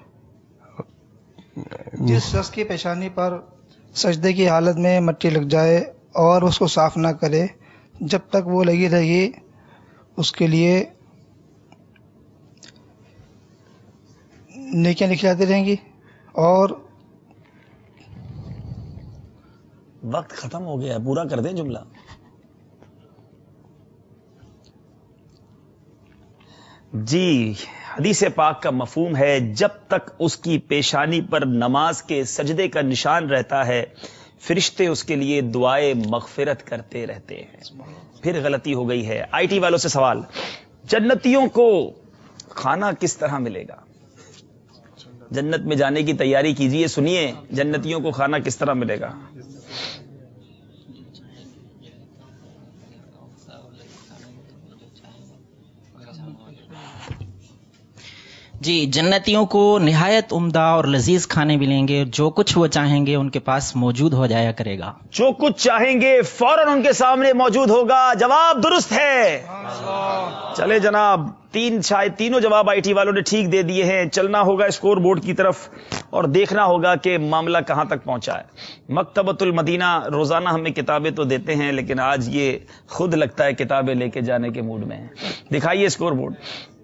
جس شخص کی پیشانی پر سجدے کی حالت میں مٹی لگ جائے اور اس کو صاف نہ کرے، جب تک وہ لگی رہے گی اس کے لیے نیکیاں لکھی جاتی رہیں گی. اور وقت ختم ہو گیا، پورا کر دیں جملہ. جی، حدیث پاک کا مفہوم ہے جب تک اس کی پیشانی پر نماز کے سجدے کا نشان رہتا ہے فرشتے اس کے لیے دعائے مغفرت کرتے رہتے ہیں. پھر غلطی ہو گئی ہے. آئی ٹی والوں سے سوال، جنتیوں کو کھانا کس طرح ملے گا؟ جنت میں جانے کی تیاری کیجئے. سنیے، جنتیوں کو کھانا کس طرح ملے گا؟ جی، جنتیوں کو نہایت عمدہ اور لذیذ کھانے ملیں گے. جو کچھ وہ چاہیں گے ان کے پاس موجود ہو جایا کرے گا. جو کچھ چاہیں گے فوراً ان کے سامنے موجود ہوگا. جواب درست ہے. چلے جناب، تینوں جواب آئی ٹی والوں نے ٹھیک دے دیے ہیں. چلنا ہوگا اسکور بورڈ کی طرف اور دیکھنا ہوگا کہ معاملہ کہاں تک پہنچا ہے. مکتبۃ المدینہ روزانہ ہمیں کتابیں تو دیتے ہیں لیکن آج یہ خود لگتا ہے کتابیں لے کے جانے کے موڈ میں ہیں. دکھائیے اسکور بورڈ.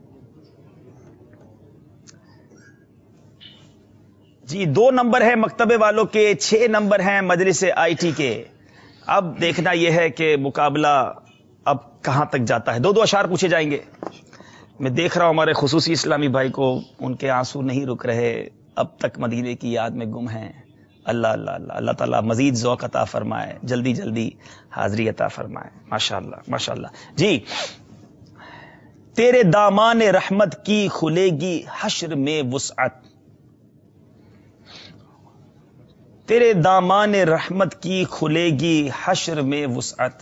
جی، 2 نمبر ہے مکتبے والوں کے، 6 نمبر ہیں مجلس آئی ٹی کے. اب دیکھنا یہ ہے کہ مقابلہ اب کہاں تک جاتا ہے. 2 اشعار پوچھے جائیں گے. میں دیکھ رہا ہوں ہمارے خصوصی اسلامی بھائی کو، ان کے آنسو نہیں رک رہے، اب تک مدینے کی یاد میں گم ہیں. اللہ اللہ اللہ اللہ تعالیٰ مزید ذوق عطا فرمائے، جلدی جلدی حاضری عطا فرمائے. ماشاءاللہ ماشاءاللہ. جی، تیرے دامان رحمت کی کھلے گی حشر میں وسعت. تیرے دامان رحمت کی کھلے گی حشر میں وسعت.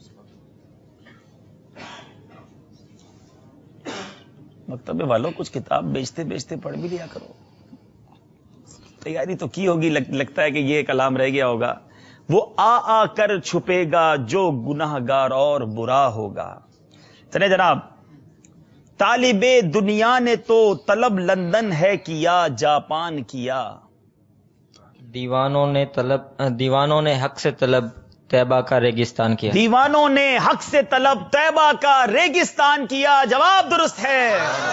مکتبے والوں کچھ کتاب بیچتے بیچتے پڑھ بھی لیا کرو. تیاری تو کی ہوگی، لگتا ہے کہ یہ کلام رہ گیا ہوگا. وہ آ کر چھپے گا جو گناہ گار اور برا ہوگا. چلے جناب، طالب دنیا نے تو طلب لندن ہے کیا، جاپان کیا. دیوانوں نے حق سے طلب طیبہ کا ریگستان کیا. دیوانوں نے حق سے طلب طیبہ کا ریگستان کیا. جواب درست ہے.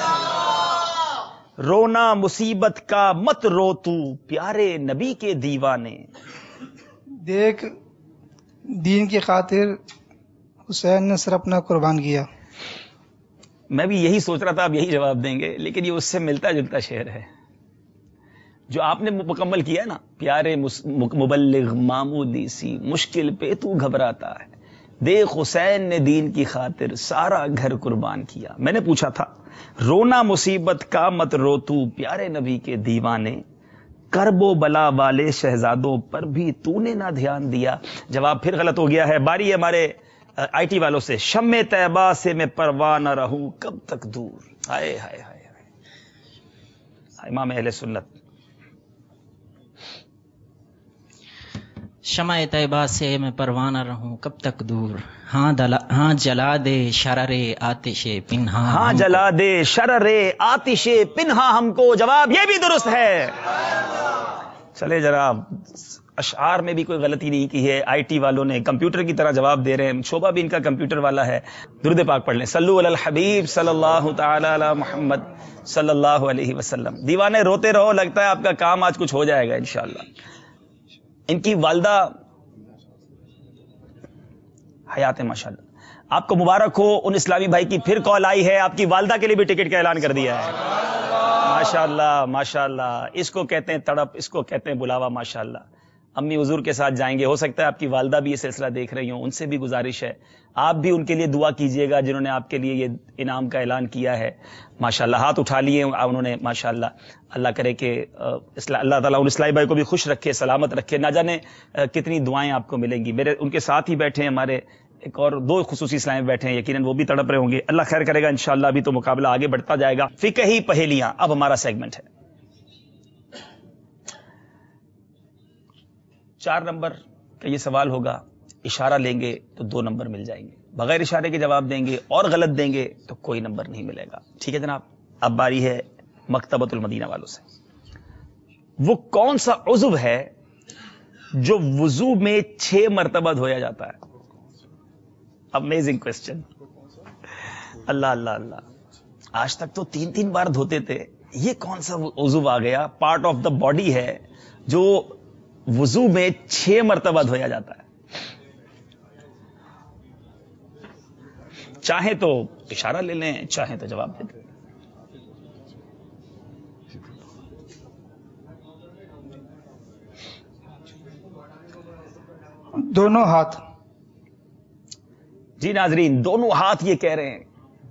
رونا مصیبت کا مت رو تو پیارے نبی کے دیوانے. دیکھ، دین کی خاطر حسین نے سر اپنا قربان کیا. میں بھی یہی سوچ رہا تھا آپ یہی جواب دیں گے، لیکن یہ اس سے ملتا جلتا شعر ہے جو آپ نے مکمل کیا ہے نا. پیارے مبلغ معمودی سی مشکل پہ تو گھبراتا ہے، دیکھ حسین نے دین کی خاطر سارا گھر قربان کیا. میں نے پوچھا تھا، رونا مصیبت کا مت رو تو پیارے نبی کے دیوانے، کرب و بلا والے شہزادوں پر بھی تو نے نہ دھیان دیا. جواب پھر غلط ہو گیا ہے. باری ہے ہمارے آئی ٹی والوں سے. شمع طیبہ سے میں پرواہ نہ رہوں کب تک دور. ہائے ہائے ہائے ہائے. امام اہل سنت. شمع طیبہ سے میں پروانہ رہوں کب تک دور، ہاں جلا دے شرر آتش پنہا، ہاں جلا دے شرر آتش پنہا ہم کو، جواب یہ بھی درست ہے. چلے ذرا اشعار میں بھی کوئی غلطی نہیں کی ہے، آئی ٹی والوں نے کمپیوٹر کی طرح جواب دے رہے ہیں. شعبہ بھی ان کا کمپیوٹر والا ہے. درود پاک پڑھ لیں. صلو علی الحبیب صلی اللہ تعالی علی محمد صلی اللہ علیہ وسلم. دیوانے روتے رہو، لگتا ہے آپ کا کام آج کچھ ہو جائے گا انشاءاللہ. ان کی والدہ حیات ماشاءاللہ، آپ کو مبارک ہو. ان اسلامی بھائی کی پھر کال آئی ہے، آپ کی والدہ کے لیے بھی ٹکٹ کا اعلان کر دیا ہے. ماشاءاللہ ماشاءاللہ، اس کو کہتے ہیں تڑپ، اس کو کہتے ہیں بلاوا. ماشاءاللہ امی حضور کے ساتھ جائیں گے. ہو سکتا ہے آپ کی والدہ بھی یہ سلسلہ دیکھ رہی ہوں، ان سے بھی گزارش ہے آپ بھی ان کے لیے دعا کیجئے گا جنہوں نے آپ کے لیے یہ انعام کا اعلان کیا ہے. ماشاءاللہ ہاتھ اٹھا لیے انہوں نے. ماشاءاللہ اللہ کرے کہ اللہ تعالیٰ ان اسلامی بھائی کو بھی خوش رکھے، سلامت رکھے. نہ جانے کتنی دعائیں آپ کو ملیں گی. میرے ان کے ساتھ ہی بیٹھے ہیں ہمارے ایک اور دو خصوصی اسلامی بیٹھے ہیں، یقیناً وہ بھی تڑپ رہے ہوں گے. اللہ خیر کرے گا انشاءاللہ. ابھی تو مقابلہ آگے بڑھتا جائے گا. فقہی پہیلیاں اب ہمارا سیگمنٹ ہے. 4 نمبر کا یہ سوال ہوگا. اشارہ لیں گے تو 2 نمبر مل جائیں گے، بغیر اشارے کے جواب دیں گے اور غلط دیں گے تو کوئی نمبر نہیں ملے گا. ٹھیک ہے جناب. اب باری ہے مکتبۃ المدینہ والوں سے. وہ کون سا عضو ہے جو وضو میں 6 مرتبہ دھویا جاتا ہے؟ Amazing question. اللہ اللہ اللہ. آج تک تو 3 بار دھوتے تھے، یہ کون سا عضو آ گیا، پارٹ آف دا باڈی ہے جو وضو میں 6 مرتبہ دھویا جاتا ہے؟ چاہیں تو اشارہ لے لیں، چاہیں تو جواب دے دیں. دونوں ہاتھ. جی ناظرین، دونوں ہاتھ یہ کہہ رہے ہیں.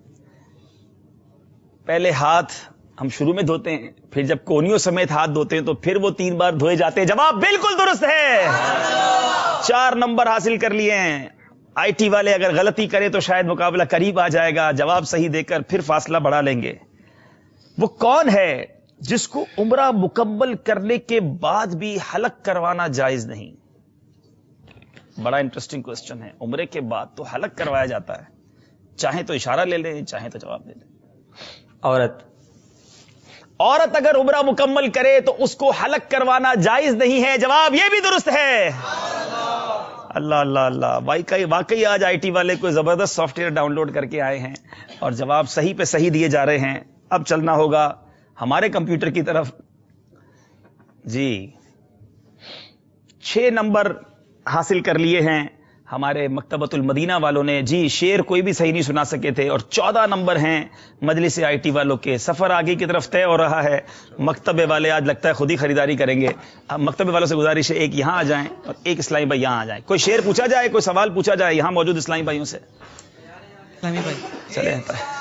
پہلے ہاتھ ہم شروع میں دھوتے ہیں، پھر جب کونیوں سمیت ہاتھ دھوتے ہیں تو پھر وہ 3 بار دھوئے جاتے ہیں. جواب بالکل درست ہے. 4 نمبر حاصل کر لیے ہیں. آئی ٹی والے اگر غلطی کرے تو شاید مقابلہ قریب آ جائے گا. جواب صحیح دے کر پھر فاصلہ بڑھا لیں گے. وہ کون ہے جس کو عمرہ مکمل کرنے کے بعد بھی حلق کروانا جائز نہیں؟ بڑا انٹرسٹنگ کوسچن ہے. عمرے کے بعد تو حلق کروایا جاتا ہے. چاہیں تو اشارہ لے لیں، چاہیں تو جواب دے دیں. عورت اگر عمرہ مکمل کرے تو اس کو حلق کروانا جائز نہیں ہے. جواب یہ بھی درست ہے. اللہ اللہ اللہ. واقعی آج آئی ٹی والے کوئی زبردست سافٹ ویئر ڈاؤن لوڈ کر کے آئے ہیں اور جواب صحیح پہ صحیح دیے جا رہے ہیں. اب چلنا ہوگا ہمارے کمپیوٹر کی طرف. جی 6 نمبر حاصل کر لیے ہیں ہمارے مکتبۃ المدینہ والوں نے. جی شعر کوئی بھی صحیح نہیں سنا سکے تھے. اور 14 نمبر ہیں مجلس آئی ٹی والوں کے. سفر آگے کی طرف طے ہو رہا ہے. مکتبے والے آج لگتا ہے خود ہی خریداری کریں گے. اب مکتبے والوں سے گزارش ہے ایک یہاں آ جائیں اور ایک اسلامی بھائی یہاں آ جائیں. کوئی شعر پوچھا جائے، کوئی سوال پوچھا جائے یہاں موجود اسلامی بھائیوں سے. اسلامی بھائی چلے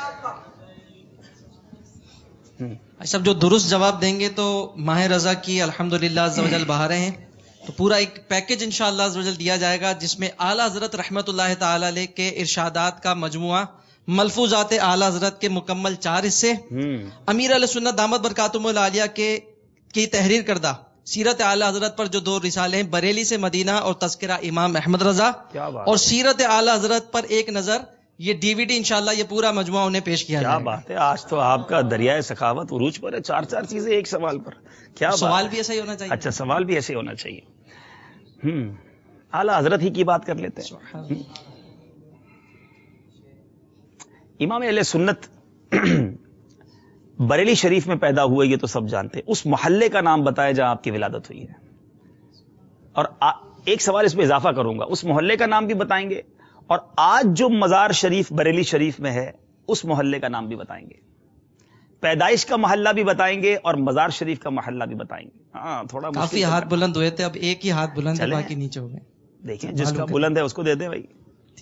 سب جو درست جواب دیں گے تو ماہ رضا کی الحمدللہ عز و جل بہاریں ہیں، تو پورا ایک پیکج انشاءاللہ عز و جل دیا جائے گا جس میں اعلیٰ حضرت رحمت اللہ تعالی علیہ کے ارشادات کا مجموعہ، ملفوظات اعلیٰ حضرت کے مکمل 4 حصے، امیر علیہ سنت دامت برکاتہم العالیہ کی تحریر کردہ سیرت اعلیٰ حضرت پر جو 2 رسالے ہیں، بریلی سے مدینہ اور تذکرہ امام احمد رضا، اور سیرت اعلیٰ حضرت پر ایک نظر، یہ ڈی وی ڈی انشاءاللہ یہ پورا مجموعہ انہیں پیش کیا جائے گا. کیا بات ہے. آج تو آپ کا دریائے سخاوت عروج پر ہے. 4 چیزیں ایک سوال پر. کیا سوال بھی ایسا ہی ہونا چاہیے. اچھا سوال بھی ایسے ہونا چاہیے. اعلیٰ حضرت ہی کی بات کر لیتے ہیں. امام اہل سنت بریلی شریف میں پیدا ہوئے یہ تو سب جانتے ہیں. اس محلے کا نام بتائے جہاں آپ کی ولادت ہوئی ہے. اور ایک سوال اس میں اضافہ کروں گا، اس محلے کا نام بھی بتائیں گے اور آج جو مزار شریف بریلی شریف میں ہے اس محلے کا نام بھی بتائیں گے. پیدائش کا محلہ بھی بتائیں گے اور مزار شریف کا محلہ بھی بتائیں گے. ہاں تھوڑا کافی ہاتھ بلند ہوئے تھے، اب ایک ہی ہاتھ بلند ہے، باقی نیچے ہو گئے. دیکھیں جس کا بلند ہے اس کو دے دیں بھائی.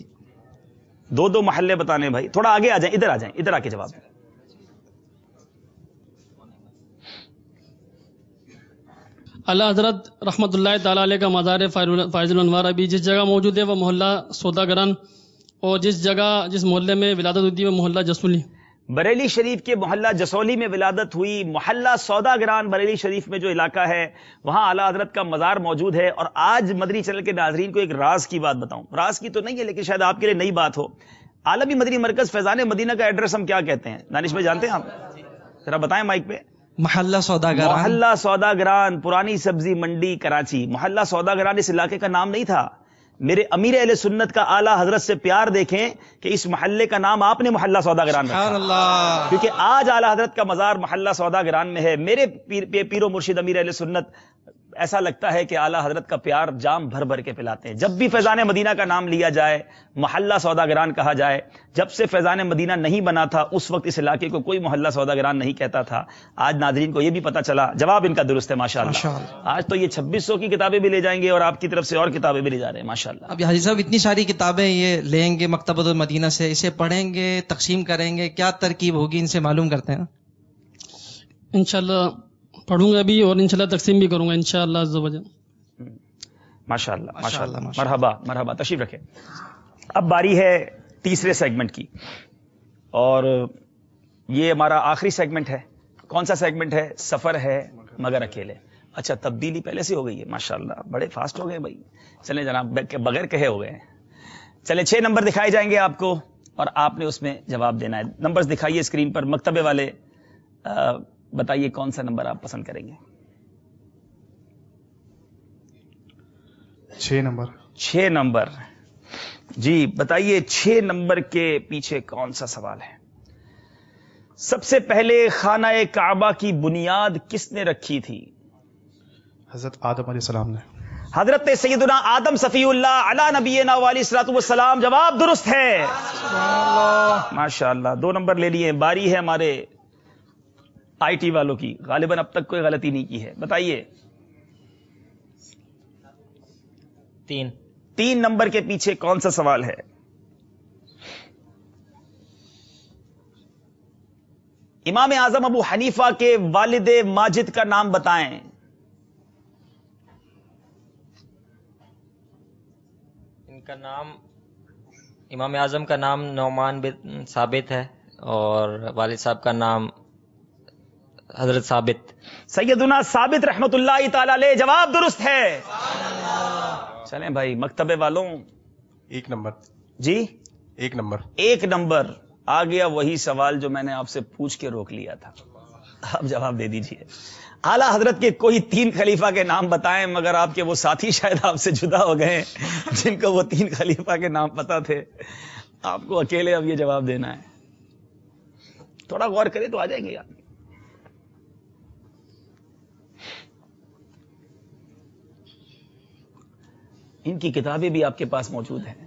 2 محلے بتانے بھائی. تھوڑا آگے آ جائیں، ادھر آ جائیں، ادھر آ کے جواب دیں. اللہ حضرت رحمت اللہ تعالی علیہ کا مزار فائز الانوار ابھی جس جگہ موجود ہے وہ محلہ سوداگران، اور جس محلے میں ولادت ہوئی ہے وہ محلہ جسولی. بریلی شریف کے محلہ جسولی میں ولادت ہوئی. محلہ سوداگران بریلی شریف میں جو علاقہ ہے وہاں اعلیٰ حضرت کا مزار موجود ہے. اور آج مدنی چینل کے ناظرین کو ایک راز کی بات بتاؤں. راز کی تو نہیں ہے لیکن شاید آپ کے لیے نئی بات ہو. عالمی مدنی مرکز فیضان مدینہ کا ایڈریس ہم کیا کہتے ہیں؟ دانش بھائی جانتے ہیں آپ؟ ذرا بتائیں مائک پہ. محلہ سوداگران. محلہ سوداگران پرانی سبزی منڈی کراچی. محلہ سوداگران اس علاقے کا نام نہیں تھا. میرے امیر اہل سنت کا اعلیٰ حضرت سے پیار دیکھیں کہ اس محلے کا نام آپ نے محلہ سوداگران رکھا، کیونکہ آج اعلیٰ حضرت کا مزار محلہ سوداگران میں ہے. میرے پیر و مرشد امیر اہل سنت ایسا لگتا ہے کہ اعلیٰ حضرت کا پیار جام بھر بھر کے پلاتے ہیں. جب بھی فیضان مدینہ کا نام لیا جائے محلہ سوداگران کہا جائے. جب سے فیضان مدینہ نہیں بنا تھا اس وقت اس علاقے کو کوئی محلہ سوداگران نہیں کہتا تھا. آج ناظرین کو یہ بھی پتا چلا. جواب ان کا درست ہے ماشاءاللہ. آج تو یہ 2600 کی کتابیں بھی لے جائیں گے اور آپ کی طرف سے اور کتابیں بھی لے جا رہے ہیں ماشاءاللہ. اب حاجی صاحب اتنی ساری کتابیں یہ لیں گے مکتبۃ المدینہ سے، اسے پڑھیں گے، تقسیم کریں گے، کیا ترکیب ہوگی ان سے معلوم کرتے ہیں. انشاءاللہ پڑھوں گا بھی اور انشاءاللہ تقسیم بھی کروں گا انشاءاللہ عز و جل. ماشاءاللہ ماشاءاللہ. مرحبا مرحبا، تشریف رکھیں. اب باری ہے تیسرے سیگمنٹ کی اور یہ ہمارا آخری سیگمنٹ ہے. کون سا سیگمنٹ ہے؟ سفر ہے مگر اکیلے. اچھا تبدیلی پہلے سے ہو گئی ہے ماشاءاللہ، بڑے فاسٹ ہو گئے بھائی. چلیں جناب بغیر کہے ہو گئے ہیں. چلیں 6 نمبر دکھائے جائیں گے آپ کو اور آپ نے اس میں جواب دینا ہے. نمبرز دکھائیے اسکرین پر. مکتبے والے بتائیے کون سا نمبر آپ پسند کریں گے. 6 نمبر. 6 نمبر جی بتائیے 6 نمبر کے پیچھے کون سا سوال ہے؟ سب سے پہلے خانہ کعبہ کی بنیاد کس نے رکھی تھی؟ حضرت آدم علیہ السلام نے. حضرت سیدنا آدم صفی اللہ علی نبینا علیہ الصلوۃ والسلام. جواب درست ہے ماشاءاللہ. 2 نمبر لے لیے. باری ہے ہمارے آئی ٹی والوں کی. غالباً اب تک کوئی غلطی نہیں کی ہے. بتائیے 3 نمبر کے پیچھے کون سا سوال ہے؟ امام اعظم ابو حنیفہ کے والد ماجد کا نام بتائیں. ان کا نام امام اعظم کا نام نعمان بن ثابت ہے اور والد صاحب کا نام حضرت ثابت. سیدنا ثابت رحمت اللہ تعالی علیہ. جواب درست ہے. چلیں بھائی مکتبے والوں 1 نمبر. جی 1 نمبر. 1 نمبر آ گیا وہی سوال جو میں نے آپ سے پوچھ کے روک لیا تھا. آپ جواب دے دیجئے. اعلیٰ حضرت کے کوئی 3 خلیفہ کے نام بتائیں مگر آپ کے وہ ساتھی شاید آپ سے جدا ہو گئے جن کو وہ 3 خلیفہ کے نام پتا تھے. آپ کو اکیلے اب یہ جواب دینا ہے. تھوڑا غور کریں تو آ جائیں گے یار. ان کی کتابیں بھی آپ کے پاس موجود ہیں.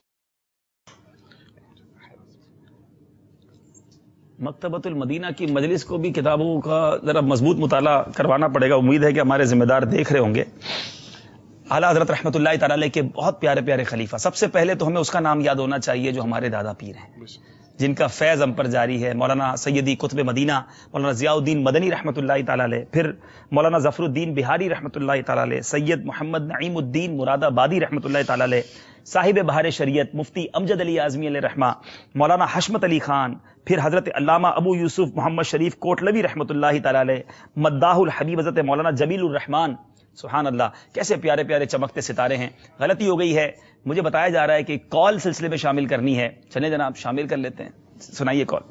مکتبۃ المدینہ کی مجلس کو بھی کتابوں کا ذرا مضبوط مطالعہ کروانا پڑے گا. امید ہے کہ ہمارے ذمہ دار دیکھ رہے ہوں گے. اعلیٰ حضرت رحمت اللہ تعالی علیہ کے بہت پیارے پیارے خلیفہ. سب سے پہلے تو ہمیں اس کا نام یاد ہونا چاہیے جو ہمارے دادا پیر ہیں جن کا فیض ہم پر جاری ہے. مولانا سیدی قطب مدینہ مولانا ضیاء الدین مدنی رحمت اللہ تعالی علیہ. پھر مولانا ظفر الدین بہاری رحمت اللہ تعالی علیہ. سید محمد نعیم الدین مراد آبادی رحمت اللہ تعالی علیہ. صاحب بہار شریعت مفتی امجد علی اعظمی علیہ رحمہ. مولانا حشمت علی خان. پھر حضرت علامہ ابو یوسف محمد شریف کوٹلوی رحمت اللہ تعالی علیہ. مداح الحبیب حضرت مولانا جمیل الرحمان. سبحان اللہ کیسے پیارے پیارے چمکتے ستارے ہیں. غلطی ہو گئی ہے. مجھے بتایا جا رہا ہے کہ کال سلسلے میں شامل کرنی ہے. چلیں جناب شامل کر لیتے ہیں. سنائیے کال.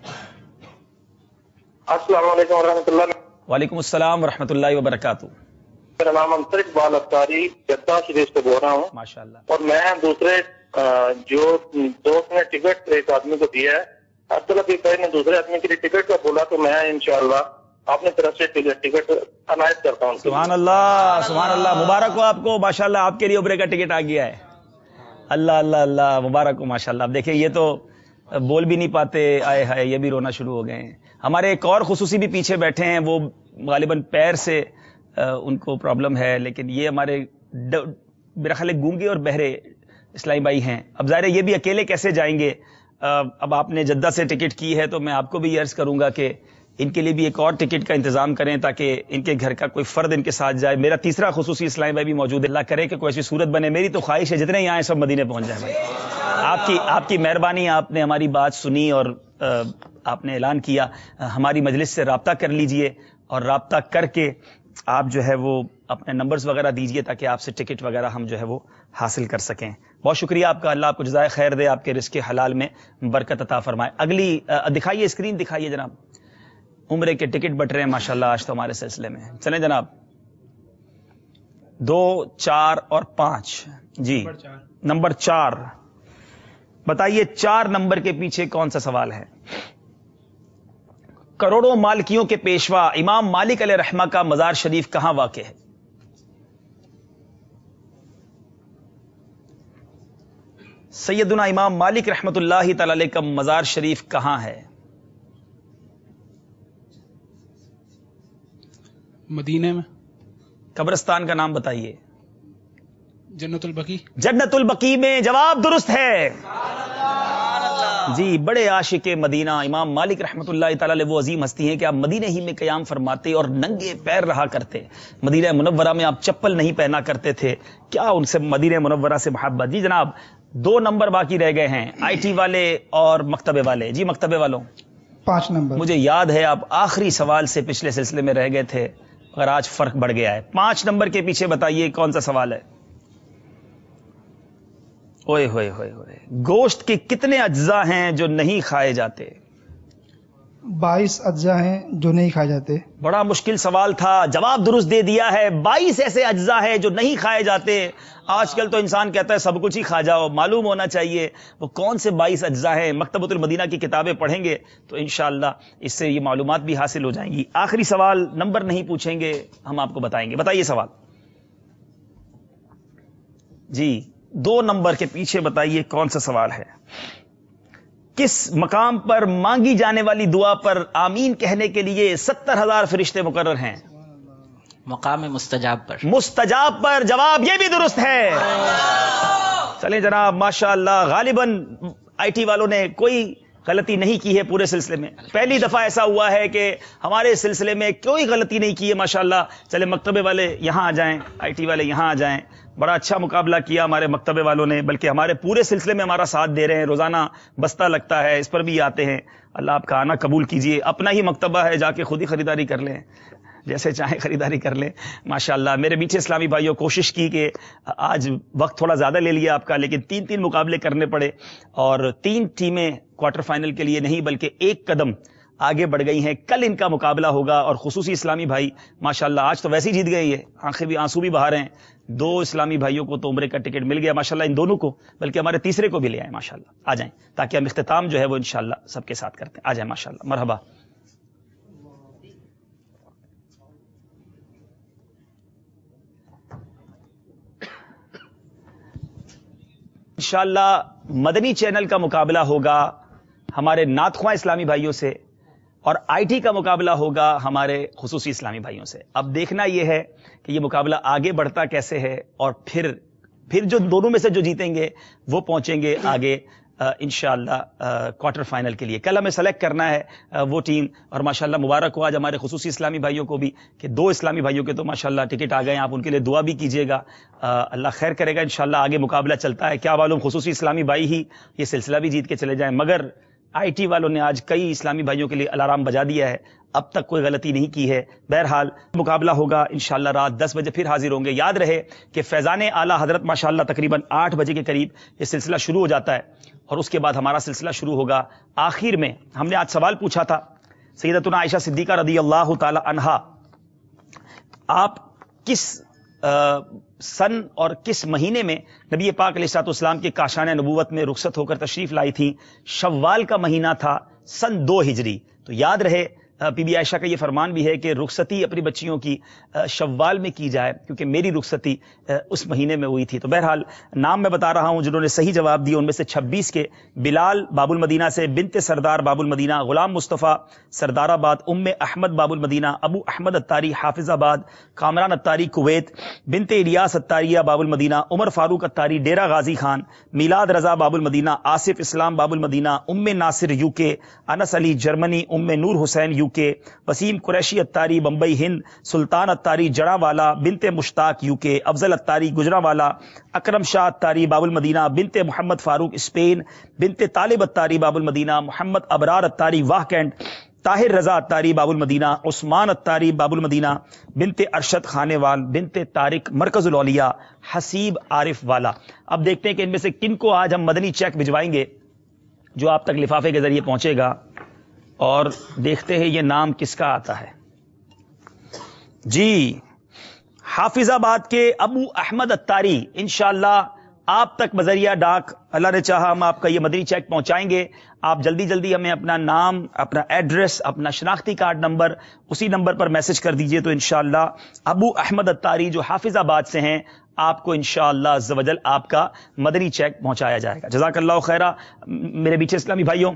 السلام علیکم ورحمۃ اللہ. وعلیکم السلام ورحمۃ اللہ وبرکاتہ. میرا نام انصر اقبال افطاری جدہ شریف سے بول رہا ہوں. ماشاءاللہ. اور میں دوسرے جو دوست نے ٹکٹ ایک آدمی کو دیا ہے نے دوسرے آدمی کے لیے ٹکٹ کا بولا تو میں انشاءاللہ اپنی طرف سے ٹکٹ عنایت کرتا ہوں. سبحان اللہ سبحان اللہ. مبارک ہو آپ کو. ماشاءاللہ آپ کے لیے عمرے کا ٹکٹ آ گیا ہے. اللہ اللہ اللہ مبارک ہو ماشاءاللہ. اب دیکھیں یہ تو بول بھی نہیں پاتے. آئے ہائے یہ بھی رونا شروع ہو گئے ہیں. ہمارے ایک اور خصوصی بھی پیچھے بیٹھے ہیں. وہ غالباً پیر سے ان کو پرابلم ہے لیکن یہ ہمارے میرا خیال ہے گونگے اور بہرے اسلامی بھائی ہیں. اب ظاہر ہے یہ بھی اکیلے کیسے جائیں گے. اب آپ نے جدہ سے ٹکٹ کی ہے تو میں آپ کو بھی یہ عرض کروں گا کہ ان کے لیے بھی ایک اور ٹکٹ کا انتظام کریں تاکہ ان کے گھر کا کوئی فرد ان کے ساتھ جائے. میرا تیسرا خصوصی اسلامی بھائی بھی موجود ہے. اللہ کرے کہ کوئی ایسی صورت بنے. میری تو خواہش ہے جتنے یہاں ہیں سب مدینے پہنچ جائیں. آپ کی مہربانی. آپ نے ہماری بات سنی اور آپ نے اعلان کیا, ہماری مجلس سے رابطہ کر لیجئے اور رابطہ کر کے آپ جو ہے وہ اپنے نمبرز وغیرہ دیجئے تاکہ آپ سے ٹکٹ وغیرہ ہم جو ہے وہ حاصل کر سکیں. بہت شکریہ آپ کا, اللہ آپ کو جزائے خیر دے, آپ کے رزق حلال میں برکت عطا فرمائے. اگلی دکھائیے, اسکرین دکھائیے جناب. عمرے کے ٹکٹ بٹ رہے ہیں ماشاءاللہ آج تو ہمارے سلسلے میں. چلیں جناب, 2, 4 اور 5. جی نمبر 4 بتائیے, 4 نمبر کے پیچھے کون سا سوال ہے؟ کروڑوں مالکیوں کے پیشوا امام مالک علیہ رحمہ کا مزار شریف کہاں واقع ہے؟ سیدنا امام مالک رحمت اللہ تعالی علیہ کا مزار شریف کہاں ہے؟ مدینے میں. قبرستان کا نام بتائیے. جنت البقیع. جنت البقیع میں جواب درست ہے. جی, بڑے عاشق مدینہ امام مالک رحمت اللہ تعالی علیہ وہ عظیم ہستی ہیں کہ آپ مدینہ ہی میں قیام فرماتے اور ننگے پیر رہا کرتے. مدینہ منورہ میں آپ چپل نہیں پہنا کرتے تھے. کیا ان سے مدینہ منورہ سے محبت. جی جناب, 2 نمبر باقی رہ گئے ہیں, آئی ٹی والے اور مکتبے والے. جی مکتبے والوں 5 نمبر. مجھے یاد ہے آپ آخری سوال سے پچھلے سلسلے میں رہ گئے تھے, اگر آج فرق بڑھ گیا ہے. 5 نمبر کے پیچھے بتائیے کون سا سوال ہے؟ اوئے ہوئے ہوئے ہوئے, گوشت کے کتنے اجزاء ہیں جو نہیں کھائے جاتے؟ 22 اجزاء ہیں جو نہیں کھائے جاتے. بڑا مشکل سوال تھا, جواب درست دے دیا ہے. 22 ایسے اجزاء ہیں جو نہیں کھائے جاتے. آج کل تو انسان کہتا ہے سب کچھ ہی کھا جاؤ, معلوم ہونا چاہیے وہ کون سے 22 اجزاء ہیں. مکتبۃ المدینہ کی کتابیں پڑھیں گے تو انشاءاللہ اس سے یہ معلومات بھی حاصل ہو جائیں گی. آخری سوال, نمبر نہیں پوچھیں گے, ہم آپ کو بتائیں گے. بتائیے سوال. جی 2 نمبر کے پیچھے بتائیے کون سا سوال ہے؟ کس مقام پر مانگی جانے والی دعا پر آمین کہنے کے لیے 70,000 فرشتے مقرر ہیں؟ مقام مستجاب پر. مستجاب پر, جواب یہ بھی درست ہے. چلیں جناب, ماشاءاللہ غالباً آئی ٹی والوں نے کوئی غلطی نہیں کی ہے پورے سلسلے میں. پہلی دفعہ ایسا ہوا ہے کہ ہمارے سلسلے میں کوئی غلطی نہیں کی ہے ماشاءاللہ. چلے مکتبے والے یہاں آ جائیں, آئی ٹی والے یہاں آ جائیں. بڑا اچھا مقابلہ کیا ہمارے مکتبے والوں نے, بلکہ ہمارے پورے سلسلے میں ہمارا ساتھ دے رہے ہیں. روزانہ بستہ لگتا ہے, اس پر بھی آتے ہیں. اللہ آپ کا آنا قبول کیجئے. اپنا ہی مکتبہ ہے, جا کے خود ہی خریداری کر لیں, جیسے چاہیں خریداری کر لیں. ماشاءاللہ میرے میٹھے اسلامی بھائیوں, کوشش کی کہ آج وقت تھوڑا زیادہ لے لیا آپ کا, لیکن 3 مقابلے کرنے پڑے اور 3 ٹیمیں کوارٹر فائنل کے لیے نہیں بلکہ 1 قدم آگے بڑھ گئی ہیں. کل ان کا مقابلہ ہوگا اور خصوصی اسلامی بھائی ماشاءاللہ آج تو ویسے ہی جیت گئی ہے, آنکھیں بھی آنسو بھی بہا رہے ہیں. 2 اسلامی بھائیوں کو تو عمرے کا ٹکٹ مل گیا ماشاءاللہ, ان دونوں کو, بلکہ ہمارے تیسرے کو بھی لے آئے ماشاءاللہ. آ جائیں تاکہ ہم اختتام جو ہے وہ انشاءاللہ سب کے ساتھ کرتے ہیں. آ جائیں ماشاءاللہ, مرحبا. انشاءاللہ مدنی چینل کا مقابلہ ہوگا ہمارے نعت خواں اسلامی بھائیوں سے اور آئی ٹی کا مقابلہ ہوگا ہمارے خصوصی اسلامی بھائیوں سے. اب دیکھنا یہ ہے کہ یہ مقابلہ آگے بڑھتا کیسے ہے اور پھر جو دونوں میں سے جو جیتیں گے وہ پہنچیں گے آگے انشاءاللہ کوارٹر فائنل کے لیے. کل ہمیں سلیکٹ کرنا ہے وہ ٹیم, اور ماشاءاللہ مبارک ہو آج ہمارے خصوصی اسلامی بھائیوں کو بھی کہ 2 اسلامی بھائیوں کے تو ماشاءاللہ ٹکٹ آ گئے ہیں. آپ ان کے لیے دعا بھی کیجیے گا, اللہ خیر کرے گا انشاءاللہ. آگے مقابلہ چلتا ہے, کیا معلوم خصوصی اسلامی بھائی ہی یہ سلسلہ بھی جیت کے چلے جائیں, مگر آئی ٹی والوں نے آج کئی اسلامی بھائیوں کے لیے الارم بجا دیا ہے, اب تک کوئی غلطی نہیں کی ہے. بہرحال مقابلہ ہوگا انشاءاللہ رات 10 بجے, پھر حاضر ہوں گے. یاد رہے کہ فیضان اعلیٰ حضرت ماشاءاللہ تقریباً 8 بجے کے قریب یہ سلسلہ شروع ہو جاتا ہے اور اس کے بعد ہمارا سلسلہ شروع ہوگا. آخر میں ہم نے آج سوال پوچھا تھا سیدتنا عائشہ صدیقہ رضی اللہ تعالی عنہا, آپ کس سن اور کس مہینے میں نبی پاک علیہ الصلوۃ والسلام کے کاشان نبوت میں رخصت ہو کر تشریف لائی تھی؟ شوال کا مہینہ تھا سن 2 ہجری. تو یاد رہے بی بی عائشہ کا یہ فرمان بھی ہے کہ رخصتی اپنی بچیوں کی شوال میں کی جائے, کیونکہ میری رخصتی اس مہینے میں ہوئی تھی. تو بہرحال نام میں بتا رہا ہوں جنہوں نے صحیح جواب دیا ان میں سے 26 کے بلال باب المدینہ سے, بنت سردار باب المدینہ, غلام مصطفیٰ سردار آباد, احمد باب المدینہ, ابو احمد اتاری حافظ آباد, کامران اتاری کویت, بنت الیاس اتاریہ باب المدینہ, عمر فاروق اتاری ڈیرہ غازی خان, میلاد رضا باب المدینہ, Asif Islam Bab ul Madina, Nasir UK, Anas Ali Germany, Noor Hussain UK, Waseem Qureshi Attari Bombay Hind, Sultan Attari Jaranwala Binte Mushtaq UK, Afzal Attari Gujranwala, Akram Shah Attari Babul Madina Binte Mohammad Farooq Spain, Binte Talib Attari Babul Madina, Mohammad Abrar Attari Wah Cantt, Tahir Raza Attari Babul Madina, Usman Attari Babul Madina, Binte Arshad Khanewal, Binte Tariq Markazul Auliya, Haseeb Arifwala. अब देखते हैं कि इनमें से किन को आज हम मदनी चेक भिजवाएंगे जो आप तक लिफाफे के जरिए पहुंचेगा, और देखते हैं ये नाम किसका आता है। जी, हाफिजाबाद के अबू अहमद अत्तारी, इंशाअल्लाह आप तक बजरिया डाक अल्लाह ने चाहा हम आपका ये मदनी चेक पहुंचाएंगे। आप जल्दी जल्दी हमें अपना नाम, अपना एड्रेस, अपना शनाख्ती कार्ड नंबर उसी नंबर पर मैसेज कर दीजिए, तो इंशाअल्लाह अबू अहमद अत्तारी जो हाफिजाबाद से हैं आपको इंशाअल्लाह अज़्ज़ वजल आपका मदनी चेक पहुंचाया जाएगा। जज़ाकल्लाहु खैरा। मेरे बीच इस्लामी भाइयों,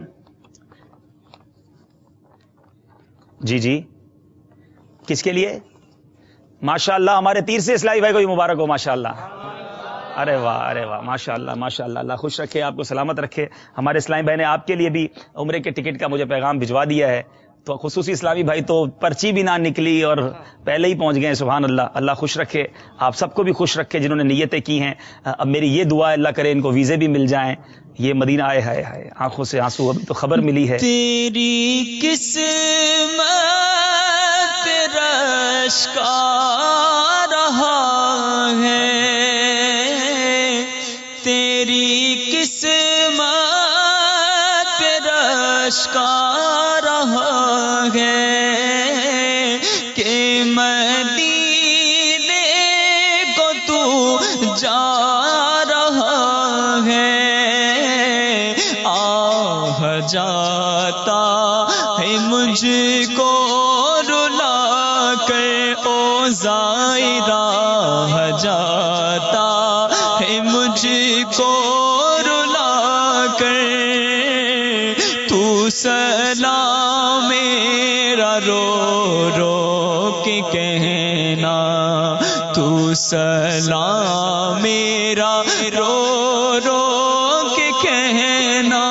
जी जी, किसके लिए? माशाअल्लाह हमारे तीर से इस्लामी भाई को भी मुबारक हो, माशाअल्लाह। अरे वाह माशाअल्लाह माशाअल्लाह, अल्लाह खुश रखे, आपको सलामत रखे। हमारे इस्लामी भाई ने आपके लिए भी उम्रे के टिकट का मुझे पैगाम भिजवा दिया है, तो खुसूसी इस्लामी भाई तो पर्ची भी ना निकली और पहले ही पहुंच गए। सुभान अल्लाह, अल्लाह खुश रखे, आप सबको भी खुश रखे जिन्होंने नियतें की हैं। अब मेरी ये दुआ अल्लाह करे इनको वीजे भी मिल जाएं, ये मदीना आए हाय हाय, आंखों से आंसू। अभी तो खबर मिली है तेरी किस्मत रश का रहा है, तेरी किस्मत रश का रहा है कि मदीने को तू जा रहा है। आह जाता है मुझको रुला कर ओ ज़ायरा, जाता है मुझको रुला कर, तू सलाम मेरा रो रो के कहना, तू सलाम मेरा रो रो के कहना,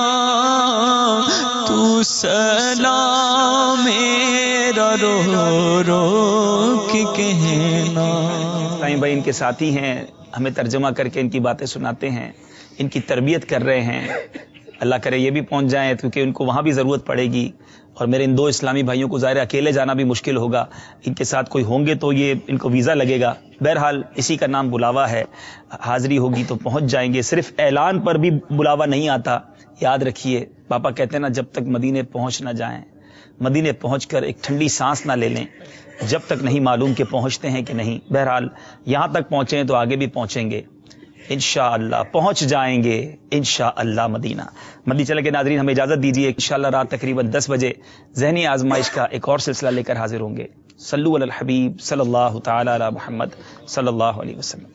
तू सलाम मेरा रो रो के कहना। साईं भाई इनके साथी हैं, हमें तर्जमा करके इनकी बातें सुनाते हैं, इनकी तरबियत कर रहे हैं। अल्लाह करे ये भी पहुंच जाएं, क्योंकि उनको वहां भी जरूरत पड़ेगी। और मेरे इन दो इस्लामी भाइयों को ज़ाहिर अकेले जाना भी मुश्किल होगा, इनके साथ कोई होंगे तो ये इनको वीज़ा लगेगा। बहरहाल इसी का नाम बुलावा है, हाजिरी होगी तो पहुंच जाएंगे। सिर्फ ऐलान पर भी बुलावा नहीं आता, याद रखिए। पापा कहते हैं ना, जब तक मदीने पहुंच ना जाएं, मदीने पहुंचकर एक ठंडी सांस ना ले लें, जब तक नहीं मालूम कि पहुंचते हैं कि नहीं। बहरहाल यहां तक पहुंचे तो आगे भी पहुंचेंगे इंशाअल्लाह, पहुंच जाएंगे इंशाअल्लाह मदीना। मदीना चले के नाज़रीन, हमें इजाजत दीजिए। इंशाअल्लाह रात तकरीबन 10 बजे ज़हनी आजमाइश का एक और सिलसिला लेकर हाजिर होंगे। सल्लु अलल हबीब सल्लल्लाहु तआला अला मुहम्मद सल्लल्लाहु अलैहि वसल्लम।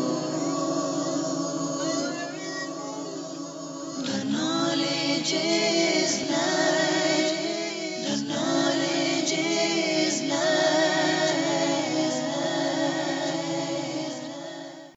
knowledge